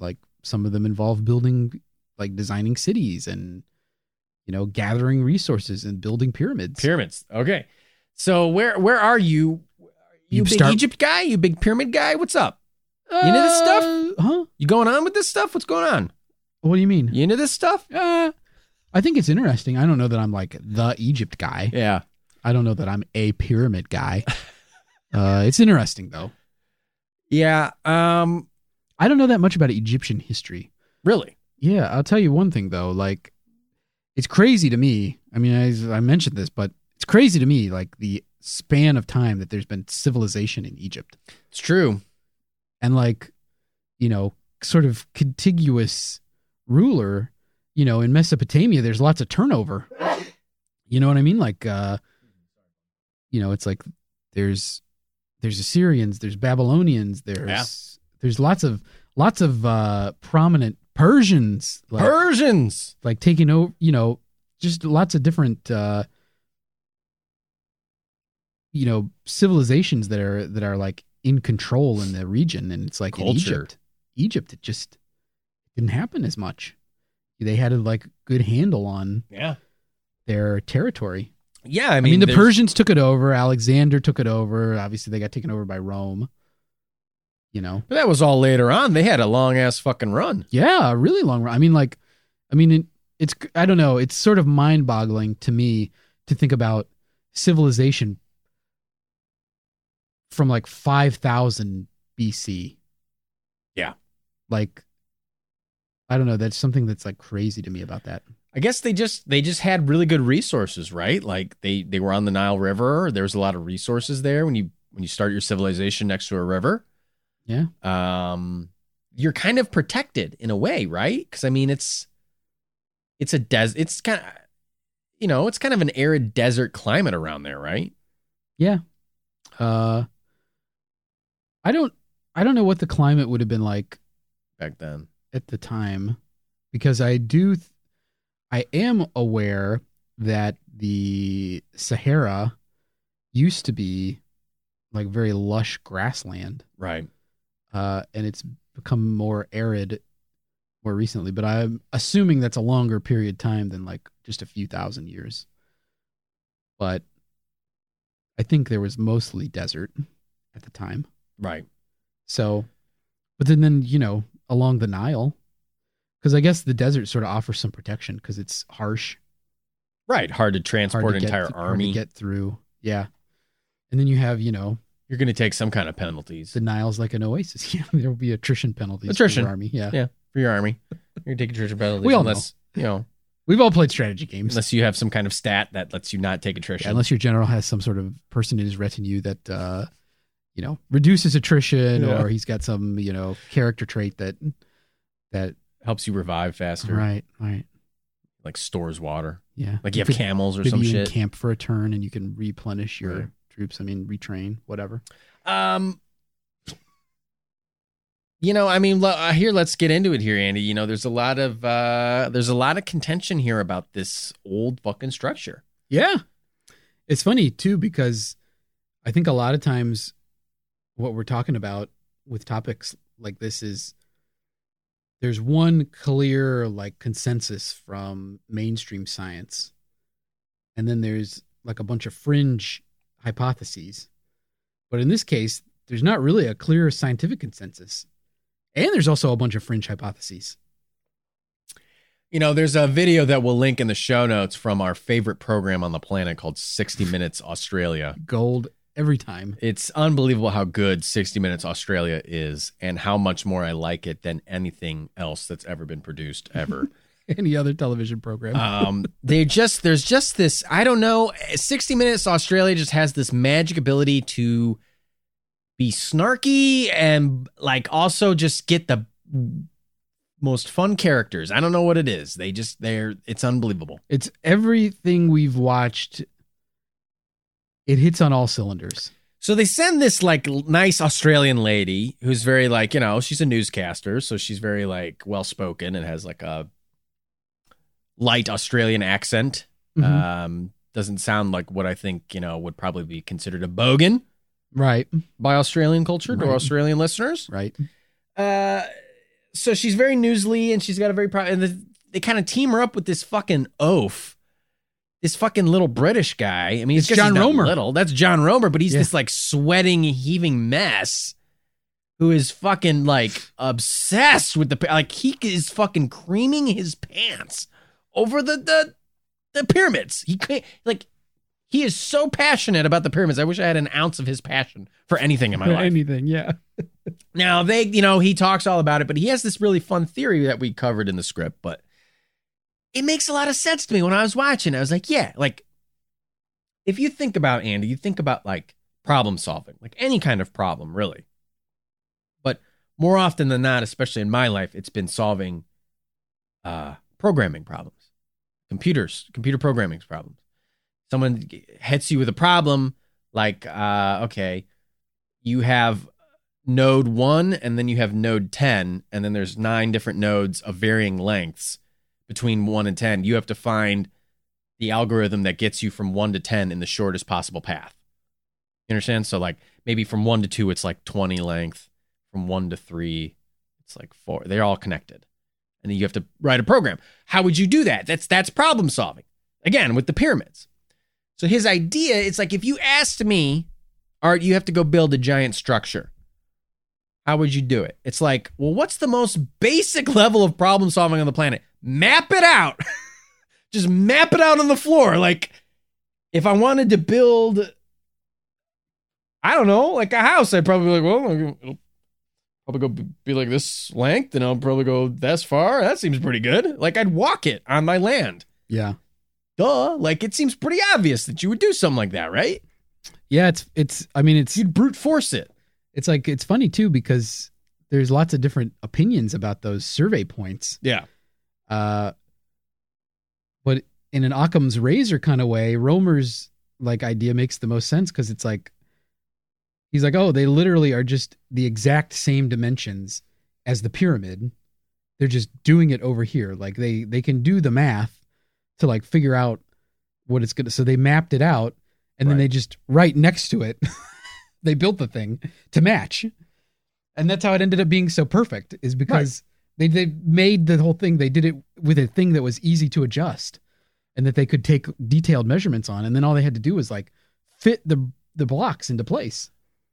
some of them involve building, like designing cities and, you know, gathering resources and building pyramids. Pyramids. Okay. So where where are you? You, You big start- Egypt guy? You big pyramid guy? What's up? You into this stuff? Uh, Huh? You going on with this stuff? What's going on? What do you mean? You into this stuff? Uh, I think it's interesting. I don't know that I'm like the Egypt guy. Yeah. I don't know that I'm a pyramid guy. uh, it's interesting though. Yeah. Um. I don't know that much about Egyptian history. Really? Yeah, I'll tell you one thing though. Like, it's crazy to me. I mean, I, I mentioned this, but it's crazy to me, like the span of time that there's been civilization in Egypt, It's true. and like, you know, sort of contiguous ruler. You know, in Mesopotamia, there's lots of turnover. You know what I mean? Like, uh, you know, it's like there's there's Assyrians, there's Babylonians, there's Yeah. there's lots of lots of uh, prominent Persians, like, Persians. like taking over. You know, just lots of different, uh, you know, civilizations that are that are like in control in the region, and it's like in Culture. Egypt, Egypt, it just didn't happen as much. They had a like good handle on Yeah. their territory. Yeah. I I mean, mean, the there's- Persians took it over. Alexander took it over. Obviously, they got taken over by Rome. You know, But that was all later on. They had a long ass fucking run. yeah, a really long run. I mean, like, I mean, it, it's I don't know. It's sort of mind boggling to me to think about civilization from like five thousand B C. Yeah. Like, I don't know. That's something that's like crazy to me about that. I guess they just they just had really good resources, right? Like they they were on the Nile River. There was a lot of resources there when you when you start your civilization next to a river. Yeah. Um, you're kind of protected in a way, right? Because I mean, it's it's a des it's kind of you know it's kind of an arid desert climate around there, right? Yeah. Uh, I don't. I don't know what the climate would have been like Back then, at the time, because I do. Th- I am aware that the Sahara used to be like very lush grassland, right? uh, and it's become more arid more recently. But I'm assuming that's a longer period of time than like just a few thousand years. But I think there was mostly desert at the time. Right. So, but then, then you know, along the Nile, because I guess the desert sort of offers some protection because it's harsh, Right. Hard to hard transport to an get entire th- hard army. to get through. Yeah, and then you have, you know, You're going to take some kind of penalties the Nile's like an oasis. Yeah, there will be attrition penalties Attrition. for your army. Yeah. Yeah. for your army. You're going to take attrition penalties We all unless you know We've all played strategy games. unless you have some kind of stat that lets you not take attrition. Yeah, unless your general has some sort of person in his retinue that, uh, you know, reduces attrition, Yeah. or he's got some, you know, character trait that, that, Helps you revive faster. right, right. Like stores water. Yeah. Like you have Could- camels or maybe some you shit. camp for a turn and you can replenish your Right. troops. I mean, retrain, whatever. Um, you know, I mean, lo- uh, here, let's get into it here, Andy. You know, there's a lot of uh, there's a lot of contention here about this old fucking structure. Yeah. It's funny too, because I think a lot of times what we're talking about with topics like this is there's one clear like consensus from mainstream science, and then there's like a bunch of fringe hypotheses. But in this case, there's not really a clear scientific consensus. And there's also a bunch of fringe hypotheses. You know, there's a video that we'll link in the show notes from our favorite program on the planet called sixty minutes Australia. Gold every time. It's unbelievable how good sixty minutes Australia is and how much more I like it than anything else that's ever been produced ever. Any other television program. um, they just, there's just this, I don't know, sixty minutes Australia just has this magic ability to be snarky and like also just get the most fun characters. I don't know what it is. They just, they're, it's unbelievable. It's everything we've watched. It hits on all cylinders. So they send this like l- nice Australian lady who's very like, you know, she's a newscaster. So she's very like well spoken and has like a light Australian accent. Mhm. Um, doesn't sound like what I think, you know, would probably be considered a bogan Right. by Australian culture to Right. Australian listeners. Right. Uh, so she's very newsly and she's got a very, pro- and the, they kind of team her up with this fucking oaf. This fucking little British guy. I mean, It's he's John not Romer. Little. That's John Romer, but he's Yeah. this like sweating, heaving mess who is fucking like obsessed with the like he is fucking creaming his pants over the the the pyramids. He can't like he is so passionate about the pyramids. I wish I had an ounce of his passion for anything in my life. Anything, yeah. Now they, you know, he talks all about it, but he has this really fun theory that we covered in the script, but it makes a lot of sense to me when I was watching. I was like, yeah, like if you think about Andy, you think about like problem solving, like any kind of problem, really. But more often than not, especially in my life, it's been solving uh, programming problems, computers, computer programming problems. Someone hits you with a problem like, uh, okay, you have node one and then you have node ten, and then there's nine different nodes of varying lengths between one and ten. You have to find the algorithm that gets you from one to ten in the shortest possible path. You understand? So like maybe from one to two, it's like twenty length. From one to three, it's like four. They're all connected. And then you have to write a program. How would you do that? That's that's problem solving. Again, with the pyramids. So his idea, it's like if you asked me, Art, you have to go build a giant structure. How would you do it? It's like, well, what's the most basic level of problem solving on the planet? Map it out. Just map it out on the floor. Like, if I wanted to build, I don't know, like a house, I'd probably be like, well, it'll probably go be like this length, and I'll probably go this far. That seems pretty good. Like, I'd walk it on my land. Yeah. Duh. Like, it seems pretty obvious that you would do something like that, right? Yeah, it's it's I mean it's You'd brute force it. it's like it's funny too because there's lots of different opinions about those survey points. Yeah. Uh but in an Occam's razor kind of way, Romer's like idea makes the most sense because it's like he's like, oh, they literally are just the exact same dimensions as the pyramid. They're just doing it over here. Like they they can do the math to like figure out what it's gonna. So they mapped it out, and then Right. they just right next to it, they built the thing to match, and that's how it ended up being so perfect. Is because they they made the whole thing. They did it with a thing that was easy to adjust, and that they could take detailed measurements on, and then all they had to do was like fit the the blocks into place.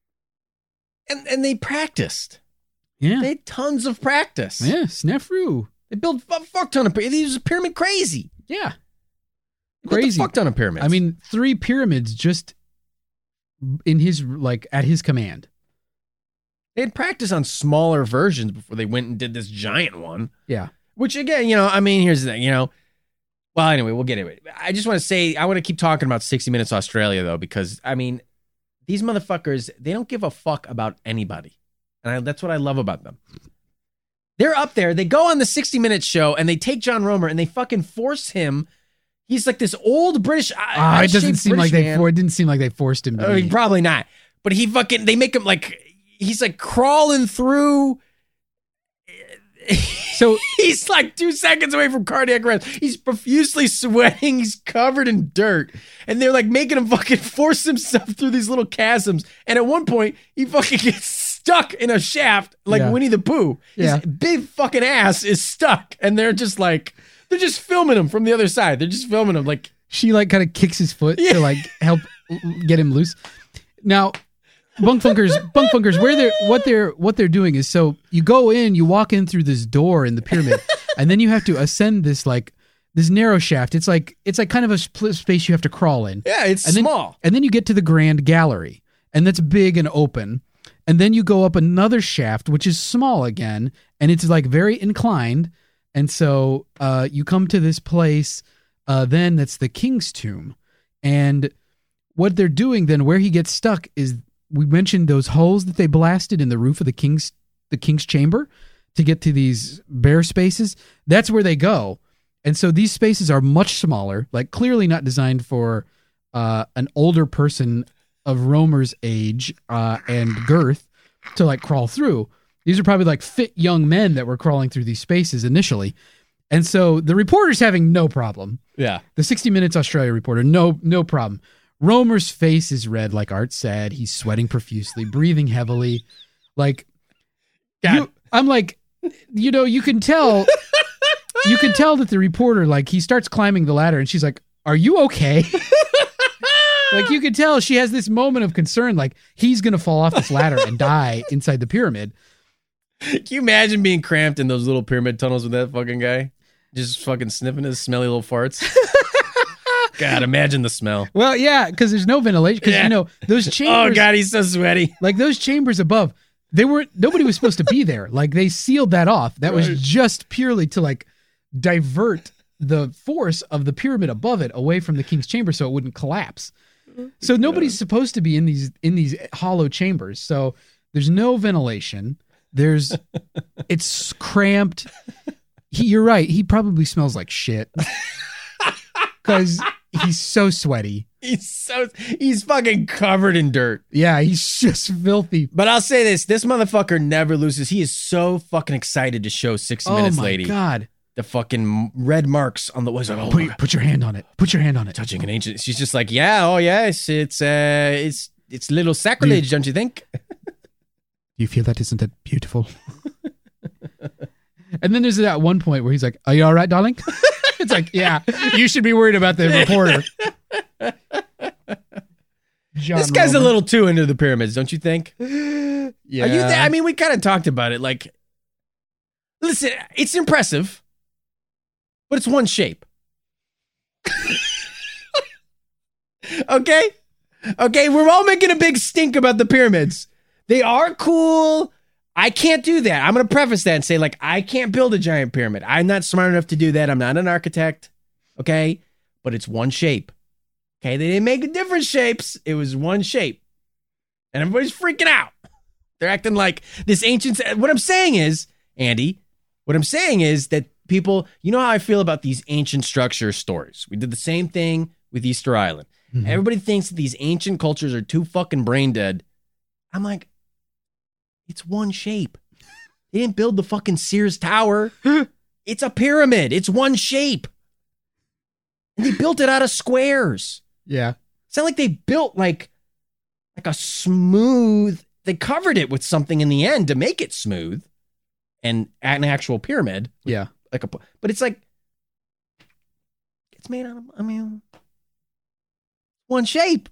And and they practiced. Yeah, They had tons of practice. yeah, snafu. They built a fuck ton of pyramids. These are pyramid crazy. Yeah. They built Crazy. a fuck ton of pyramids. I mean, three pyramids just in his, like, at his command. they had practice on smaller versions before they went and did this giant one. Yeah. Which again, you know, I mean, here's the thing, you know. Well, anyway, we'll get into it. I just want to say, I want to keep talking about sixty Minutes Australia, though, because, I mean, these motherfuckers, they don't give a fuck about anybody. And I, that's what I love about them. They're up there. They go on the sixty Minutes show, and they take John Romer, and they fucking force him. He's like this old British. Ah, it doesn't seem like they for, it didn't seem like they forced him to. I mean, be. probably not. But he fucking, they make him like, he's like crawling through. So he's like two seconds away from cardiac arrest. He's profusely sweating. He's covered in dirt. And they're like making him fucking force himself through these little chasms. And at one point, he fucking gets stuck in a shaft like Yeah. Winnie the Pooh. His Yeah. big fucking ass is stuck. And they're just like, they're just filming him from the other side. They're just filming him like, she like kind of kicks his foot Yeah. to like help get him loose. Now, Bunk Funkers, Bunk Funkers, where they're what they're what they're doing is so you go in, you walk in through this door in the pyramid, and then you have to ascend this like this narrow shaft. It's like it's like kind of a split space you have to crawl in. yeah, it's And then- small. And then you get to the grand gallery, and that's big and open. And then you go up another shaft, which is small again, and it's like very inclined. And so uh, you come to this place, uh, then that's the king's tomb. And what they're doing then, where he gets stuck, is we mentioned those holes that they blasted in the roof of the king's the king's chamber to get to these bare spaces. That's where they go. And so these spaces are much smaller, like clearly not designed for uh, an older person of Romer's age uh, and girth to like crawl through. These are probably like fit young men that were crawling through these spaces initially. And so the reporter's having no problem. Yeah. The sixty Minutes Australia reporter, no, no problem. Romer's face is red, like Art said. He's sweating profusely, breathing heavily. Like, God. you, I'm like, you know, you can tell, you can tell that the reporter, like, he starts climbing the ladder, and she's like, "Are you okay?" Like, you can tell she has this moment of concern, like he's gonna fall off this ladder and die inside the pyramid. Can you imagine being cramped in those little pyramid tunnels with that fucking guy, just fucking sniffing his smelly little farts? God, imagine the smell. Well, yeah, because there's no ventilation. Because Yeah. you know those chambers. Oh God, he's so sweaty. Like those chambers above, they were nobody was supposed to be there. Like they sealed that off. That Right. was just purely to like divert the force of the pyramid above it away from the king's chamber so it wouldn't collapse. So nobody's supposed to be in these in these hollow chambers. So there's no ventilation. There's it's cramped. He, you're right. He probably smells like shit because he's so sweaty. He's so he's fucking covered in dirt. Yeah, he's just filthy. But I'll say this: this motherfucker never loses. He is so fucking excited to show sixty Oh Minutes my Lady god! the fucking red marks on the. Was like, oh, Put, put your hand on it. Put your hand on it. touching an ancient. She's just like, yeah, oh yes, it's uh, it's it's little sacrilege, don't you think? Do you feel that? Isn't that beautiful? And then there's that one point where he's like, "Are you all right, darling?" It's like, yeah, you should be worried about the reporter. John This guy's a Romer. little too into the pyramids, don't you think? Yeah. Are you th- I mean, we kind of talked about it. Like, listen, it's impressive, but it's one shape. Okay? Okay, we're all making a big stink about the pyramids. They are cool. I can't do that. I'm going to preface that and say, like, I can't build a giant pyramid. I'm not smart enough to do that. I'm not an architect. Okay? But it's one shape. Okay? They didn't make different shapes. It was one shape. And everybody's freaking out. They're acting like this ancient. What I'm saying is, Andy, what I'm saying is that people, you know how I feel about these ancient structure stories. We did the same thing with Easter Island. Mhm. Everybody thinks that these ancient cultures are too fucking brain dead. I'm like, it's one shape. They didn't build the fucking Sears Tower. It's a pyramid. It's one shape. And they built it out of squares. Yeah. It's not like they built like, like a smooth, they covered it with something in the end to make it smooth and an actual pyramid. Yeah. Like a, but it's like, it's made out of, I mean, one shape.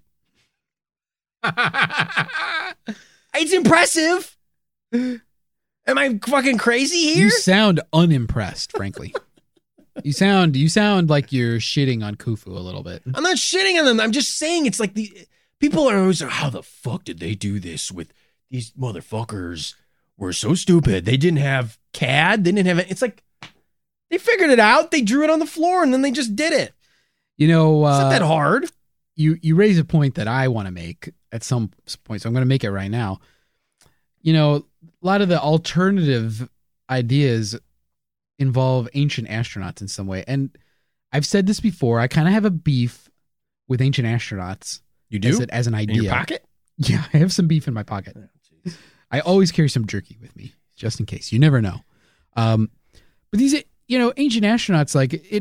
It's impressive. Am I fucking crazy here? You sound unimpressed, frankly. You sound you sound like you're shitting on Khufu a little bit. I'm not shitting on them. I'm just saying it's like the people are always like, how the fuck did they do this with these motherfuckers? Were so stupid. They didn't have C A D. They didn't have it. It's like they figured it out. They drew it on the floor and then they just did it. You know, It's not uh, that hard. you you raise a point that I want to make at some point, so I'm going to make it right now. You know, a lot of the alternative ideas involve ancient astronauts in some way, and I've said this before. I kind of have a beef with ancient astronauts. You As, it, as an idea. In your pocket? Yeah, I have some beef in my pocket. I always carry some jerky with me, just in case. You never know. Um, but these, you know, ancient astronauts, like it,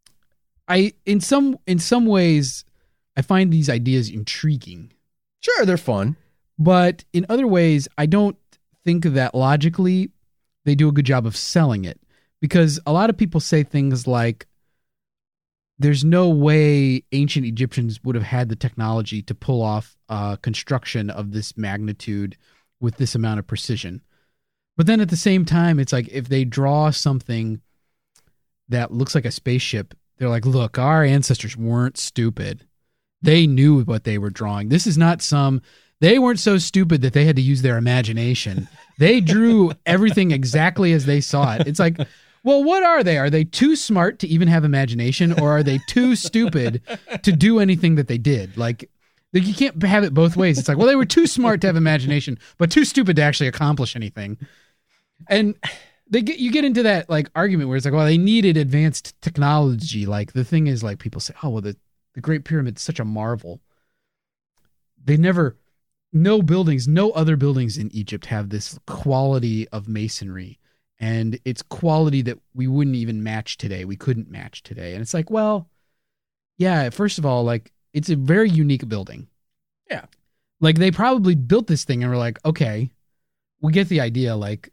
I in some in some ways, I find these ideas intriguing. Sure, they're fun. But in other ways, I don't think that logically they do a good job of selling it, because a lot of people say things like, there's no way ancient Egyptians would have had the technology to pull off uh, construction of this magnitude with this amount of precision. But then at the same time, it's like if they draw something that looks like a spaceship, they're like, look, our ancestors weren't stupid. They knew what they were drawing. This is not some... They weren't so stupid that they had to use their imagination. They drew everything exactly as they saw it. It's like, well, what are they? Are they too smart to even have imagination, or are they too stupid to do anything that they did? Like, you can't have it both ways. It's like, well, they were too smart to have imagination, but too stupid to actually accomplish anything. And they get you get into that like argument where it's like, well, they needed advanced technology. Like the thing is, like people say, oh, well, the the Great Pyramid's such a marvel. They never. No buildings, no other buildings in Egypt have this quality of masonry, and it's quality that we wouldn't even match today. We couldn't match today. And it's like, well, yeah, first of all, like it's a very unique building. Yeah. Like they probably built this thing and were like, okay, we get the idea. Like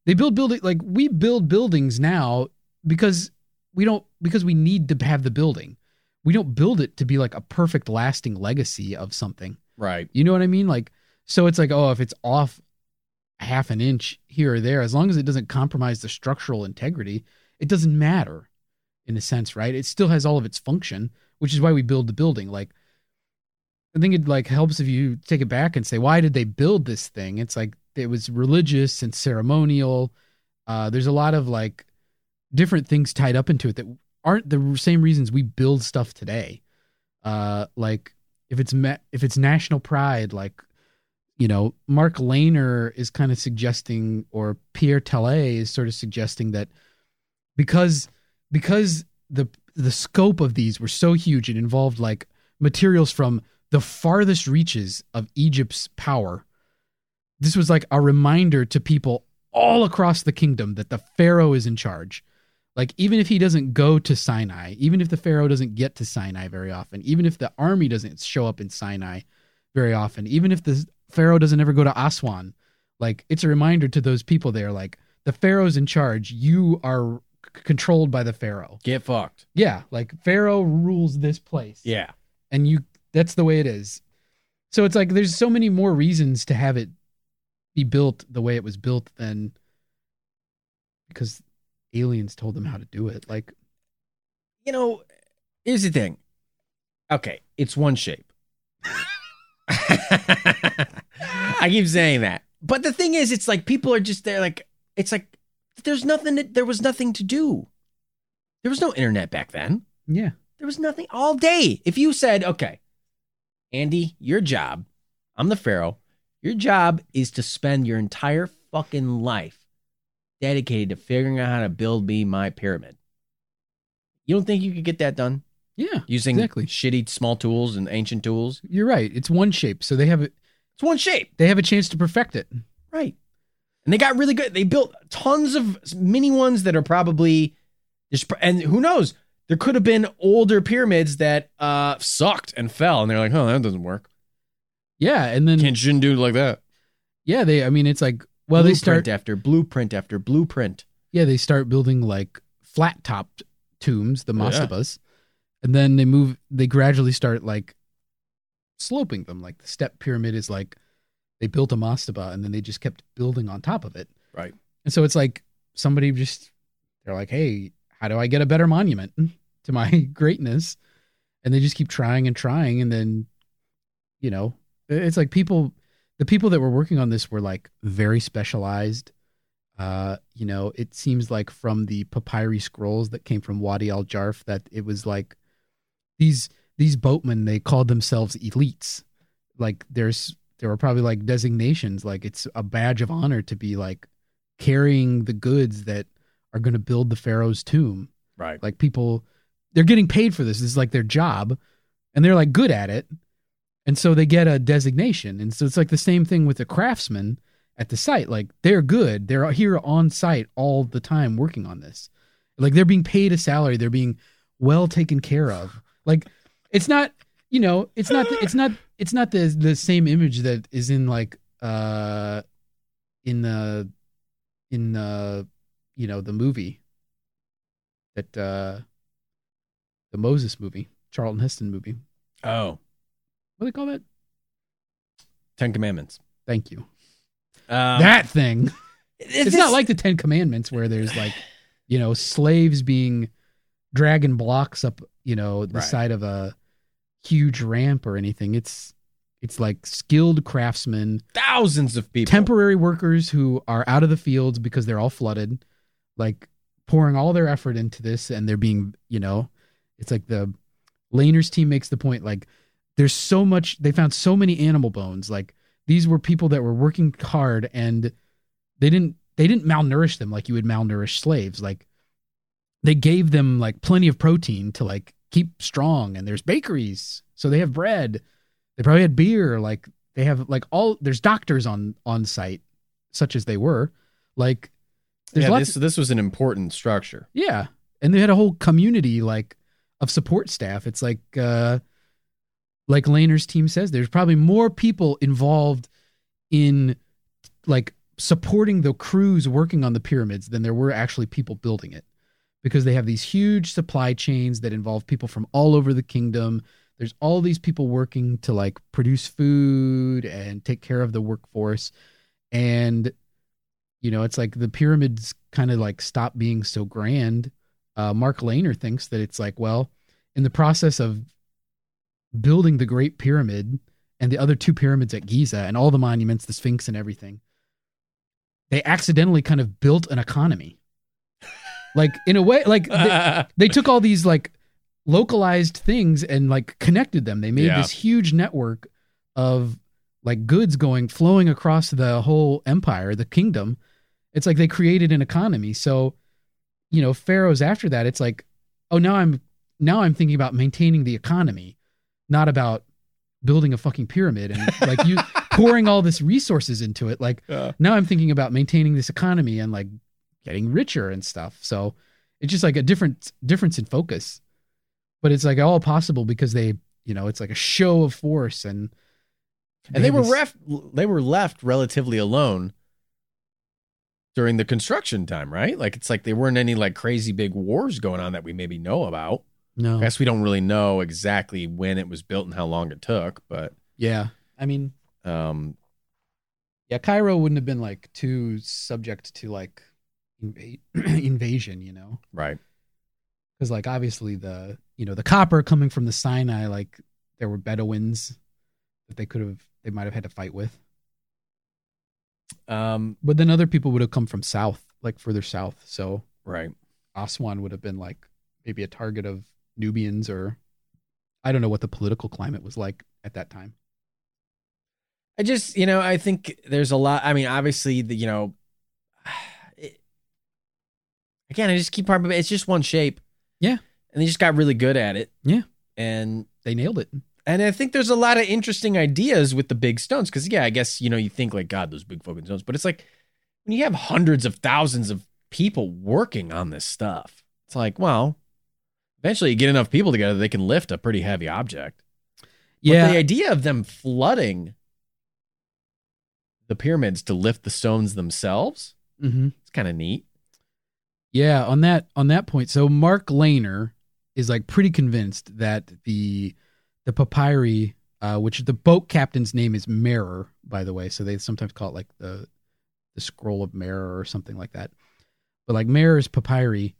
They build building like we build buildings now because we don't because we need to have the building. We don't build it to be like a perfect lasting legacy of something. Right. You know what I mean? Like, so it's like, oh, if it's off half an inch here or there, as long as it doesn't compromise the structural integrity, it doesn't matter in a sense, right? It still has all of its function, which is why we build the building. Like, I think it like helps if you take it back and say, why did they build this thing? It's like, it was religious and ceremonial. Uh, there's a lot of like different things tied up into it that aren't the same reasons we build stuff today. Uh, like if it's ma- if it's national pride, like, you know, Mark Lehner is kind of suggesting, or Pierre Tellet is sort of suggesting that because because the the scope of these were so huge, it involved like materials from the farthest reaches of Egypt's power. This was like a reminder to people all across the kingdom that the Pharaoh is in charge. Like, even if he doesn't go to Sinai, even if the Pharaoh doesn't get to Sinai very often, even if the army doesn't show up in Sinai very often, even if the Pharaoh doesn't ever go to Aswan, like, it's a reminder to those people there, like, the Pharaoh's in charge. You are c- controlled by the Pharaoh. Get fucked. Yeah, like, Pharaoh rules this place. Yeah. And you, that's the way it is. So it's like, there's so many more reasons to have it be built the way it was built than because aliens told them how to do it. Like, You know, here's the thing. Okay, it's one shape. I keep saying that. But the thing is, it's like people are just there, like, it's like there's nothing, to, there was nothing to do. There was no internet back then. yeah, There was nothing all day. If you said, okay, Andy, your job, I'm the Pharaoh, your job is to spend your entire fucking life dedicated to figuring out how to build me my pyramid. You don't think you could get that done? yeah, Using exactly. shitty small tools and ancient tools? You're right. It's one shape, so they have it. It's one shape. They have a chance to perfect it. Right. And they got really good. They built tons of mini ones that are probably just, and who knows? There could have been older pyramids that uh, sucked and fell, and they're like, "Oh, that doesn't work. Yeah, and then Can't shouldn't do it like that." yeah, they. I mean, it's like well, blueprint they start. after blueprint after blueprint. Yeah, they start building like flat topped tombs, the Yeah. mastabas, and then they move. They gradually start like sloping them. Like the step pyramid is like they built a mastaba, and then they just kept building on top of it. Right. And so it's like somebody just they're like, hey, how do I get a better monument to my greatness? And they just keep trying and trying, and then you know, it's like people, the people that were working on this were like very specialized. Uh, you know, it seems like from the papyri scrolls that came from Wadi al Jarf that it was like these these boatmen, they called themselves elites. Like there's there were probably like designations, like it's a badge of honor to be like carrying the goods that are going to build the pharaoh's tomb. Right. Like people, they're getting paid for this. This is like their job, and they're like good at it. And so they get a designation. And so it's like the same thing with the craftsmen at the site. Like they're good. They're here on site all the time working on this. Like they're being paid a salary. They're being well taken care of. Like it's not, you know, it's not, it's not, it's not the the same image that is in like, uh, in the, in the, you know, the movie that, uh, the Moses movie, Charlton Heston movie. Oh, What do they call that? Ten Commandments. Thank you. Um, that thing. it's It's not like the Ten Commandments where there's like, you know, slaves being dragging blocks up, you know, the Right. side of a huge ramp or anything. It's it's like skilled craftsmen, thousands of people. temporary workers who are out of the fields because they're all flooded, like pouring all their effort into this, and they're being, you know, it's like the Lehner's team makes the point, like there's so much, they found so many animal bones. Like these were people that were working hard, and they didn't they didn't malnourish them like you would malnourish slaves. Like they gave them like plenty of protein to like keep strong, and there's bakeries, so they have bread. They probably had beer. Like they have like all there's doctors on on site, such as they were. Like there's Yeah, lots. this this was an important structure. Yeah, and they had a whole community like of support staff. It's like uh, like Lehner's team says, there's probably more people involved in like supporting the crews working on the pyramids than there were actually people building it, because they have these huge supply chains that involve people from all over the kingdom. There's all these people working to like produce food and take care of the workforce. And, you know, it's like the pyramids kind of like stop being so grand. Uh, Mark Lehner thinks that it's like, well, in the process of building the Great Pyramid and the other two pyramids at Giza and all the monuments, the Sphinx and everything, they accidentally kind of built an economy. Like in a way, like they, they took all these like localized things and like connected them. They made Yeah. this huge network of like goods going, flowing across the whole empire, the kingdom. It's like they created an economy. So, you know, pharaohs after that, it's like, oh, now I'm, now I'm thinking about maintaining the economy, not about building a fucking pyramid and like you pouring all this resources into it. Like Yeah. now I'm thinking about maintaining this economy and like getting richer and stuff. So it's just like a different difference in focus, but it's like all possible because they, you know, it's like a show of force and And they have were this- ref- they were left relatively alone during the construction time, right? Like it's like there weren't any like crazy big wars going on that we maybe know about. no, I guess we don't really know exactly when it was built and how long it took, but yeah. I mean, um, yeah, Cairo wouldn't have been like too subject to like inva- invasion, you know, right. because like obviously the, you know, the copper coming from the Sinai, like there were Bedouins that they could have, they might have had to fight with. Um, But then other people would have come from south, like further south. So right. Aswan would have been like maybe a target of Nubians, or I don't know what the political climate was like at that time. I just, you know, I think there's a lot. I mean, obviously, the, you know, it, again, I just keep harping. It's just one shape. Yeah. And they just got really good at it. Yeah. And They nailed it. and I think there's a lot of interesting ideas with the big stones. Because yeah, I guess you know you think like God, those big fucking stones, but it's like when you have hundreds of thousands of people working on this stuff, it's like, well, eventually you get enough people together, they can lift a pretty heavy object. Yeah. But the idea of them flooding the pyramids to lift the stones themselves, Mm-hmm. it's kind of neat. Yeah. On that, on that point. So Mark Lehner is like pretty convinced that the, the papyri, uh, which the boat captain's name is Merer, by the way. So they sometimes call it like the, the scroll of Merer or something like that. But like Merer's papyri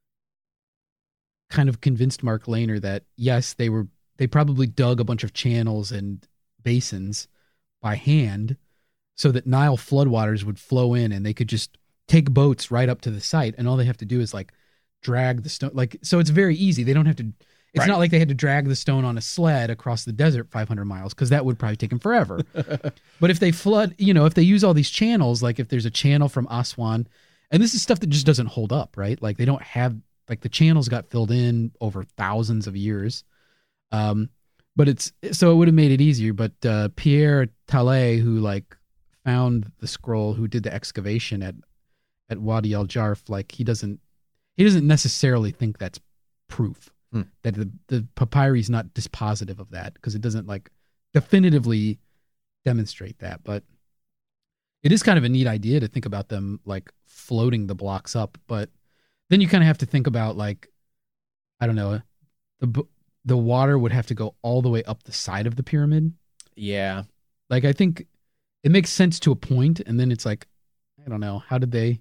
kind of convinced Mark Lehner that yes, they were, they probably dug a bunch of channels and basins by hand so that Nile floodwaters would flow in and they could just take boats right up to the site. And all they have to do is like drag the stone. Like, so it's very easy. They don't have to, it's Right. not like they had to drag the stone on a sled across the desert five hundred miles, because that would probably take them forever. But if they flood, you know, if they use all these channels, like if there's a channel from Aswan, and this is stuff that just doesn't hold up, right? Like they don't have, like the channels got filled in over thousands of years. Um, but it's, so it would have made it easier. But uh, Pierre Tallet, who like found the scroll, who did the excavation at, at Wadi Al Jarf, like he doesn't, he doesn't necessarily think that's proof. Hmm. That the, the papyri is not dispositive of that, because it doesn't like definitively demonstrate that. But it is kind of a neat idea to think about them like floating the blocks up. But then you kind of have to think about like, I don't know, the b- the water would have to go all the way up the side of the pyramid. Yeah. Like I think it makes sense to a point, and then it's like, I don't know, how did they?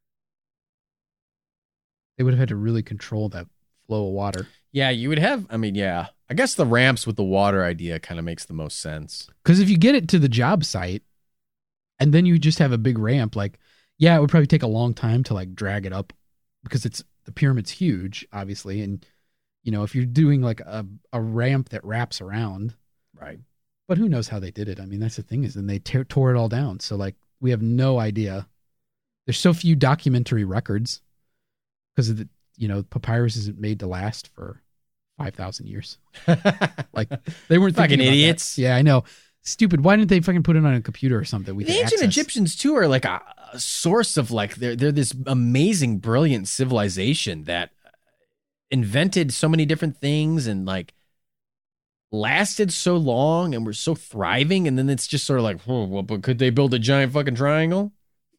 They would have had to really control that flow of water. Yeah, you would have, I mean, yeah. I guess the ramps with the water idea kind of makes the most sense. Because if you get it to the job site and then you just have a big ramp, like, yeah, it would probably take a long time to like drag it up, because it's, the pyramid's huge, obviously. And, you know, if you're doing like a, a ramp that wraps around, Right. but who knows how they did it? I mean, that's the thing, is then they tear, tore it all down. So like, we have no idea. There's so few documentary records because of the, you know, papyrus isn't made to last for five thousand years. Like they weren't Fucking thinking about that. idiots. Yeah, I know. Stupid. Why didn't they fucking put it on a computer or something? We The could ancient access? Egyptians too are like a, a source of like they're they're this amazing, brilliant civilization that invented so many different things and like lasted so long and were so thriving. And then it's just sort of like, oh, well, but could they build a giant fucking triangle?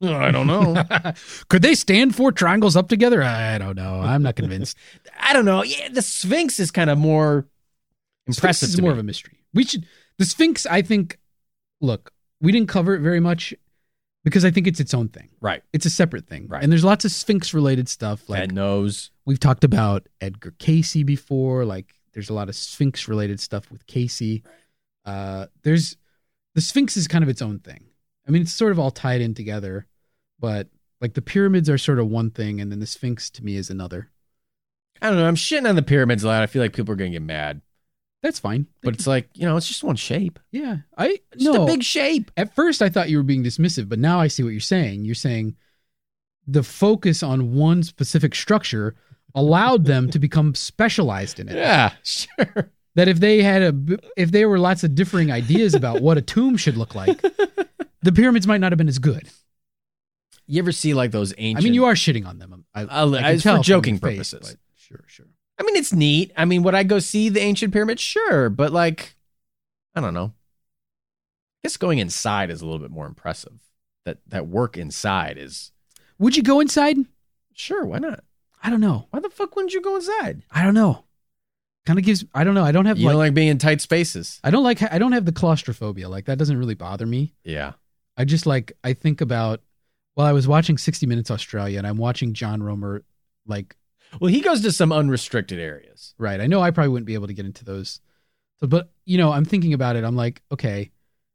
I don't know. Could they stand four triangles up together? I don't know. I'm not convinced. I don't know. Yeah, the Sphinx is kind of more impressive. Sphinx is to more me. of a mystery. We should the Sphinx. I think. Look, we didn't cover it very much because I think it's its own thing. Right. It's a separate thing. Right. And there's lots of Sphinx related stuff. Like Ed knows. we've talked about Edgar Casey before. Like there's a lot of Sphinx related stuff with Casey. Uh, there's the Sphinx is kind of its own thing. I mean, it's sort of all tied in together, but like the pyramids are sort of one thing, and then the Sphinx to me is another. I don't know. I'm shitting on the pyramids a lot. I feel like people are going to get mad. That's fine. But it's like, you know, it's just one shape. Yeah. I Just no a big shape. At first I thought you were being dismissive, but now I see what you're saying. You're saying the focus on one specific structure allowed them to become specialized in it. Yeah, sure. That if they had a if there were lots of differing ideas about what a tomb should look like, the pyramids might not have been as good. You ever see like those ancient... I mean, you are shitting on them. I, I'll- I can it's tell for from your joking face, purposes. but sure, sure. I mean, it's neat. I mean, would I go see the ancient pyramids? Sure. But like, I don't know. I guess going inside is a little bit more impressive. That that work inside is... Would you go inside? Sure, why not? I don't know. Why the fuck wouldn't you go inside? I don't know. Kind of gives. I don't know. I don't have You like, don't like being in tight spaces. I don't like. I don't have the claustrophobia. Like that doesn't really bother me. Yeah. I just like. I think about. Well, I was watching sixty minutes Australia, and I'm watching John Romer. Like, Well, he goes to some unrestricted areas. right. I know I probably wouldn't be able to get into those. So, but you know, I'm thinking about it. I'm like, okay,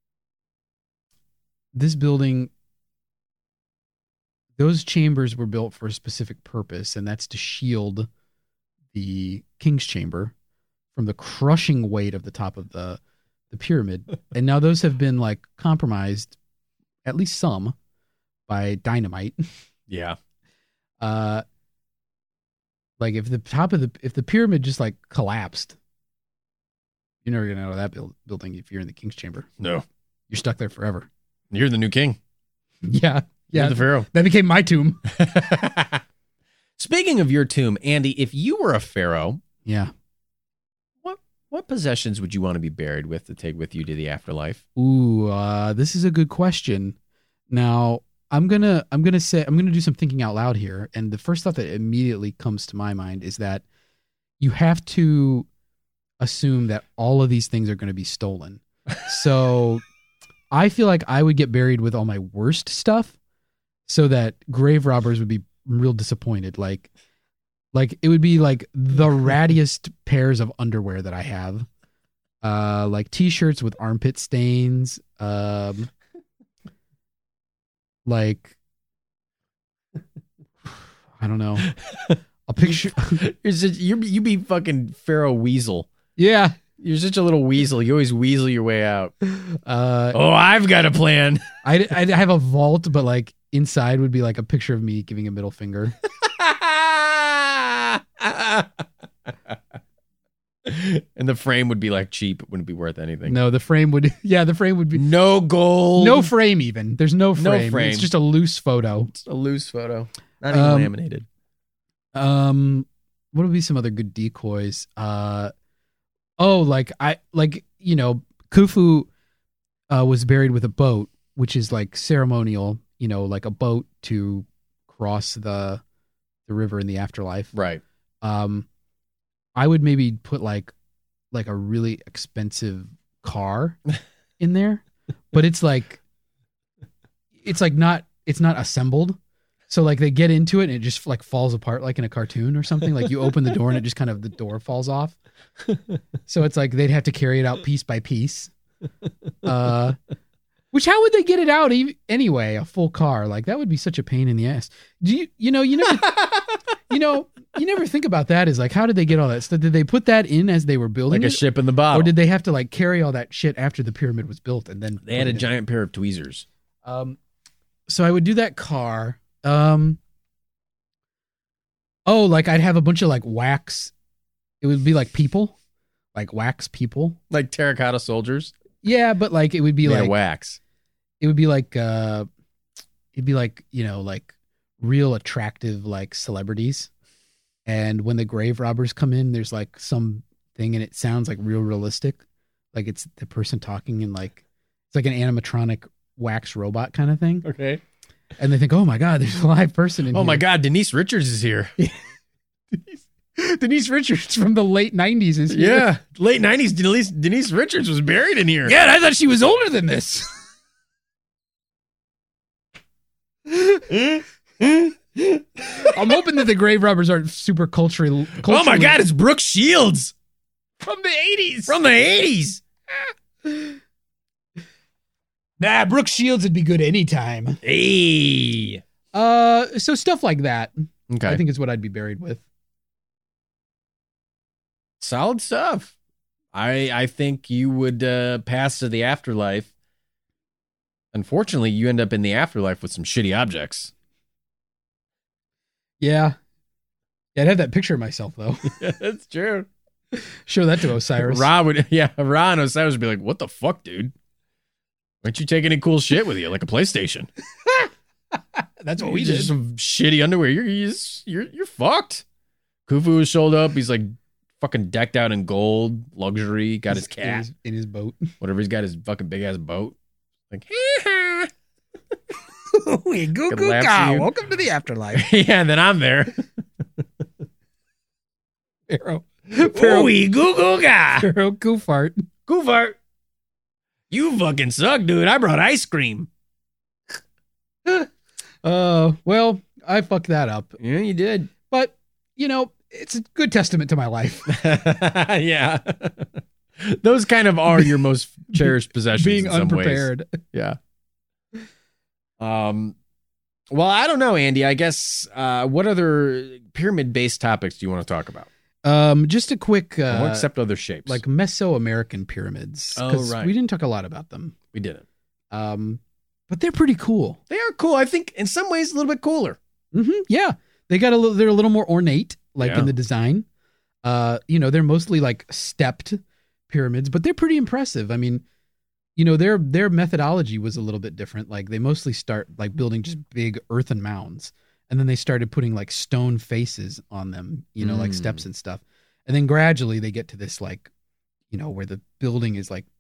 this building. Those chambers were built for a specific purpose, and that's to shield the king's chamber from the crushing weight of the top of the the pyramid. And now those have been like compromised, at least some, by dynamite. Yeah. Uh, like if the top of the if the pyramid just like collapsed, you're never gonna out of that build, building if you're in the king's chamber. No. You're stuck there forever. You're the new king. Yeah, You're yeah. the pharaoh. That became my tomb. Speaking of your tomb, Andy, if you were a pharaoh, Yeah. what what possessions would you want to be buried with to take with you to the afterlife? Ooh, uh, this is a good question. Now, I'm gonna I'm gonna say I'm gonna do some thinking out loud here, and the first thought that immediately comes to my mind is that you have to assume that all of these things are going to be stolen. So, I feel like I would get buried with all my worst stuff, so that grave robbers would be real disappointed. Like, like it would be like the rattiest pairs of underwear that I have, uh, like t-shirts with armpit stains, um. Like, I don't know. A picture. You're such, you're, you be fucking Pharaoh Weasel. Yeah. You're such a little weasel. You always weasel your way out. Uh, Oh, I've got a plan. I'd, I'd have a vault, but like inside would be like a picture of me giving a middle finger. And the frame would be like cheap. It wouldn't be worth anything. No, the frame would. Yeah, the frame would be No gold. no frame. Even there's no No frame. frame. It's just a loose photo. It's a loose photo. Not even Um, laminated. Um, what would be some other good decoys? Uh, oh, like I like you know Khufu, uh, was buried with a boat, which is like ceremonial. You know, like a boat to cross the the river in the afterlife. Right. Um, I would maybe put like like a really expensive car in there, but it's like it's like not it's not assembled. So like they get into it and it just like falls apart like in a cartoon or something. Like you open the door and it just kind of the door falls off. So it's like they'd have to carry it out piece by piece. Uh, which how would they get it out e- anyway? A full car like that would be such a pain in the ass. Do you you know you never you know you never think about that as like how did they get all that stuff? Did they put that in as they were building Like a it? ship in the bottle. Or did they have to like carry all that shit after the pyramid was built and then They had a put it in? giant pair of tweezers. Um, so I would do that car. Um, oh, like I'd have a bunch of like wax. It would be like people, like wax people. Like terracotta soldiers. Yeah, but like it would be Made of like wax. it would be like uh, it'd be like you know like real attractive like celebrities. And when the grave robbers come in, there's like some thing and it sounds like real realistic, like it's the person talking and like it's like an animatronic wax robot kind of thing. Okay. and they think, oh my God, there's a live person in Oh here. my God, Denise Richards is here. Denise Richards from the late nineties is here. Yeah, late nineties. Denise Denise Richards was buried in here. Yeah, and I thought she was older than this. I'm hoping that the grave robbers aren't super culturally. Oh my God, it's Brooke Shields from the eighties. from the eighties. Nah, Brooke Shields would be good anytime. Hey. Uh, so stuff like that, Okay. I think is what I'd be buried with. Solid stuff. I I think you would uh, pass to the afterlife. Unfortunately, you end up in the afterlife with some shitty objects. Yeah. Yeah, I'd have that picture of myself though. Yeah, that's true. Show that to Osiris. Ra would, yeah, Ra and Osiris would be like, "What the fuck, dude? Why don't you take any cool shit with you, like a PlayStation?" That's what we Just did. some shitty underwear. You're you're you're, you're fucked. Khufu showed up. He's like fucking decked out in gold, luxury. Got his in cat, his, in his boat. whatever. He's got his fucking big ass boat. Like, We goo Good laugh to you. Welcome to the afterlife. yeah, and then I'm there. Pharaoh. Pharaoh, Ooey, goo goo ga. Pharaoh Goofart. Goofart. You fucking suck, dude. I brought ice cream. Uh, well, I fucked that up. Yeah, you did. But, you know, it's a good testament to my life. Yeah. Those kind of are your most cherished possessions. Being in some unprepared. Ways. Yeah. Um, well, I don't know, Andy. I guess, uh, what other pyramid-based topics do you want to talk about? Um, just a quick, uh, Well, except other shapes. like Mesoamerican pyramids. Oh, 'Cause right. We didn't talk a lot about them. we didn't. Um, but they're pretty cool. They are cool. I think in some ways a little bit cooler. hmm Yeah, they got a little. They're a little more ornate, like Yeah. in the design. Uh, you know, they're mostly like stepped pyramids, but they're pretty impressive. I mean, you know, their their methodology was a little bit different. Like they mostly start like building just big earthen mounds, and then they started putting like stone faces on them. You know, like Mm. steps and stuff, and then gradually they get to this like, you know, where the building is like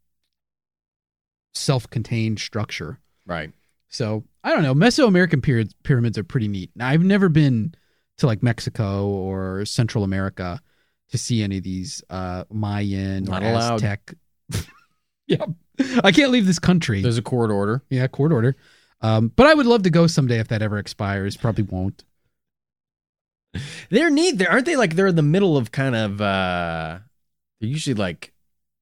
self-contained structure. Right. So I don't know. Mesoamerican pyramids, pyramids are pretty neat. Now, I've never been to like Mexico or Central America to see any of these uh, Mayan Not or allowed. Aztec. Yeah, I can't leave this country. There's a court order. Yeah, court order. Um, but I would love to go someday if that ever expires. Probably won't. They're neat. They aren't they like they're in the middle of kind of uh they're usually like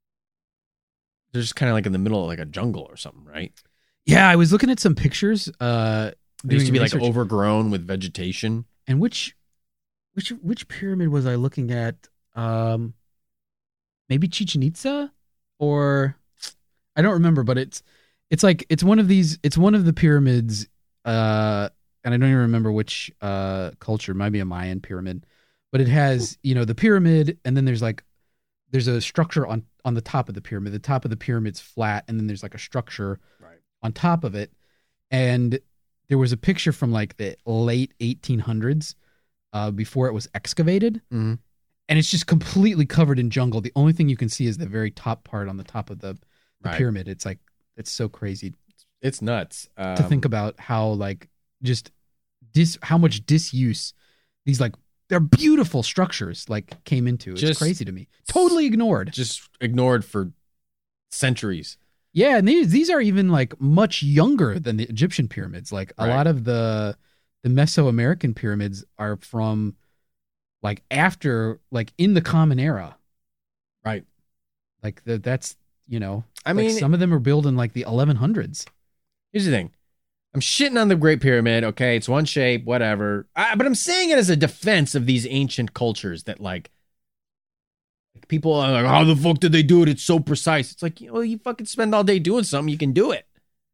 they're just kind of like in the middle of like a jungle or something, right? Yeah, I was looking at some pictures. Uh, They used to be doing like research. overgrown with vegetation. And which, which, which pyramid was I looking at? Um, maybe Chichen Itza, or I don't remember. But it's, it's like it's one of these. It's one of the pyramids. Uh, and I don't even remember which uh culture. Might be a Mayan pyramid, but it has you know the pyramid, and then there's like there's a structure on on the top of the pyramid. The top of the pyramid's flat, and then there's like a structure Right. on top of it, and there was a picture from like the late eighteen hundreds uh, before it was excavated. Mm-hmm. And it's just completely covered in jungle. The only thing you can see is the very top part on the top of the, the Right. pyramid. It's like, it's so crazy It's nuts. Um, to think about how like just dis, how much disuse these like, they're beautiful structures like came into. It's Just- crazy to me. Totally ignored. just ignored for centuries. Yeah, and these these are even like much younger than the Egyptian pyramids. Like a Right. lot of the the Mesoamerican pyramids are from like after like in the Common Era. Right. Like the, that's you know I like mean, some of them are built in like the eleven hundreds. here's the thing. I'm shitting on the Great Pyramid. Okay, it's one shape, whatever. I, but I'm saying it as a defense of these ancient cultures that like, like people are like, how the fuck did they do it? It's so precise. It's like, you know, you fucking spend all day doing something, you can do it.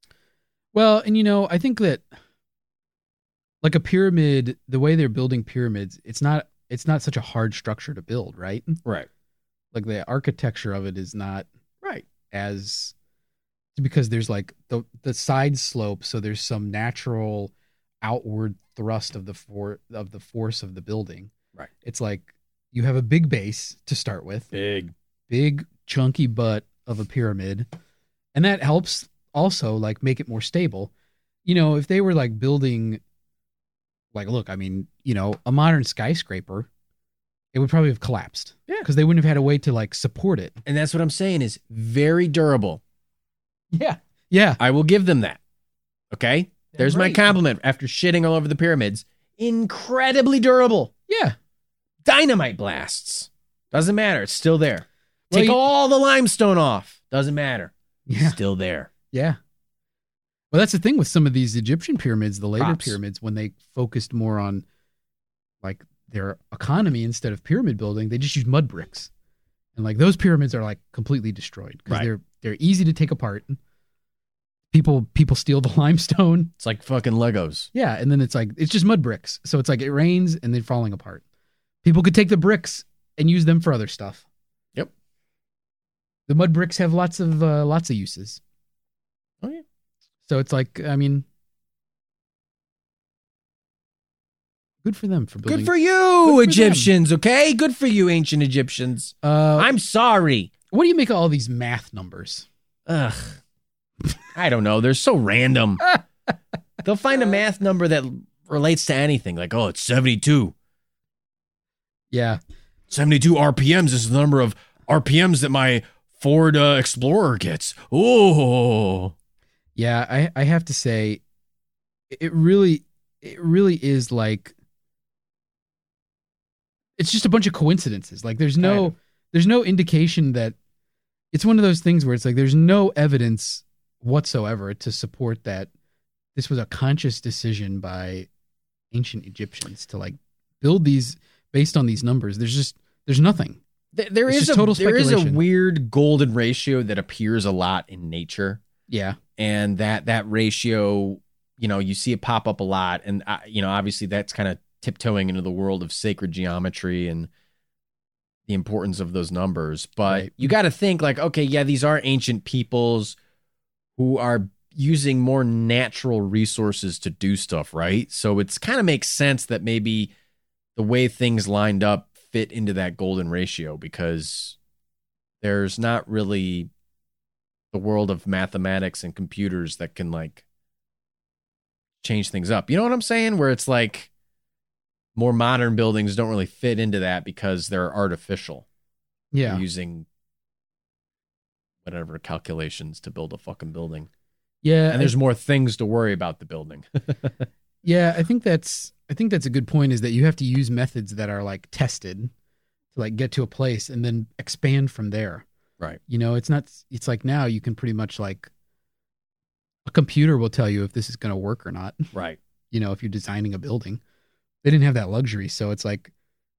Well, and you know, I think that like a pyramid, the way they're building pyramids, it's not it's not such a hard structure to build, right? Right. Like the architecture of it is not Right. as because there's like the the side slope, so there's some natural outward thrust of the for of the force of the building. Right. It's like you have a big base to start with, Big. big chunky butt of a pyramid, and that helps also like make it more stable. you know, if they were like building, like, look, I mean, you know, a modern skyscraper, it would probably have collapsed. Yeah. Because they wouldn't have had a way to like support it. And that's what I'm saying is very durable. Yeah. Yeah. I will give them that. Okay? There's my right. compliment after shitting all over the pyramids. Incredibly durable. Yeah. Dynamite blasts. Doesn't matter. It's still there. Well, Take you- all the limestone off. Doesn't matter. Yeah. Still there. Yeah. Well, that's the thing with some of these Egyptian pyramids, the later Props. pyramids, when they focused more on like their economy instead of pyramid building, they just use mud bricks. And like those pyramids are like completely destroyed because Right. they're they're easy to take apart. People people steal the limestone. It's like fucking Legos. Yeah, and then it's like it's just mud bricks. So it's like it rains and they're falling apart. People could take the bricks and use them for other stuff. Yep. The mud bricks have lots of uh, lots of uses. Oh, yeah. So it's like, I mean, good for them for building. Good for you, Good for Egyptians, okay? Good for you, ancient Egyptians. Uh, I'm sorry. what do you make of all these math numbers? Ugh. I don't know. They're so random. They'll find a math number that relates to anything. Like, oh, it's seventy-two. Yeah, seventy-two R P Ms is the number of R P Ms that my Ford uh, Explorer gets. Oh. yeah. I I have to say, it really it really is like it's just a bunch of coincidences. Like there's no Kind of. there's no indication that it's one of those things where it's like there's no evidence whatsoever to support that this was a conscious decision by ancient Egyptians to like build these based on these numbers. There's just there's nothing. Th- There It's is just a total there is a speculation. weird golden ratio that appears a lot in nature. Yeah. And that that ratio, you know, you see it pop up a lot, and uh, you know, obviously that's kind of tiptoeing into the world of sacred geometry and the importance of those numbers. But Right. you got to think like, okay, yeah, these are ancient peoples who are using more natural resources to do stuff, right? So it's kind of makes sense that maybe the way things lined up fit into that golden ratio because there's not really the world of mathematics and computers that can like change things up. You know what I'm saying? Where it's like more modern buildings don't really fit into that because they're artificial. Yeah. They're using whatever calculations to build a fucking building. Yeah. And there's more things to worry about the building. Yeah, I think that's I think that's a good point is that you have to use methods that are like tested to like get to a place and then expand from there. Right. You know, it's not it's like now you can pretty much like a computer will tell you if this is going to work or not. Right. You know, if you're designing a building. They didn't have that luxury, so it's like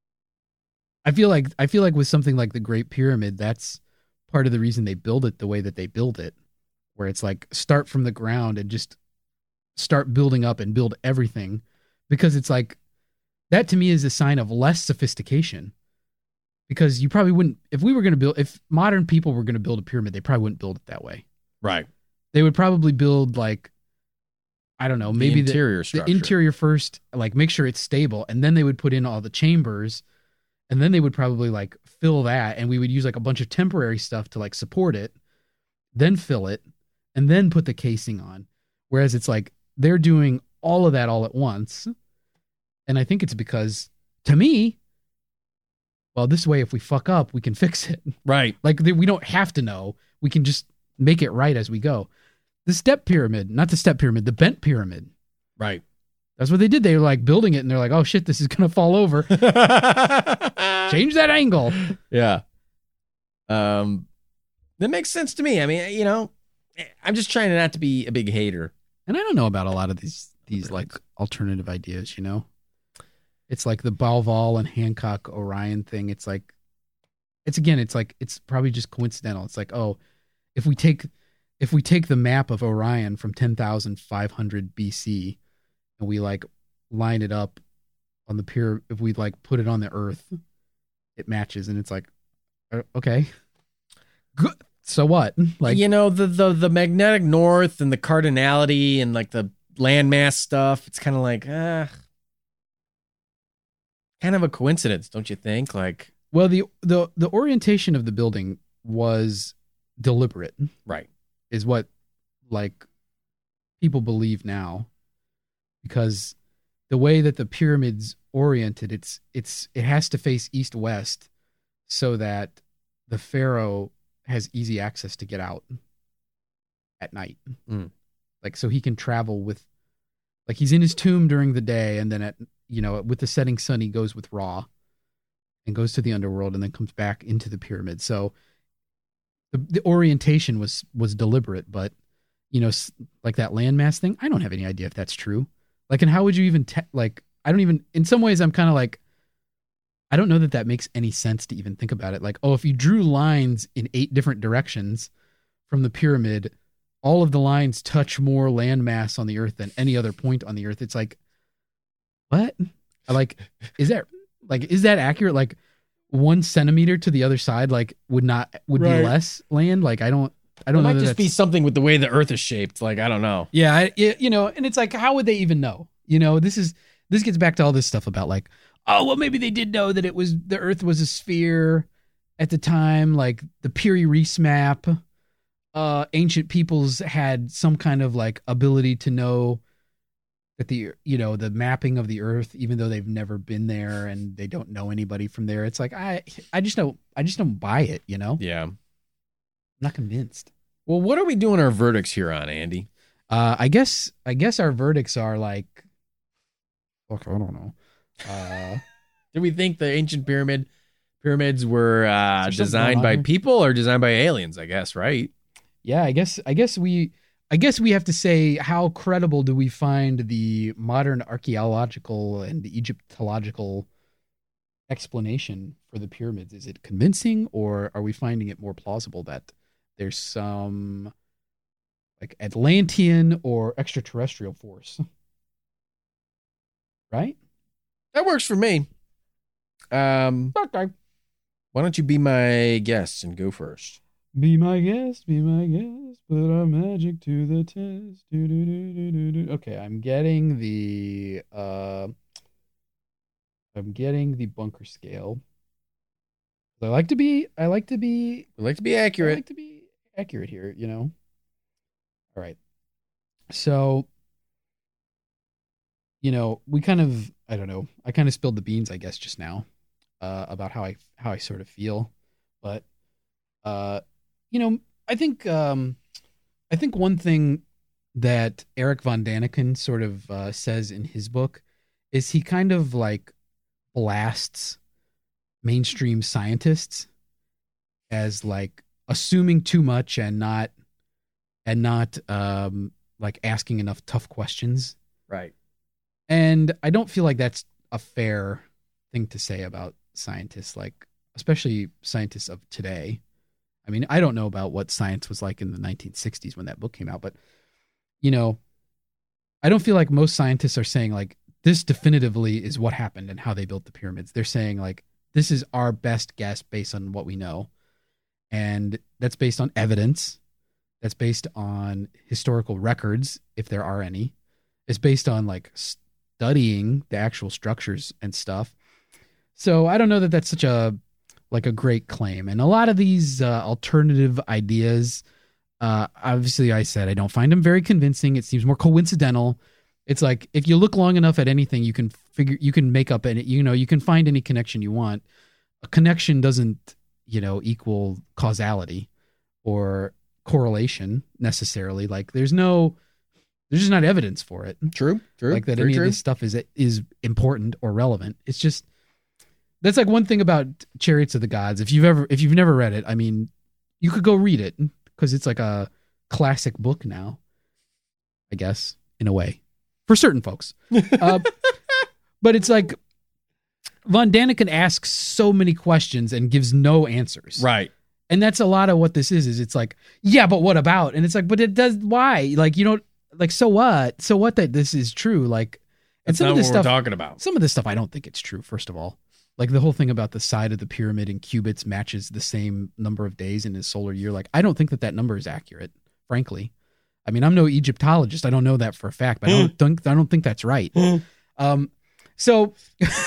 I feel like I feel like with something like the Great Pyramid, that's part of the reason they build it the way that they build it, where it's like start from the ground and just start building up and build everything, because it's like that to me is a sign of less sophistication, because you probably wouldn't if we were going to build if modern people were going to build a pyramid, they probably wouldn't build it that way. Right. They would probably build like I don't know, maybe the interior the, structure. the interior first, like make sure it's stable, and then they would put in all the chambers, and then they would probably like fill that, and we would use like a bunch of temporary stuff to like support it, then fill it, and then put the casing on. Whereas it's like they're doing all of that all at once, and I think it's because to me, well, this way if we fuck up, we can fix it. Right. Like we don't have to know; we can just make it right as we go. The step pyramid, not the step pyramid, the bent pyramid. Right. That's what they did. They were like building it and they're like, oh shit, this is going to fall over. Change that angle. Yeah. Um, that makes sense to me. I mean, you know, I'm just trying not to be a big hater. And I don't know about a lot of these, these like alternative ideas, you know? It's like the Balval and Hancock Orion thing. It's like, it's again, it's like, it's probably just coincidental. It's like, oh, if we take, if we take the map of Orion from ten thousand five hundred B C and we like line it up on the pier, if we like put it on the Earth, it matches, and it's like, uh, okay, good. So what? Like, you know, the the the magnetic north and the cardinality and like the landmass stuff. It's kind of like, ah, kind of a coincidence, don't you think? Like, well, the the the orientation of the building was deliberate. right. Is what like people believe now, because the way that the pyramid's oriented, it's it's it has to face east-west so that the pharaoh has easy access to get out at night. Mm. Like, so he can travel with, like, he's in his tomb during the day, and then at, you know, with the setting sun, he goes with Ra and goes to the underworld and then comes back into the pyramid. So the, the orientation was, was deliberate, but, you know, like that landmass thing, I don't have any idea if that's true. Like, and how would you even, te- like, I don't even, in some ways, I'm kind of like, I don't know that that makes any sense to even think about it. Like, oh, if you drew lines in eight different directions from the pyramid, all of the lines touch more landmass on the earth than any other point on the earth. It's like, what? Like, is that, like, is that accurate? Like, one centimeter to the other side, like, would not, would Right. be less land? Like, I don't, I don't It know. might that just be that's- something with the way the Earth is shaped. Like, I don't know. Yeah, I, it- you know, and it's like, how would they even know? You know, this is, this gets back to all this stuff about, like, oh, well, maybe they did know that it was, the earth was a sphere at the time, like the Piri Reis map. Uh, ancient peoples had some kind of, like, ability to know that the, you know, the mapping of the earth, even though they've never been there and they don't know anybody from there. It's like, I, I just don't, I just don't buy it, you know? Yeah. I'm not convinced. Well, what are we doing our verdicts here on, Andy? Uh, I guess, I guess our verdicts are like, fuck, I don't know. Uh, Do we think the ancient pyramid pyramids were uh, Is there something designed going by on here? people or designed by aliens? I guess, right? yeah, I guess, I guess we, I guess we have to say, how credible do we find the modern archaeological and the Egyptological explanation for the pyramids? Is it convincing, or are we finding it more plausible that there's some, like, Atlantean or extraterrestrial force? Right? That works for me. Um, Okay. why don't you be my guest and go first? Be my guest, be my guest, put our magic to the test. Do, do, do, do, do, do. Okay, I'm getting the uh I'm getting the bunker scale. I like to be I like to be We like to be I accurate. like to be accurate here, you know. All right. So, you know, we kind of, I don't know, I kind of spilled the beans, I guess, just now, uh, about how I how I sort of feel. But uh, you know, I think um I think one thing that Eric von Daniken sort of uh, says in his book is he kind of, like, blasts mainstream scientists as, like, assuming too much and not and not um like asking enough tough questions. Right. And I don't feel like that's a fair thing to say about scientists, like, especially scientists of today. I mean, I don't know about what science was like in the nineteen sixties when that book came out, but, you know, I don't feel like most scientists are saying, like, this definitively is what happened and how they built the pyramids. They're saying, like, this is our best guess based on what we know. And that's based on evidence. That's based on historical records, if there are any. It's based on, like, studying the actual structures and stuff. So I don't know that that's such a, like, a great claim. And a lot of these uh, alternative ideas, uh, obviously, I said I don't find them very convincing. It seems more coincidental. It's like, if you look long enough at anything, you can figure, you can make up any, you know, you can find any connection you want. A connection doesn't, you know, equal causality or correlation necessarily. Like, there's no, there's just not evidence for it. True. True. Like that Very any true. of this stuff is is important or relevant. It's just, that's like one thing about Chariots of the Gods. If you've ever, if you've never read it, I mean, you could go read it because it's like a classic book now, I guess, in a way, for certain folks. Uh, but it's like Von Daniken asks so many questions and gives no answers. Right. And that's a lot of what this is, is it's like, yeah, but what about? And it's like, but it does, why? Like, you don't, like, so what? So what that this is true? Like, and That's some not of what this we're stuff, talking about. some of this stuff, I don't think it's true, first of all. Like, the whole thing about the side of the pyramid in cubits matches the same number of days in his solar year. Like, I don't think that that number is accurate, frankly. I mean, I'm no Egyptologist. I don't know that for a fact, but I don't think, I don't think that's right. Um, so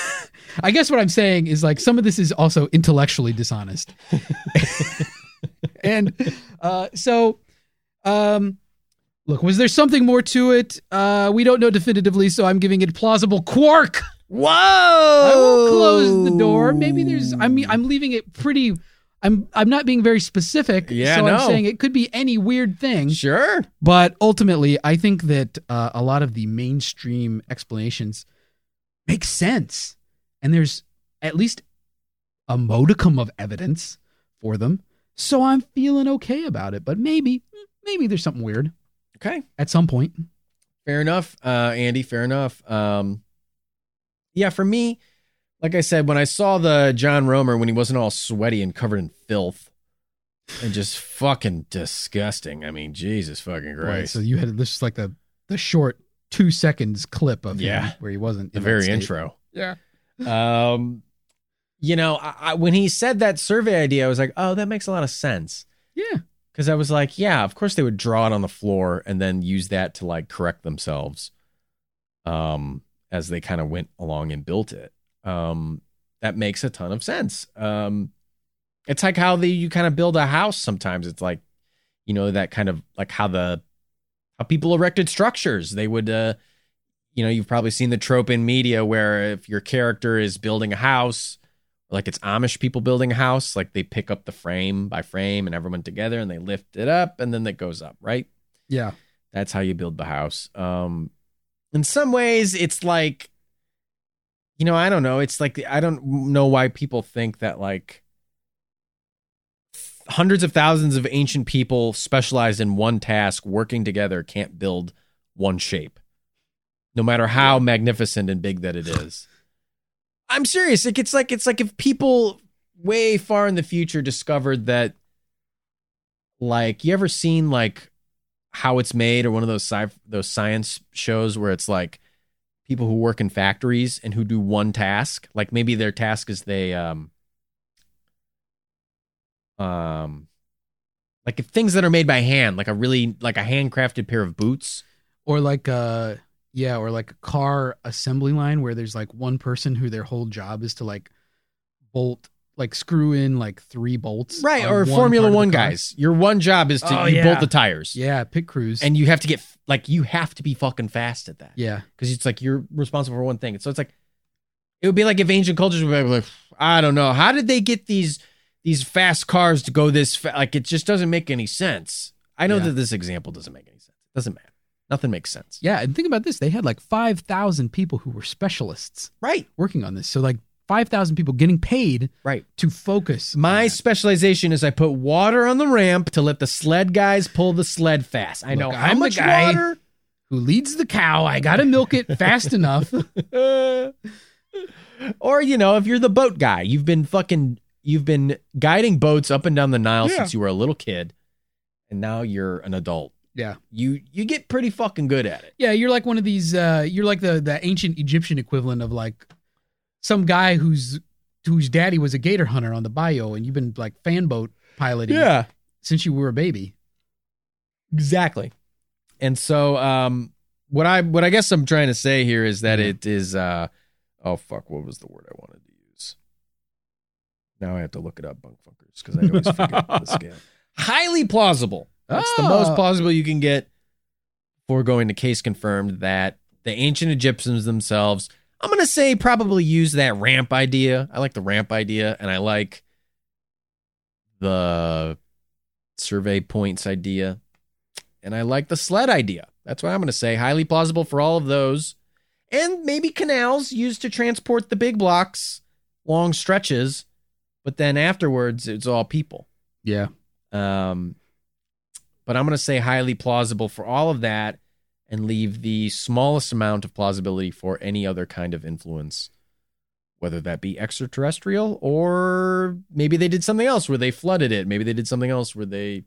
I guess what I'm saying is, like, some of this is also intellectually dishonest. And uh, so, um, Look, was there something more to it? Uh, we don't know definitively, so I'm giving it plausible quark. Whoa! I will close the door. Maybe there's. I mean, I'm leaving it pretty. I'm. I'm not being very specific. Yeah, so no. I'm saying it could be any weird thing. Sure. But ultimately, I think that uh, a lot of the mainstream explanations make sense, and there's at least a modicum of evidence for them. So I'm feeling okay about it. But maybe, maybe there's something weird. Okay. At some point. Fair enough, uh, Andy. Fair enough. Um, yeah, for me, like I said, when I saw the John Romer when he wasn't all sweaty and covered in filth and just fucking disgusting. I mean, Jesus fucking Christ. Right, so you had this is like the the short two seconds clip of Yeah. him where he wasn't The in very that state. intro. Yeah. Um, you know, I, I, when he said that survey idea, I was like, oh, that makes a lot of sense. Yeah. Because I was like, yeah, of course they would draw it on the floor and then use that to like correct themselves um, as they kind of went along and built it. Um, that makes a ton of sense. Um, it's like how the, you kind of build a house sometimes. It's like, you know, that kind of like how the how people erected structures. They would, uh, you know, you've probably seen the trope in media where if your character is building a house, like it's Amish people building a house, like they pick up the frame by frame and everyone together and they lift it up and then it goes up, right? Yeah. That's how you build the house. Um, in some ways, it's like, you know, I don't know. It's like, I don't know why people think that like hundreds of thousands of ancient people specialized in one task working together can't build one shape, no matter how magnificent and big that it is. I'm serious. Like, it's like, it's like if people way far in the future discovered that, like, you ever seen like How It's Made or one of those sci- those science shows where it's like people who work in factories and who do one task, like maybe their task is they, um, um, like if things that are made by hand, like a really, like a handcrafted pair of boots. Or like uh yeah, or like a car assembly line where there's like one person who their whole job is to like bolt, like screw in like three bolts. Right. on Or one Formula part of the One car. guys. Your one job is to Oh, you yeah. bolt the tires. Yeah, pit crews. And you have to get, like, you have to be fucking fast at that. yeah. Because it's like you're responsible for one thing. So it's like, it would be like if ancient cultures were like, I don't know, how did they get these these fast cars to go this fast? Like, it just doesn't make any sense. I know Yeah. that this example doesn't make any sense. It doesn't matter. Nothing makes sense. Yeah, and think about this. They had like five thousand people who were specialists Right. working on this. So like five thousand people getting paid Right. to focus. on My that. specialization is I put water on the ramp to let the sled guys pull the sled fast. I know Look, how I'm the much guy- water. who leads the cow. I got to milk it fast enough. Or, you know, if you're the boat guy, you've been fucking, you've been guiding boats up and down the Nile Yeah. since you were a little kid, and now you're an adult. Yeah. You you get pretty fucking good at it. Yeah, you're like one of these uh you're like the the ancient Egyptian equivalent of like some guy whose whose daddy was a gator hunter on the bayou and you've been like fan boat piloting since you were a baby. exactly. And so, um, what I what I guess I'm trying to say here is that Yeah. it is, uh, oh fuck, what was the word I wanted to use? Now I have to look it up, bunk funkers, because I always forget the scale. Highly plausible. That's the most Ah. plausible you can get before going to case confirmed that the ancient Egyptians themselves, I'm going to say, probably use that ramp idea. I like the ramp idea, and I like the survey points idea, and I like the sled idea. That's what I'm going to say. Highly plausible for all of those. And maybe canals used to transport the big blocks, long stretches, but then afterwards, it's all people. Yeah. Um, but I'm going to say highly plausible for all of that and leave the smallest amount of plausibility for any other kind of influence, whether that be extraterrestrial or maybe they did something else where they flooded it. Maybe they did something else where they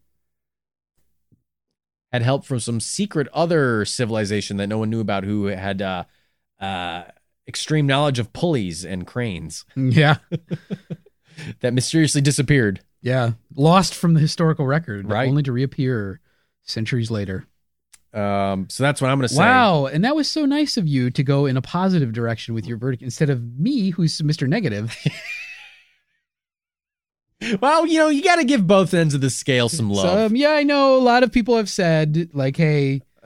had help from some secret other civilization that no one knew about who had uh, uh, extreme knowledge of pulleys and cranes Yeah. that mysteriously disappeared. Yeah. Lost from the historical record, Right. only to reappear centuries later. Um, so that's what I'm going to say. Wow. And that was so nice of you to go in a positive direction with your verdict instead of me, who's Mister Negative. Well, you know, you got to give both ends of the scale some love. So, um, yeah, I know a lot of people have said, like, hey,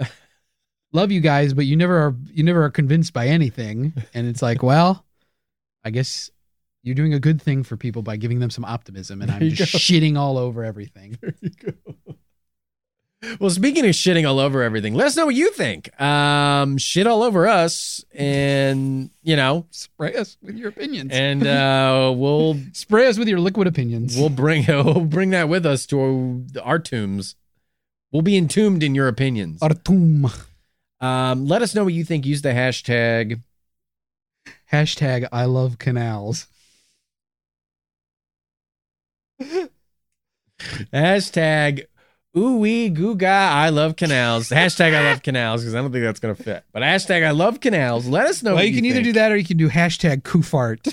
love you guys, but you never are you never are convinced by anything. And it's like, well, I guess you're doing a good thing for people by giving them some optimism, and I'm just go. shitting all over everything. There you go. Well, speaking of shitting all over everything, let us know what you think. Um, shit all over us, and you know, spray us with your opinions, and uh, we'll spray us with your liquid opinions. We'll bring we'll bring that with us to our, our tombs. We'll be entombed in your opinions. Our tomb. Um, let us know what you think. Use the hashtag hashtag I love canals. Hashtag ooh wee goo ga I love canals. Hashtag I love canals, because I don't think that's gonna fit. But hashtag I love canals. Let us know. Well, what you you can either think. do that, or you can do hashtag Kufart.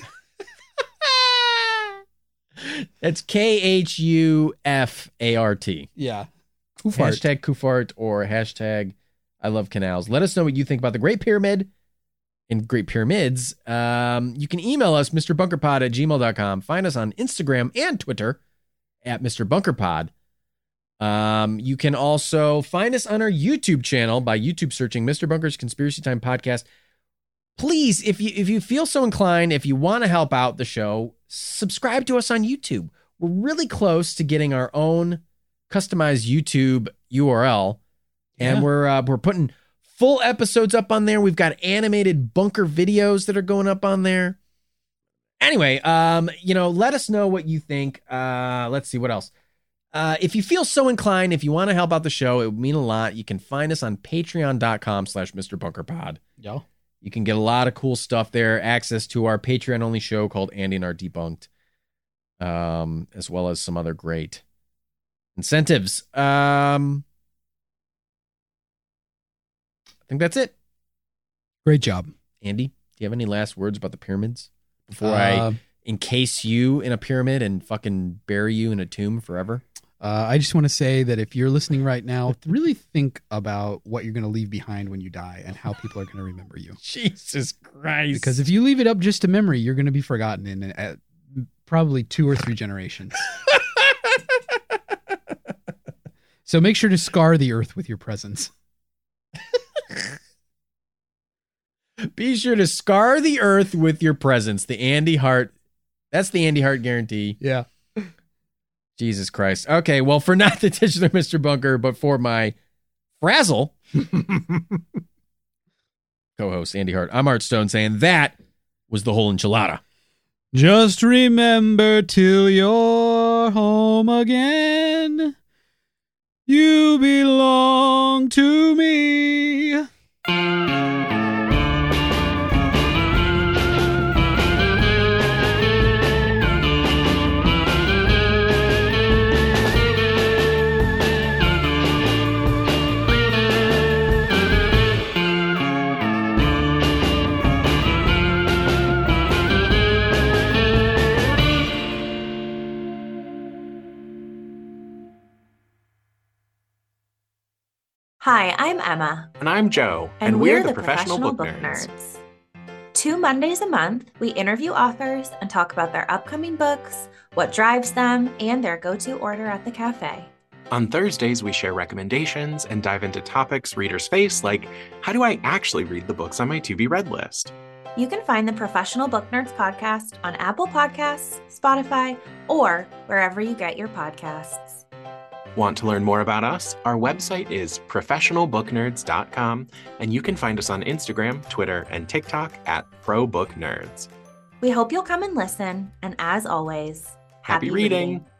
It's K H U F A R T. Yeah. Kufart. Hashtag Kufart or hashtag I love canals. Let us know what you think about the Great Pyramid and Great Pyramids. Um, you can email us, Mister Bunker Pod at gmail dot com. Find us on Instagram and Twitter at Mister Bunker Pod. Um, you can also find us on our YouTube channel by YouTube searching Mister Bunker's Conspiracy Time Podcast. Please, if you if you feel so inclined, if you want to help out the show, subscribe to us on YouTube. We're really close to getting our own customized YouTube U R L, and yeah. we're uh, we're putting full episodes up on there. We've got animated bunker videos that are going up on there. Anyway, um, you know, let us know what you think. Uh, let's see what else. Uh, if you feel so inclined, if you want to help out the show, it would mean a lot. You can find us on patreon dot com slash Mister Bunker Pod. Yeah. You can get a lot of cool stuff there, access to our Patreon only show called Andy and Art Debunked, um, as well as some other great incentives. Um, I think that's it. Great job. Andy, do you have any last words about the pyramids before uh, I encase you in a pyramid and fucking bury you in a tomb forever? Uh, I just want to say that if you're listening right now, really think about what you're going to leave behind when you die and how people are going to remember you. Jesus Christ. Because if you leave it up just to memory, you're going to be forgotten in uh, probably two or three generations. So make sure to scar the earth with your presence. Be sure to scar the earth with your presence. The Andy Hart. That's the Andy Hart guarantee. Yeah. Jesus Christ. Okay, well, for not the titular Mister Bunker, but for my frazzle co-host, Andy Hart, I'm Art Stone saying that was the whole enchilada. Just remember till you're home again, you belong to me. Hi, I'm Emma. And I'm Joe. And, and we're, we're the, the Professional, Professional Book, Book Nerds. Nerds. Two Mondays a month, we interview authors and talk about their upcoming books, what drives them, and their go-to order at the cafe. On Thursdays, we share recommendations and dive into topics readers face, like how do I actually read the books on my to-be read list? You can find the Professional Book Nerds podcast on Apple Podcasts, Spotify, or wherever you get your podcasts. Want to learn more about us? Our website is professional book nerds dot com, and you can find us on Instagram, Twitter, and TikTok at ProBookNerds. We hope you'll come and listen, and as always, happy, happy reading. reading.